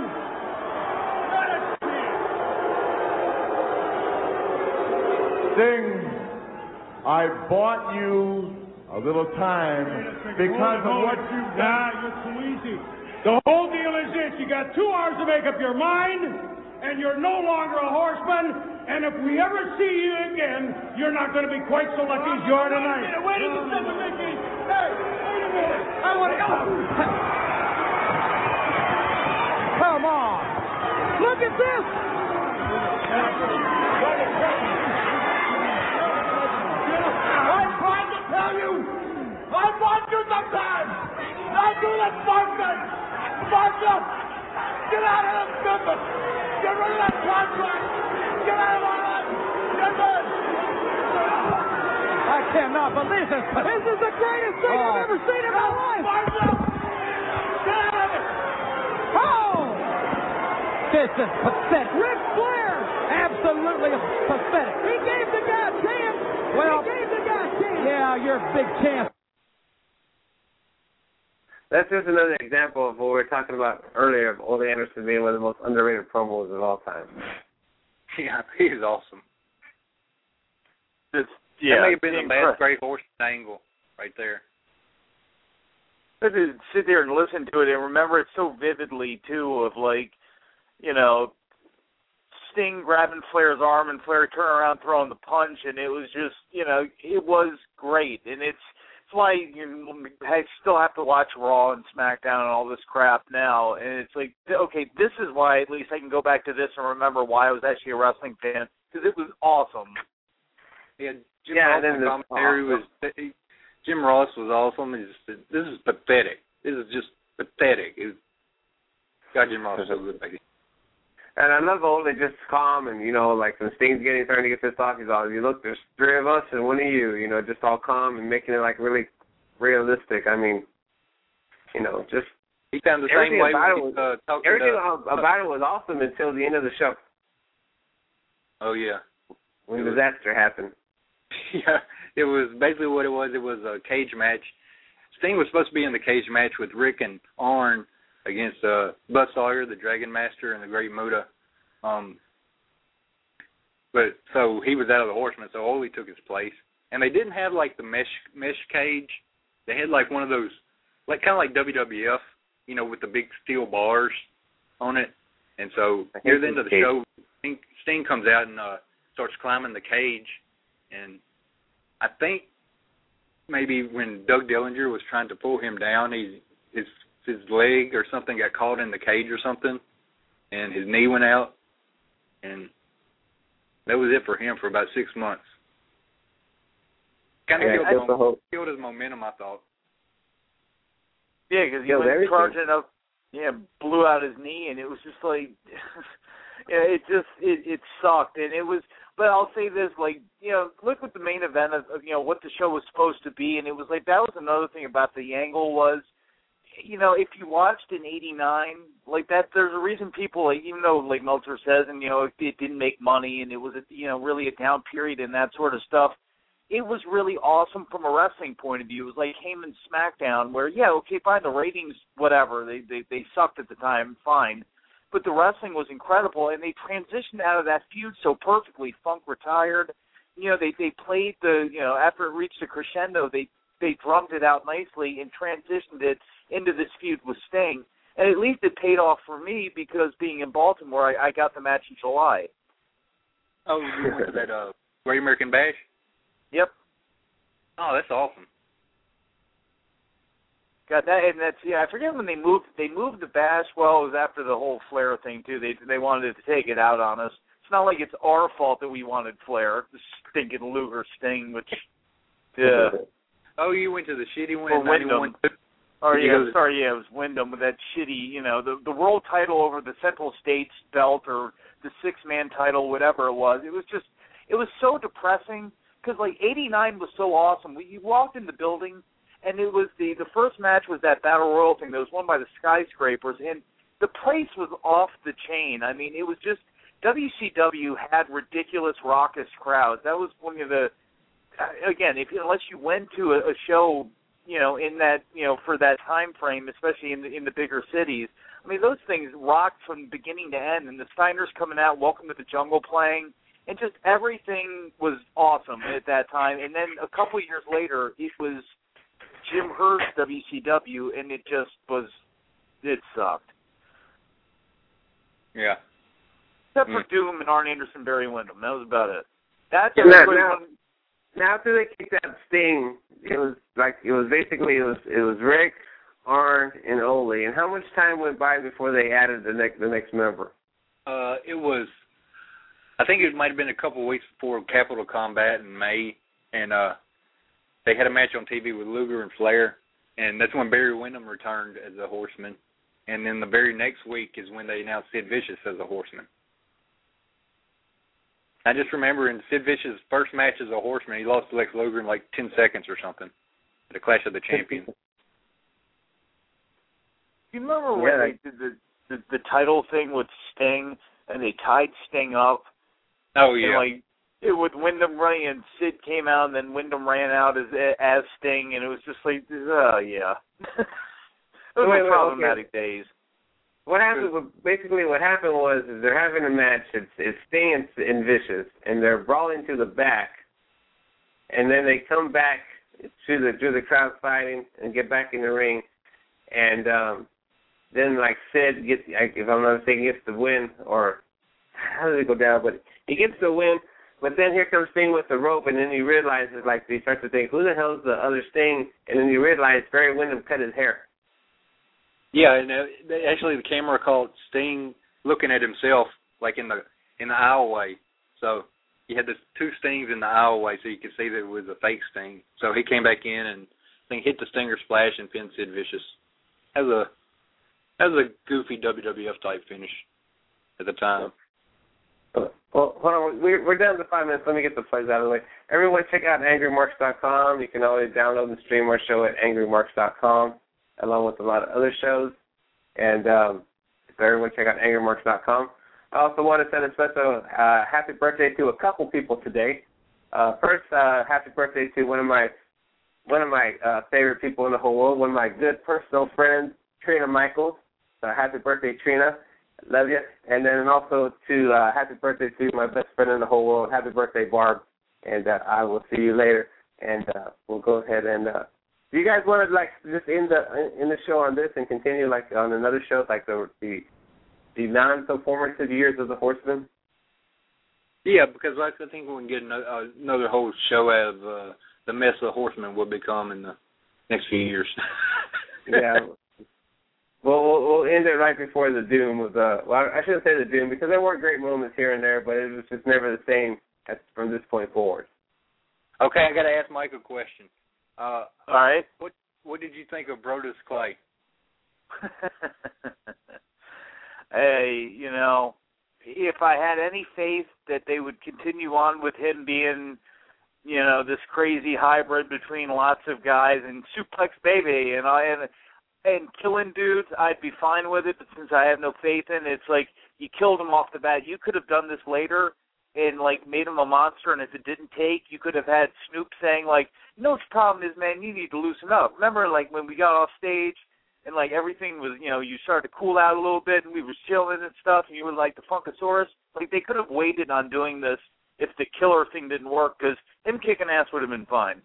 Sting, I bought you a little time because of what you've done. Nah, you're too easy. The whole deal is this. You got two hours to make up your mind, and you're no longer a horseman, and if we ever see you again, you're not going to be quite so lucky as you are tonight. Wait a minute, wait a second, Mickey. Hey, wait a minute. I want to go. Come on. Look at this. I'm trying to tell you, I want you sometimes. I do that, Sparkman. Sparkman, get out of this business. Get rid of that contract. Get out of my life. Get rid. I cannot believe this. This is the greatest thing oh. I've ever seen in my life. Sparkman, get out of it. Oh! This is pathetic. Ric Flair, absolutely pathetic. He gave the guy a chance. Well, he gave the guy a chance. Yeah, you're a big champ. That's just another example of what we were talking about earlier of Ole Anderson being one of the most underrated promos of all time. Yeah, he is awesome. It's, yeah, that may have been the best Great Horse angle right there. But to sit there and listen to it and remember it so vividly, too, of like, you know, Sting grabbing Flair's arm and Flair turning around throwing the punch, and it was just, you know, it was great. And it's, it's why you I still have to watch Raw and SmackDown and all this crap now. And it's like, okay, this is why at least I can go back to this and remember why I was actually a wrestling fan, because it was awesome. Yeah, Jim yeah, Ross commentary awesome. was Jim Ross was awesome. This is pathetic. This is just pathetic. It, God, Jim Ross is so good, baby. And I love Ole just calm and, you know, like when Sting's getting starting to get pissed off, he's all, you look, there's three of us and one of you, you know, just all calm and making it like really realistic. I mean, you know, just he found the everything same way about when it he, was, uh, talked everything to, uh, about it was awesome until the end of the show. Oh yeah, when the disaster happened. Yeah, it was basically what it was. It was a cage match. Sting was supposed to be in the cage match with Rick and Arn against uh, Buzz Sawyer, the Dragon Master, and the Great Muta. Um, but so he was out of the Horsemen, so Ole took his place. And they didn't have like the mesh mesh cage. They had like one of those, like kind of like W W F, you know, with the big steel bars on it. And so near the end of the show, Sting, Sting comes out and uh, starts climbing the cage. And I think maybe when Doug Dillinger was trying to pull him down, he his his leg or something got caught in the cage or something, and his knee went out, and that was it for him for about six months. Kind of yeah, killed, his, killed his momentum, I thought. Yeah, because he Killed went everything. charging up, yeah, blew out his knee, and it was just like, yeah, it just it, it sucked, and it was. But I'll say this, like, you know, look at the main event of, of, you know, what the show was supposed to be, and it was like, that was another thing about the angle was, you know, if you watched in eighty-nine, like that, there's a reason people, like, even though, like Meltzer says, and, you know, it, it didn't make money, and it was, a, you know, really a down period and that sort of stuff, it was really awesome from a wrestling point of view. It was like Heyman's SmackDown, where, yeah, okay, fine, the ratings, whatever, they, they, they sucked at the time, fine. But the wrestling was incredible, and they transitioned out of that feud so perfectly. Funk retired. You know, they, they played the, you know, after it reached a crescendo, they, they drummed it out nicely and transitioned it into this feud with Sting. And at least it paid off for me because being in Baltimore, I, I got the match in July. Oh, you went to that uh, Great American Bash? Yep. Oh, that's awesome. Got that, and that's yeah. I forget when they moved. They moved the bash. Well, it was after the whole Flair thing too. They they wanted to take it out on us. It's not like it's our fault that we wanted Flair, the stinking Luger Sting, which yeah. Oh, you went to the shitty one. Or Wyndham. Or yeah, go to... sorry, yeah, it was Wyndham with that shitty, you know, the the world title over the Central States belt or the six man title, whatever it was. It was just, it was so depressing because like eighty-nine was so awesome. We you walked in the building. And it was the, the first match was that Battle Royal thing that was won by the Skyscrapers, and the place was off the chain. I mean, it was just, W C W had ridiculous, raucous crowds. That was one of the, again, if unless you went to a, a show, you know, in that, you know, for that time frame, especially in the, in the bigger cities, I mean, those things rocked from beginning to end, and the Steiners coming out, Welcome to the Jungle playing, and just everything was awesome at that time. And then a couple years later, it was Jim Hurst W C W, and it just was, it sucked. Yeah. Except for mm. Doom and Arn Anderson, Barry Windham. That was about it. That's yeah, now, now, now after they kicked out Sting, it was like, it was basically, it was it was Rick, Arn, and Ole. And how much time went by before they added the next the next member? Uh, it was, I think it might have been a couple of weeks before Capital Combat in May, and uh, they had a match on T V with Luger and Flair, and that's when Barry Windham returned as a Horseman. And then the very next week is when they announced Sid Vicious as a Horseman. I just remember in Sid Vicious' first match as a Horseman, he lost to Lex Luger in like ten seconds or something at a Clash of the Champions. You remember when yeah, they did the, the, the title thing with Sting, and they tied Sting up? Oh, yeah. And like, it, with Wyndham running, and Sid came out, and then Wyndham ran out as as Sting, and it was just like, oh, yeah. Those wait, were wait, problematic okay. days. What happened? Basically, what happened was is they're having a match. It's, it's Sting and, and Vicious, and they're brawling to the back, and then they come back through the through the crowd fighting and get back in the ring, and um, then like Sid gets, if I'm not mistaken, gets the win, or how did it go down? But he gets the win. But then here comes Sting with the rope, and then he realizes, like, he starts to think, who the hell is the other Sting? And then you realize Barry Windham cut his hair. Yeah, and uh, actually the camera caught Sting looking at himself, like in the in the aisleway. So you had the two Stings in the aisleway, so you could see that it was a fake Sting. So he came back in and I think hit the Stinger Splash and pinned Sid Vicious. That was a that was a goofy W W F type finish. at the time. Well, hold on. We're, we're down to five minutes. Let me get the plays out of the way. Everyone check out angry marks dot com. You can always download and stream our show at angry marks dot com, along with a lot of other shows. And um, so everyone check out angry marks dot com. I also want to send a special uh, happy birthday to a couple people today. Uh, first, uh, happy birthday to one of my one of my uh, favorite people in the whole world, one of my good personal friends, Trina Michaels. So happy birthday, Trina. Love you. And then also to uh, happy birthday to my best friend in the whole world. Happy birthday, Barb. And uh, I will see you later. And uh, we'll go ahead and uh, do you guys want to like just end the end the show on this and continue like on another show, like the the, the non so formative years of the Horsemen? Yeah, because like, I think we can get another, uh, another whole show out of uh, the mess the Horsemen will become in the next few years. Yeah. Well, well, we'll end it right before the doom of the. Well, I shouldn't say the doom because there were great moments here and there, but it was just never the same as from this point forward. Okay, I got to ask Mike a question. Uh, All right. What What did you think of Brodus Clay? Hey, you know, if I had any faith that they would continue on with him being, you know, this crazy hybrid between lots of guys and suplex baby and I and. And killing dudes, I'd be fine with it, but since I have no faith in it, it's like you killed him off the bat. You could have done this later and, like, made him a monster, and if it didn't take, you could have had Snoop saying, like, you know what the problem is, man, you need to loosen up. Remember, like, when we got off stage and, like, everything was, you know, you started to cool out a little bit and we were chilling and stuff, and you were like the Funkasaurus? Like, they could have waited on doing this if the killer thing didn't work, because him kicking ass would have been fine.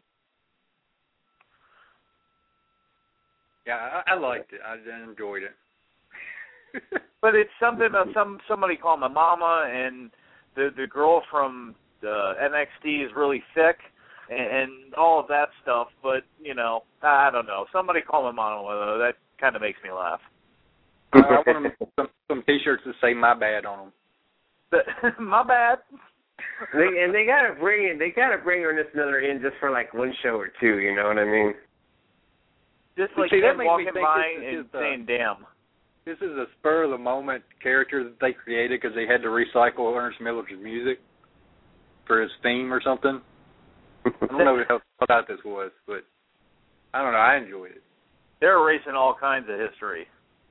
Yeah, I, I liked it. I enjoyed it. But it's something that some somebody called my mama, and the the girl from the N X T is really thick, and, and all of that stuff. But you know, I don't know. Somebody called my mama. That kind of makes me laugh. I, I want them some, some T-shirts that say "My bad" on them. My bad. They, and they gotta bring it. They gotta bring Ernest Miller in just for like one show or two. You know what I mean? Just like See, him that walking makes me think by this and is, uh, saying, damn. This is a spur-of-the-moment character that they created because they had to recycle Ernest Miller's music for his theme or something. I don't know how about this was, but I don't know. I enjoyed it. They're erasing all kinds of history.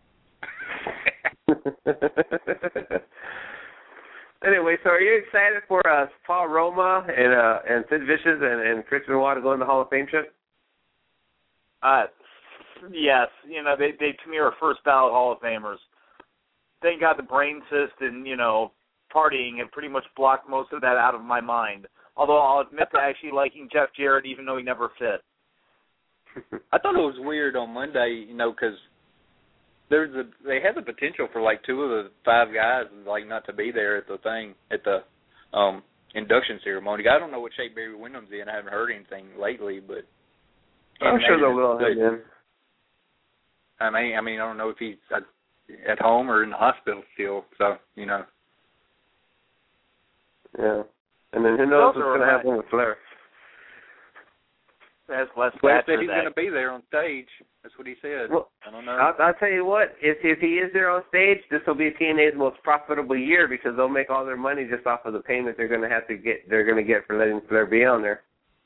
Anyway, so are you excited for uh, Paul Roma and uh, and Sid Vicious and, and Chris Benoit to go in the Hall of Fame trip? Uh, yes, you know, they, they to me are first ballot Hall of Famers. Thank God the brain cyst and, you know, partying have pretty much blocked most of that out of my mind. Although I'll admit to actually liking Jeff Jarrett even though he never fit. I thought it was weird on Monday, you know, because there's a they had the potential for like two of the five guys like not to be there at the thing at the um, induction ceremony. I don't know what shape Barry Windham's in. I haven't heard anything lately, but. I'm sure they will have him. I mean, I mean, I don't know if he's at, at home or in the hospital still. So, you know. Yeah, and then who knows what's going to happen with Flair? That's less. Flair said he's going to be there on stage. That's what he said. Well, I don't know. I'll, I'll tell you what. If if he is there on stage, this will be T N A's most profitable year because they'll make all their money just off of the payment they're going to have to get. They're going to get for letting Flair be on there.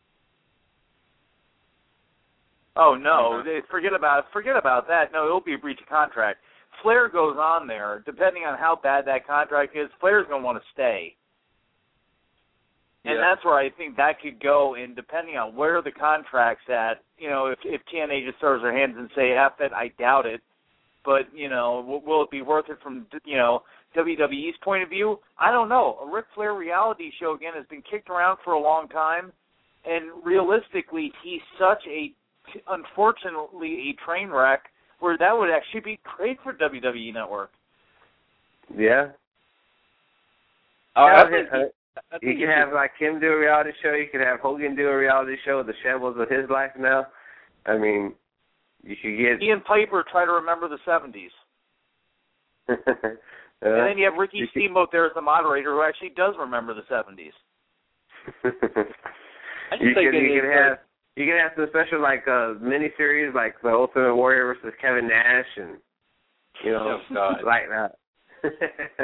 Oh no! They, forget about forget about that. No, it'll be a breach of contract. Flair goes on there, depending on how bad that contract is. Flair's going to want to stay, and yeah. that's where I think that could go. And depending on where the contract's at, you know, if if T N A just throws their hands and say "F it," I doubt it. But you know, will, will it be worth it from you know W W E's point of view? I don't know. A Ric Flair reality show again has been kicked around for a long time, and realistically, he's such a unfortunately a train wreck where that would actually be great for W W E Network. Yeah. Oh, yeah I think uh, I think you can have like him do a reality show. You could have Hogan do a reality show of the shambles of his life now. I mean, you should get Ian Piper try to remember the seventies. uh, and then you have Ricky you Steamboat there as the moderator who actually does remember the seventies. I just you think could, you could uh, have You can have some special, like, uh, miniseries, like The Ultimate Warrior versus Kevin Nash, and, you know, oh, like that.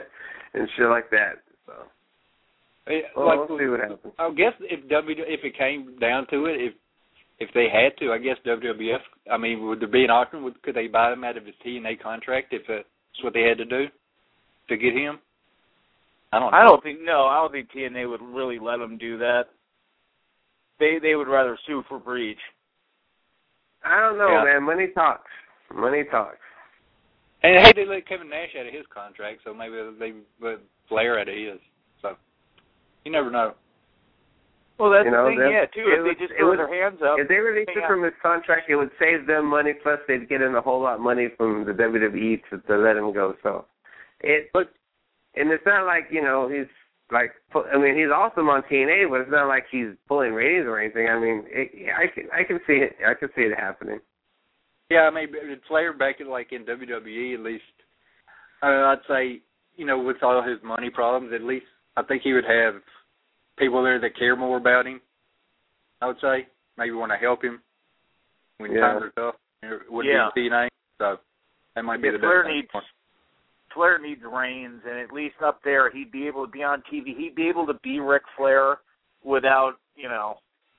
and shit like that. So, It, well, like, we'll see what happens. I guess if W if it came down to it, if if they had to, I guess W W F. I mean, would there be an option? Would, could they buy him out of his T N A contract if that's what they had to do to get him? I don't know. I don't think no. I don't think T N A would really let them do that. They they would rather sue for breach. I don't know, Yeah. man. Money talks. Money talks. And hey, they let Kevin Nash out of his contract, so maybe they let Flair out of his. So you never know. Well, that's You know, the thing, that- yeah, too. it If would- they just it throw would- their hands up. If they released it yeah. from his contract, it would save them money. Plus, they'd get in a whole lot of money from the W W E to, to let him go. So it, but and it's not like you know he's like. I mean, he's awesome on T N A, but it's not like he's pulling ratings or anything. I mean, it, I can I can see it. I can see it happening. yeah, I mean, Flair back in like in W W E at least. Uh, I'd say you know with all his money problems, at least I think he would have people there that care more about him. I would say maybe want to help him when Yeah. times are tough. It wouldn't Yeah. be T N A, so that might be Yeah, the Flair best thing. needs Flair needs reigns, and at least up there, he'd be able to be on T V. He'd be able to be Ric Flair without, you know.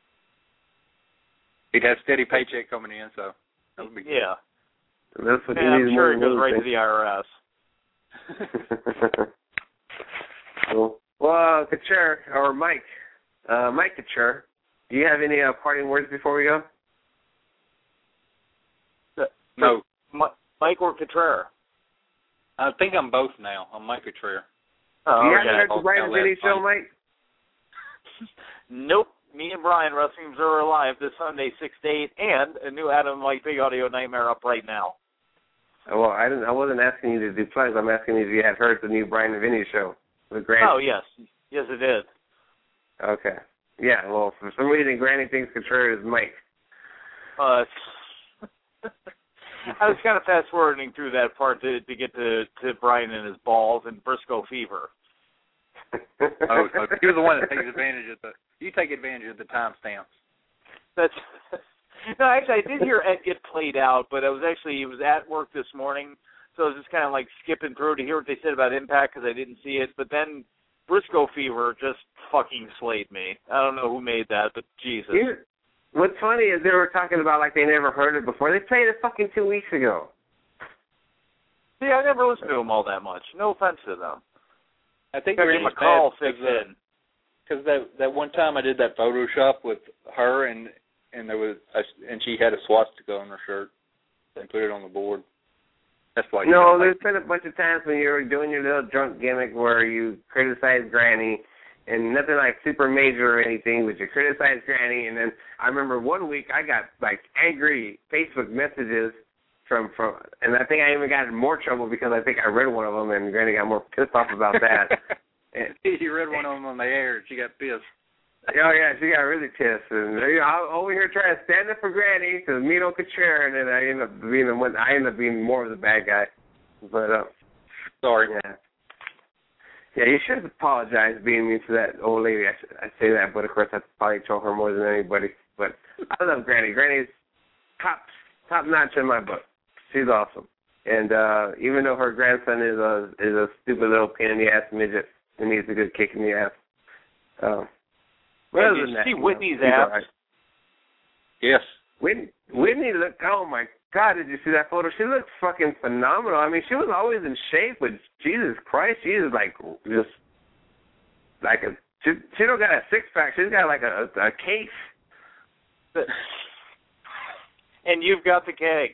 He'd have steady paycheck coming in, so that would be good. Yeah. That's what And he I'm needs sure more it goes than right to anything. the I R S. Cool. Well, uh, Couture or Mike, uh, Mike Couture, do you have any uh, parting words before we go? No. Mike or Couture? I think I'm both now. I'm Mike Couture. Oh, you okay. haven't heard the Brian Vinny show, Mike? Nope. Me and Brian, Wrestling Observer Live this Sunday, six to eight, and a new Adam and Mike Big Audio Nightmare up right now. Well, I didn't. I wasn't asking you to do plugs. I'm asking you if you had heard the new Brian and Vinny show with Granny. Oh, yes. Yes, it is. Okay. Yeah. Well, for some reason, Granny thinks Couture is Mike. Uh, I was kind of fast forwarding through that part to to get to, to Brian and his balls and Briscoe Fever. oh, so you're the one that takes advantage of the. You take advantage of the timestamps. That's no, actually, I did hear Ed get played out, but I was actually it was at work this morning, so I was just kind of like skipping through to hear what they said about Impact because I didn't see it. But then Briscoe Fever just fucking slayed me. I don't know who made that, but Jesus. You, what's funny is they were talking about like they never heard it before. They played it fucking two weeks ago. See, I never listened to them all that much. No offense to them. I think Gary Randy McCall Bad- fixed in. Because that that one time I did that Photoshop with her and and there was a, and she had a swastika on her shirt and put it on the board. That's why. You No, don't there's like been a bunch of times when you were doing your little drunk gimmick where you criticize Granny, and nothing like super major or anything, but you criticize Granny, and then I remember one week I got like angry Facebook messages from from, and I think I even got in more trouble because I think I read one of them, and Granny got more pissed off about that. and, you read one of them on the air and she got pissed. Oh yeah, she got really pissed, and you know, I was over here trying to stand up for Granny because me don't Couture, and then I ended up being the one. I ended up being more of the bad guy. But uh, sorry. Yeah, yeah, you should apologize being mean to that old lady. I, should, I say that, but of course I probably troll her more than anybody. But I love Granny. Granny's top top notch in my book. She's awesome, and uh, even though her grandson is a is a stupid little pain in the ass midget who needs a good kick in the ass. Um, Hey, Other did than you that, see you know, Whitney's she's all abs? right. Yes. Whitney, Whitney looked, oh my God, did you see that photo? She looked fucking phenomenal. I mean, she was always in shape, but Jesus Christ, she is like just like a, she, she don't got a six pack, she's got like a, a case. And you've got the keg.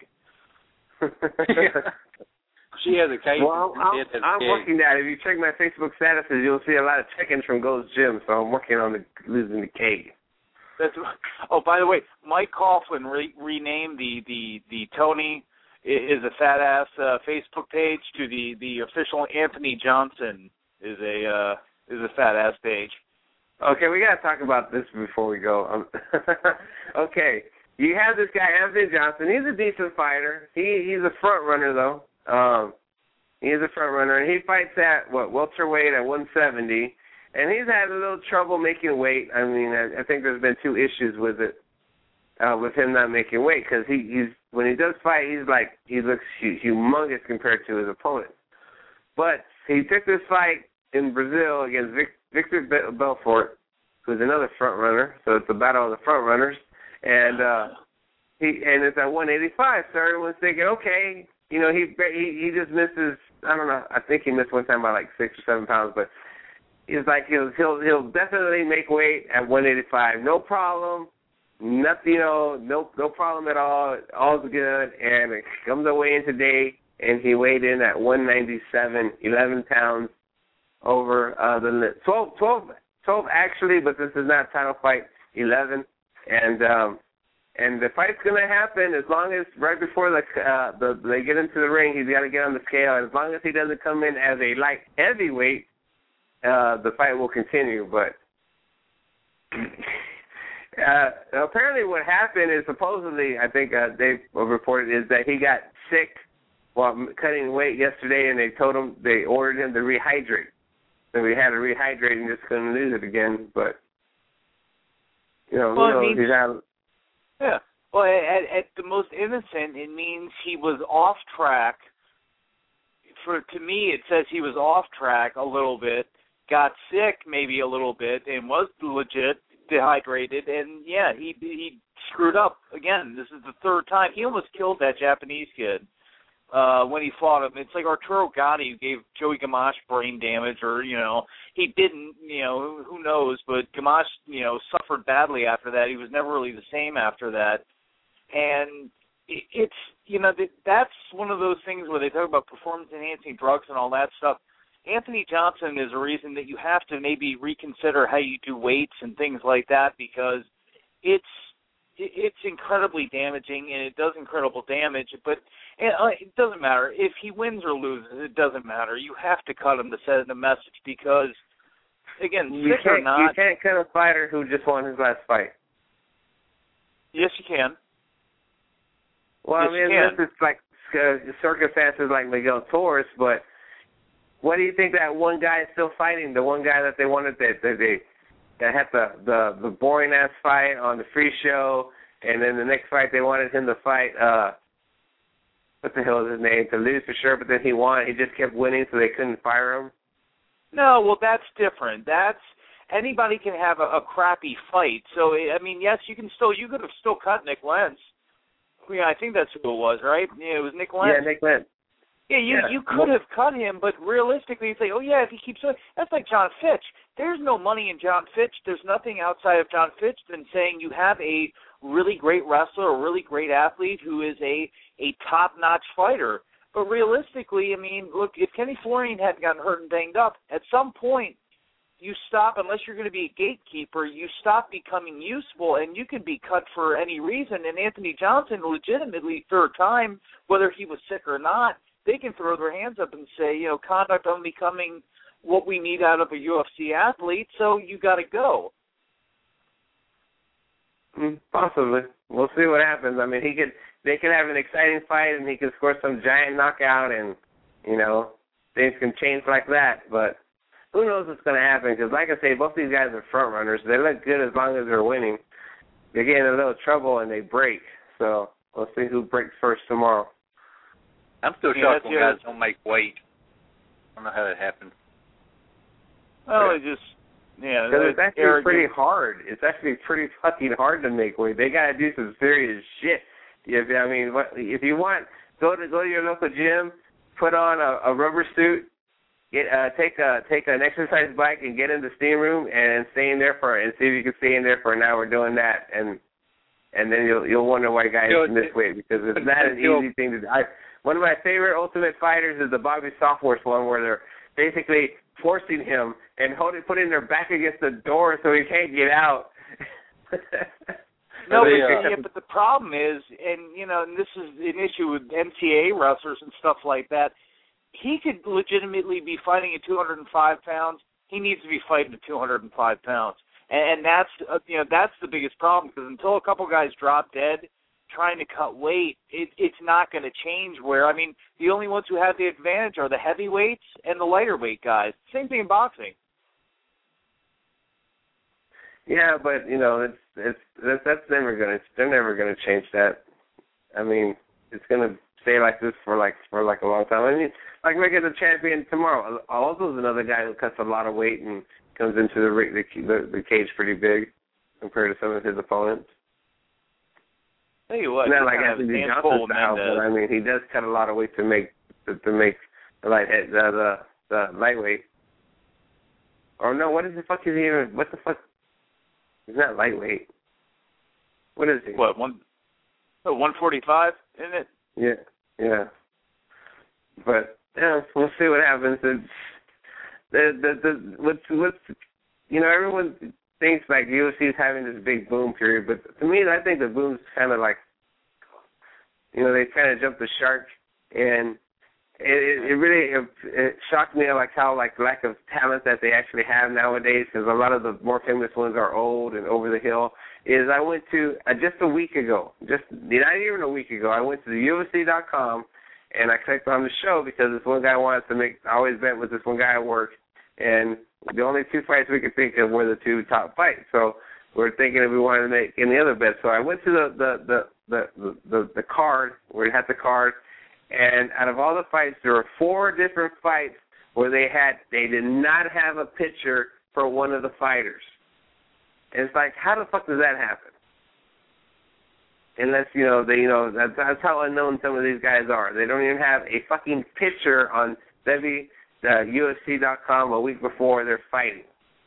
She has a case. Well, I'm, has a I'm keg. working that. If you check my Facebook statuses, you'll see a lot of check-ins from Gold's Gym, so I'm working on the, losing the keg. That's, oh, by the way, Mike Coughlin re- renamed the, the, the Tony is a fat ass uh, Facebook page to the, the official Anthony Johnson is a uh, is a fat ass page. Okay, we got to talk about this before we go. Um, okay, you have this guy Anthony Johnson. He's a decent fighter. He he's a front runner though. Um, he's a front runner, and he fights at what welterweight at one seventy. And he's had a little trouble making weight. I mean, I, I think there's been two issues with it, uh, with him not making weight, because he, he's when he does fight, he's like he looks humongous compared to his opponent. But he took this fight in Brazil against Vic, Victor Belfort, who's another front runner. So it's a battle of the front runners, and uh, he and it's at one eighty-five. So everyone's thinking, okay, you know, he he he just misses. I don't know. I think he missed one time by like six or seven pounds, but he's like he'll he'll he'll definitely make weight at one eighty-five, no problem. Nothing, you know, no no problem at all. All's good, and it comes away in today, and he weighed in at one ninety-seven, eleven pounds over uh, the limit. twelve, twelve, twelve actually, but this is not a title fight. eleven, and um, and the fight's gonna happen as long as right before the uh, the they get into the ring, he's got to get on the scale, and as long as he doesn't come in as a light heavyweight, uh, the fight will continue. But Uh, apparently what happened is supposedly, I think uh, they reported, is that he got sick while cutting weight yesterday, and they told him, they ordered him to rehydrate. So he had to rehydrate and just couldn't lose it again. But, you know, well, who knows? Means, He's out. Yeah. Well, at, at the most innocent, it means he was off track. For To me, it says he was off track a little bit, got sick maybe a little bit, and was legit dehydrated, and yeah, he he screwed up again. This is the third time. He almost killed that Japanese kid uh, when he fought him. It's like Arturo Gatti who gave Joey Gamache brain damage, or you know, he didn't. You know, who knows? But Gamache, you know, suffered badly after that. He was never really the same after that, and it, it's you know that, that's one of those things where they talk about performance-enhancing drugs and all that stuff. Anthony Johnson is a reason that you have to maybe reconsider how you do weights and things like that, because it's it's incredibly damaging and it does incredible damage. But it doesn't matter if he wins or loses. It doesn't matter. You have to cut him to send a message, because again, You sick or can't, not, you can't cut a fighter who just won his last fight. yes, you can. Well, yes, I mean, you can. this is like uh, circumstances like Miguel Torres, but what do you think that one guy is still fighting? The one guy that they wanted that that they that had the the, the boring ass fight on the free show, and then the next fight they wanted him to fight. Uh, what the hell is his name? To lose for sure, but then he won. He just kept winning, so they couldn't fire him. No, well, that's different. That's anybody can have a, a crappy fight. So I mean, yes, you can still you could have still cut Nick Lentz. Yeah, I think that's who it was, right? Yeah, it was Nick Lentz. Yeah, Nick Lentz. Yeah, you yeah. you could have cut him, but realistically, you say, oh yeah, if he keeps doing, that's like John Fitch. There's no money in John Fitch. There's nothing outside of John Fitch than saying you have a really great wrestler, a really great athlete who is a a top-notch fighter. But realistically, I mean, look, if Kenny Florian hadn't gotten hurt and banged up, at some point you stop, unless you're going to be a gatekeeper, you stop becoming useful, and you can be cut for any reason. And Anthony Johnson, legitimately, third time, whether he was sick or not, they can throw their hands up and say, you know, conduct unbecoming what we need out of a U F C athlete, so you got to go. Possibly. We'll see what happens. I mean, he could. They could have an exciting fight, and he could score some giant knockout, and, you know, things can change like that. But who knows what's going to happen, because, like I say, both these guys are front runners. They look good as long as they're winning. They get in a little trouble, and they break. So we'll see who breaks first tomorrow. I'm still shocked when guys don't make weight. I don't know how that happened. Well, it just, yeah. Because it's actually arrogant. pretty hard. It's actually pretty fucking hard to make weight. They got to do some serious shit. If I mean, what, if you want, go to go to your local gym, put on a, a rubber suit, get uh, take a take an exercise bike, and get in the steam room and stay in there for and see if you can stay in there for an hour doing that, and and then you'll you'll wonder why guys Yo, miss weight, because it's not an yo, easy thing to do. I, one of my favorite Ultimate Fighters is the Bobby Softworth one, where they're basically forcing him and holding, putting their back against the door so he can't get out. No, they, but, uh, yeah, but the problem is, and you know, and this is an issue with N C A A wrestlers and stuff like that. He could legitimately be fighting at two hundred five pounds. He needs to be fighting at two hundred five pounds, and, and that's uh, you know that's the biggest problem, because until a couple guys drop dead trying to cut weight, it, it's not going to change. Where I mean, the only ones who have the advantage are the heavyweights and the lighter weight guys. Same thing in boxing. Yeah, but you know, it's it's that's, that's never gonna they're never gonna change that. I mean, it's gonna stay like this for like for like a long time. I mean, like making the champion tomorrow. Aldo's another guy who cuts a lot of weight and comes into the the, the, the cage pretty big compared to some of his opponents. Tell you what, not like Anthony Johnson style, but I mean, he does cut a lot of weight to make to, to make the light the, the the lightweight. Or no, what is the fuck is he even? What the fuck? He's not lightweight. What is he? What one? Oh, one forty-five, isn't it? Yeah, yeah. But yeah, we'll see what happens. It's, the the the what's what's you know everyone thinks like U F C is having this big boom period, but to me, I think the boom's kind of like, you know, they kind of jumped the shark, and it, it really it, it shocked me like how like lack of talent that they actually have nowadays, because a lot of the more famous ones are old and over the hill. Is I went to uh, just a week ago, just not even a week ago, I went to the U F C dot com and I clicked on the show because this one guy wanted to make. I always bet with this one guy at work, and the only two fights we could think of were the two top fights. So we were thinking if we wanted to make any other bets. So I went to the the the the, the, the card where it had the card, and out of all the fights, there were four different fights where they had they did not have a picture for one of the fighters. And it's like, how the fuck does that happen? Unless, you know, they, you know, that's, that's how unknown some of these guys are. They don't even have a fucking picture on W uh, U F C dot com a week before they're fighting.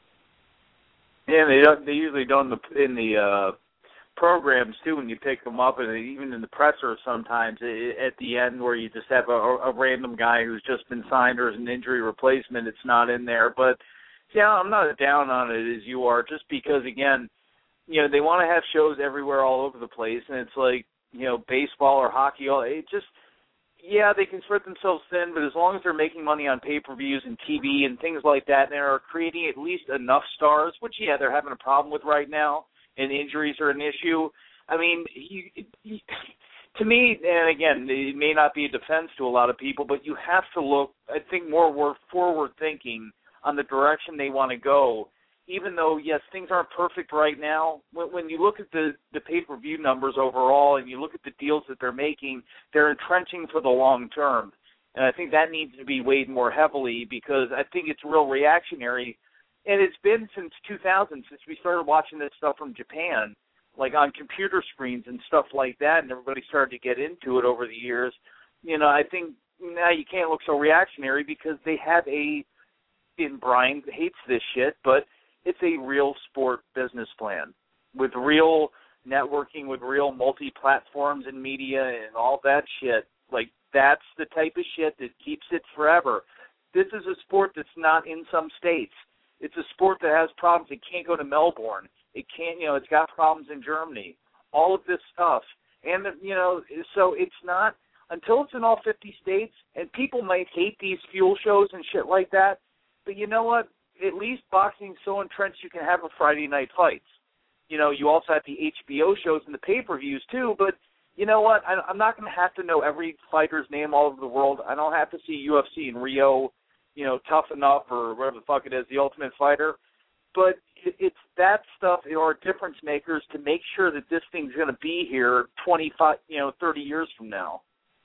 Yeah, they don't. They usually don't in the, in the uh, programs too. When you pick them up, and even in the presser sometimes at the end, where you just have a, a random guy who's just been signed or is an injury replacement, it's not in there. But yeah, I'm not as down on it as you are, just because again, you know, they want to have shows everywhere, all over the place, and it's like, you know, baseball or hockey. It just, yeah, they can spread themselves thin, but as long as they're making money on pay-per-views and T V and things like that, and they're creating at least enough stars, which, yeah, they're having a problem with right now, and injuries are an issue. I mean, you, you, to me, and again, it may not be a defense to a lot of people, but you have to look, I think, more forward-thinking on the direction they want to go. Even though, yes, things aren't perfect right now, when, when you look at the, the pay-per-view numbers overall and you look at the deals that they're making, they're entrenching for the long term. And I think that needs to be weighed more heavily, because I think it's real reactionary. And it's been since two thousand, since we started watching this stuff from Japan, like on computer screens and stuff like that, and everybody started to get into it over the years. You know, I think now you can't look so reactionary, because they have a, and Brian hates this shit, but it's a real sport business plan with real networking, with real multi-platforms and media and all that shit. Like, that's the type of shit that keeps it forever. This is a sport that's not in some states. It's a sport that has problems. It can't go to Melbourne. It can't, you know, it's got problems in Germany. All of this stuff. And, you know, so it's not, until it's in all fifty states, and people might hate these fuel shows and shit like that, but you know what? At least boxing's so entrenched you can have a Friday night fights. You know, you also have the H B O shows and the pay-per-views too, but you know what? I, I'm not going to have to know every fighter's name all over the world. I don't have to see U F C in Rio, you know, Tough Enough or whatever the fuck it is, The Ultimate Fighter. But it, it's that stuff, or difference makers, to make sure that this thing's going to be here twenty-five, you know, thirty years from now.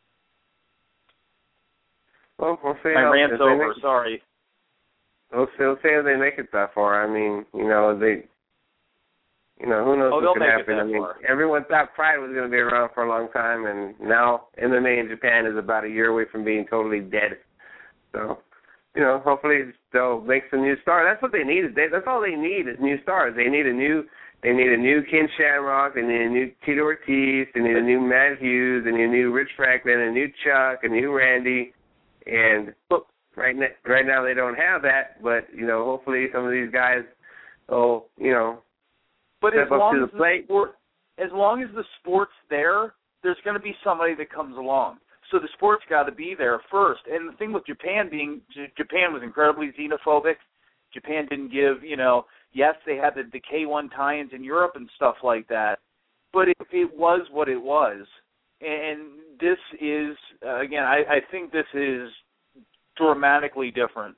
Well, we'll see. My how, rant's over, make, sorry. We'll see, we'll see if they make it that far. I mean, you know, they, you know, who knows oh, what could make happen. It that I mean, far. everyone thought Pride was going to be around for a long time, and now M M A in Japan is about a year away from being totally dead. So, you know, hopefully they'll make some new stars. That's what they need. They, that's all they need is new stars. They need a new, they need a new Ken Shamrock. They need a new Tito Ortiz. They need a new Matt Hughes. They need a new Rich Franklin, a new Chuck, a new Randy. And right now, right now they don't have that. But you know, hopefully some of these guys will, you know, but step as up long to as the plate. The sport, as long as the sport's there, there's going to be somebody that comes along. So the sport's got to be there first. And the thing with Japan being, Japan was incredibly xenophobic. Japan didn't give, you know, yes, they had the, the K one tie-ins in Europe and stuff like that, but it, it was what it was. And this is, uh, again, I, I think this is dramatically different.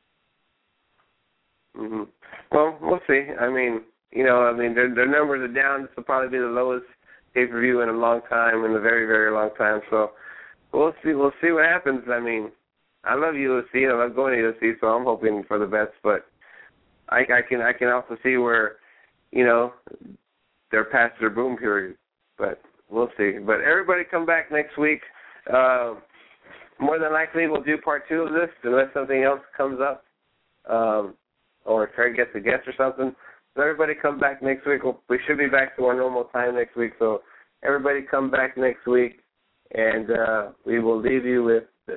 Mm-hmm. Well, we'll see. I mean, you know, I mean, their, their numbers are down. This will probably be the lowest pay-per-view in a long time, in a very, very long time. So, we'll see. We'll see what happens. I mean, I love U F C. I love going to U F C, so I'm hoping for the best. But I, I can I can also see where, you know, they're past their boom period. But we'll see. But everybody come back next week. Uh, more than likely, we'll do part two of this unless something else comes up, um, or Craig gets a guest or something. So everybody come back next week. We'll, we should be back to our normal time next week. So everybody come back next week, and uh, we will leave you with this.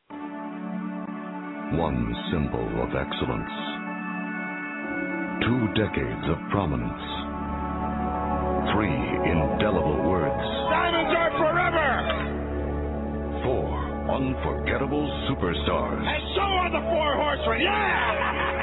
One symbol of excellence. Two decades of prominence. Three indelible words. Diamonds are forever! Four unforgettable superstars. And so are the Four Horsemen, yeah!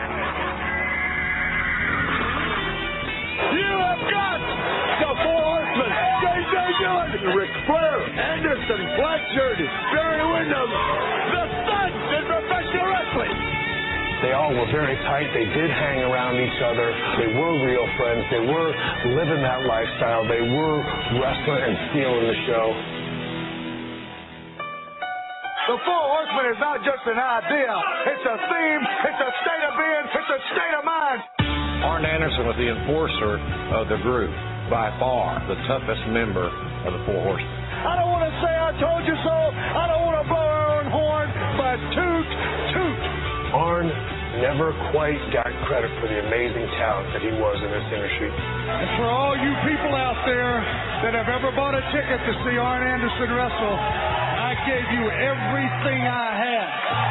You have got the Four Horsemen, J J Dillon, Ric Flair, Anderson, Blanchard, Barry Windham, the Studs in professional wrestling. They all were very tight. They did hang around each other. They were real friends. They were living that lifestyle. They were wrestling and stealing the show. The Four Horsemen is not just an idea. It's a theme. It's a state of being. It's a state of mind. Arn Anderson was the enforcer of the group, by far the toughest member of the Four Horsemen. I don't want to say I told you so. I don't want to blow our own horn, but toot, toot. Arn never quite got credit for the amazing talent that he was in this industry. And for all you people out there that have ever bought a ticket to see Arn Anderson wrestle, I gave you everything I had.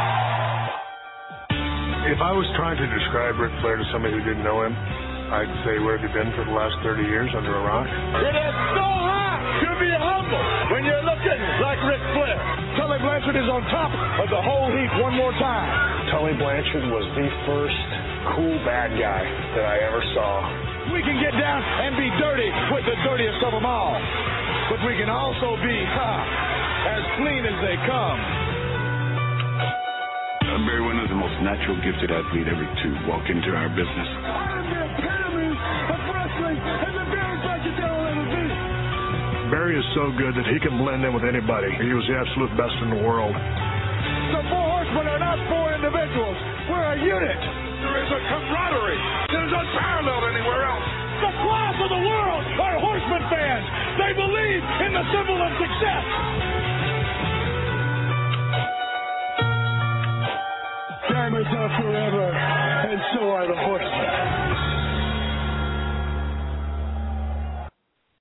If I was trying to describe Ric Flair to somebody who didn't know him, I'd say, where have you been for the last thirty years, under a rock? It is so hard to be humble when you're looking like Ric Flair. Tully Blanchard is on top of the whole heap one more time. Tully Blanchard was the first cool bad guy that I ever saw. We can get down and be dirty with the dirtiest of them all. But we can also be ha, as clean as they come. Uh, Barry Windham is the most natural, gifted athlete ever to walk into our business. I'm the epitome of wrestling, and the Barry Blanchard will ever be. Barry is so good that he can blend in with anybody. He was the absolute best in the world. The Four Horsemen are not four individuals. We're a unit. There is a camaraderie that is unparalleled anywhere else. The class of the world are Horseman fans. They believe in the symbol of success. Diamonds are forever, and so are the Horsemen.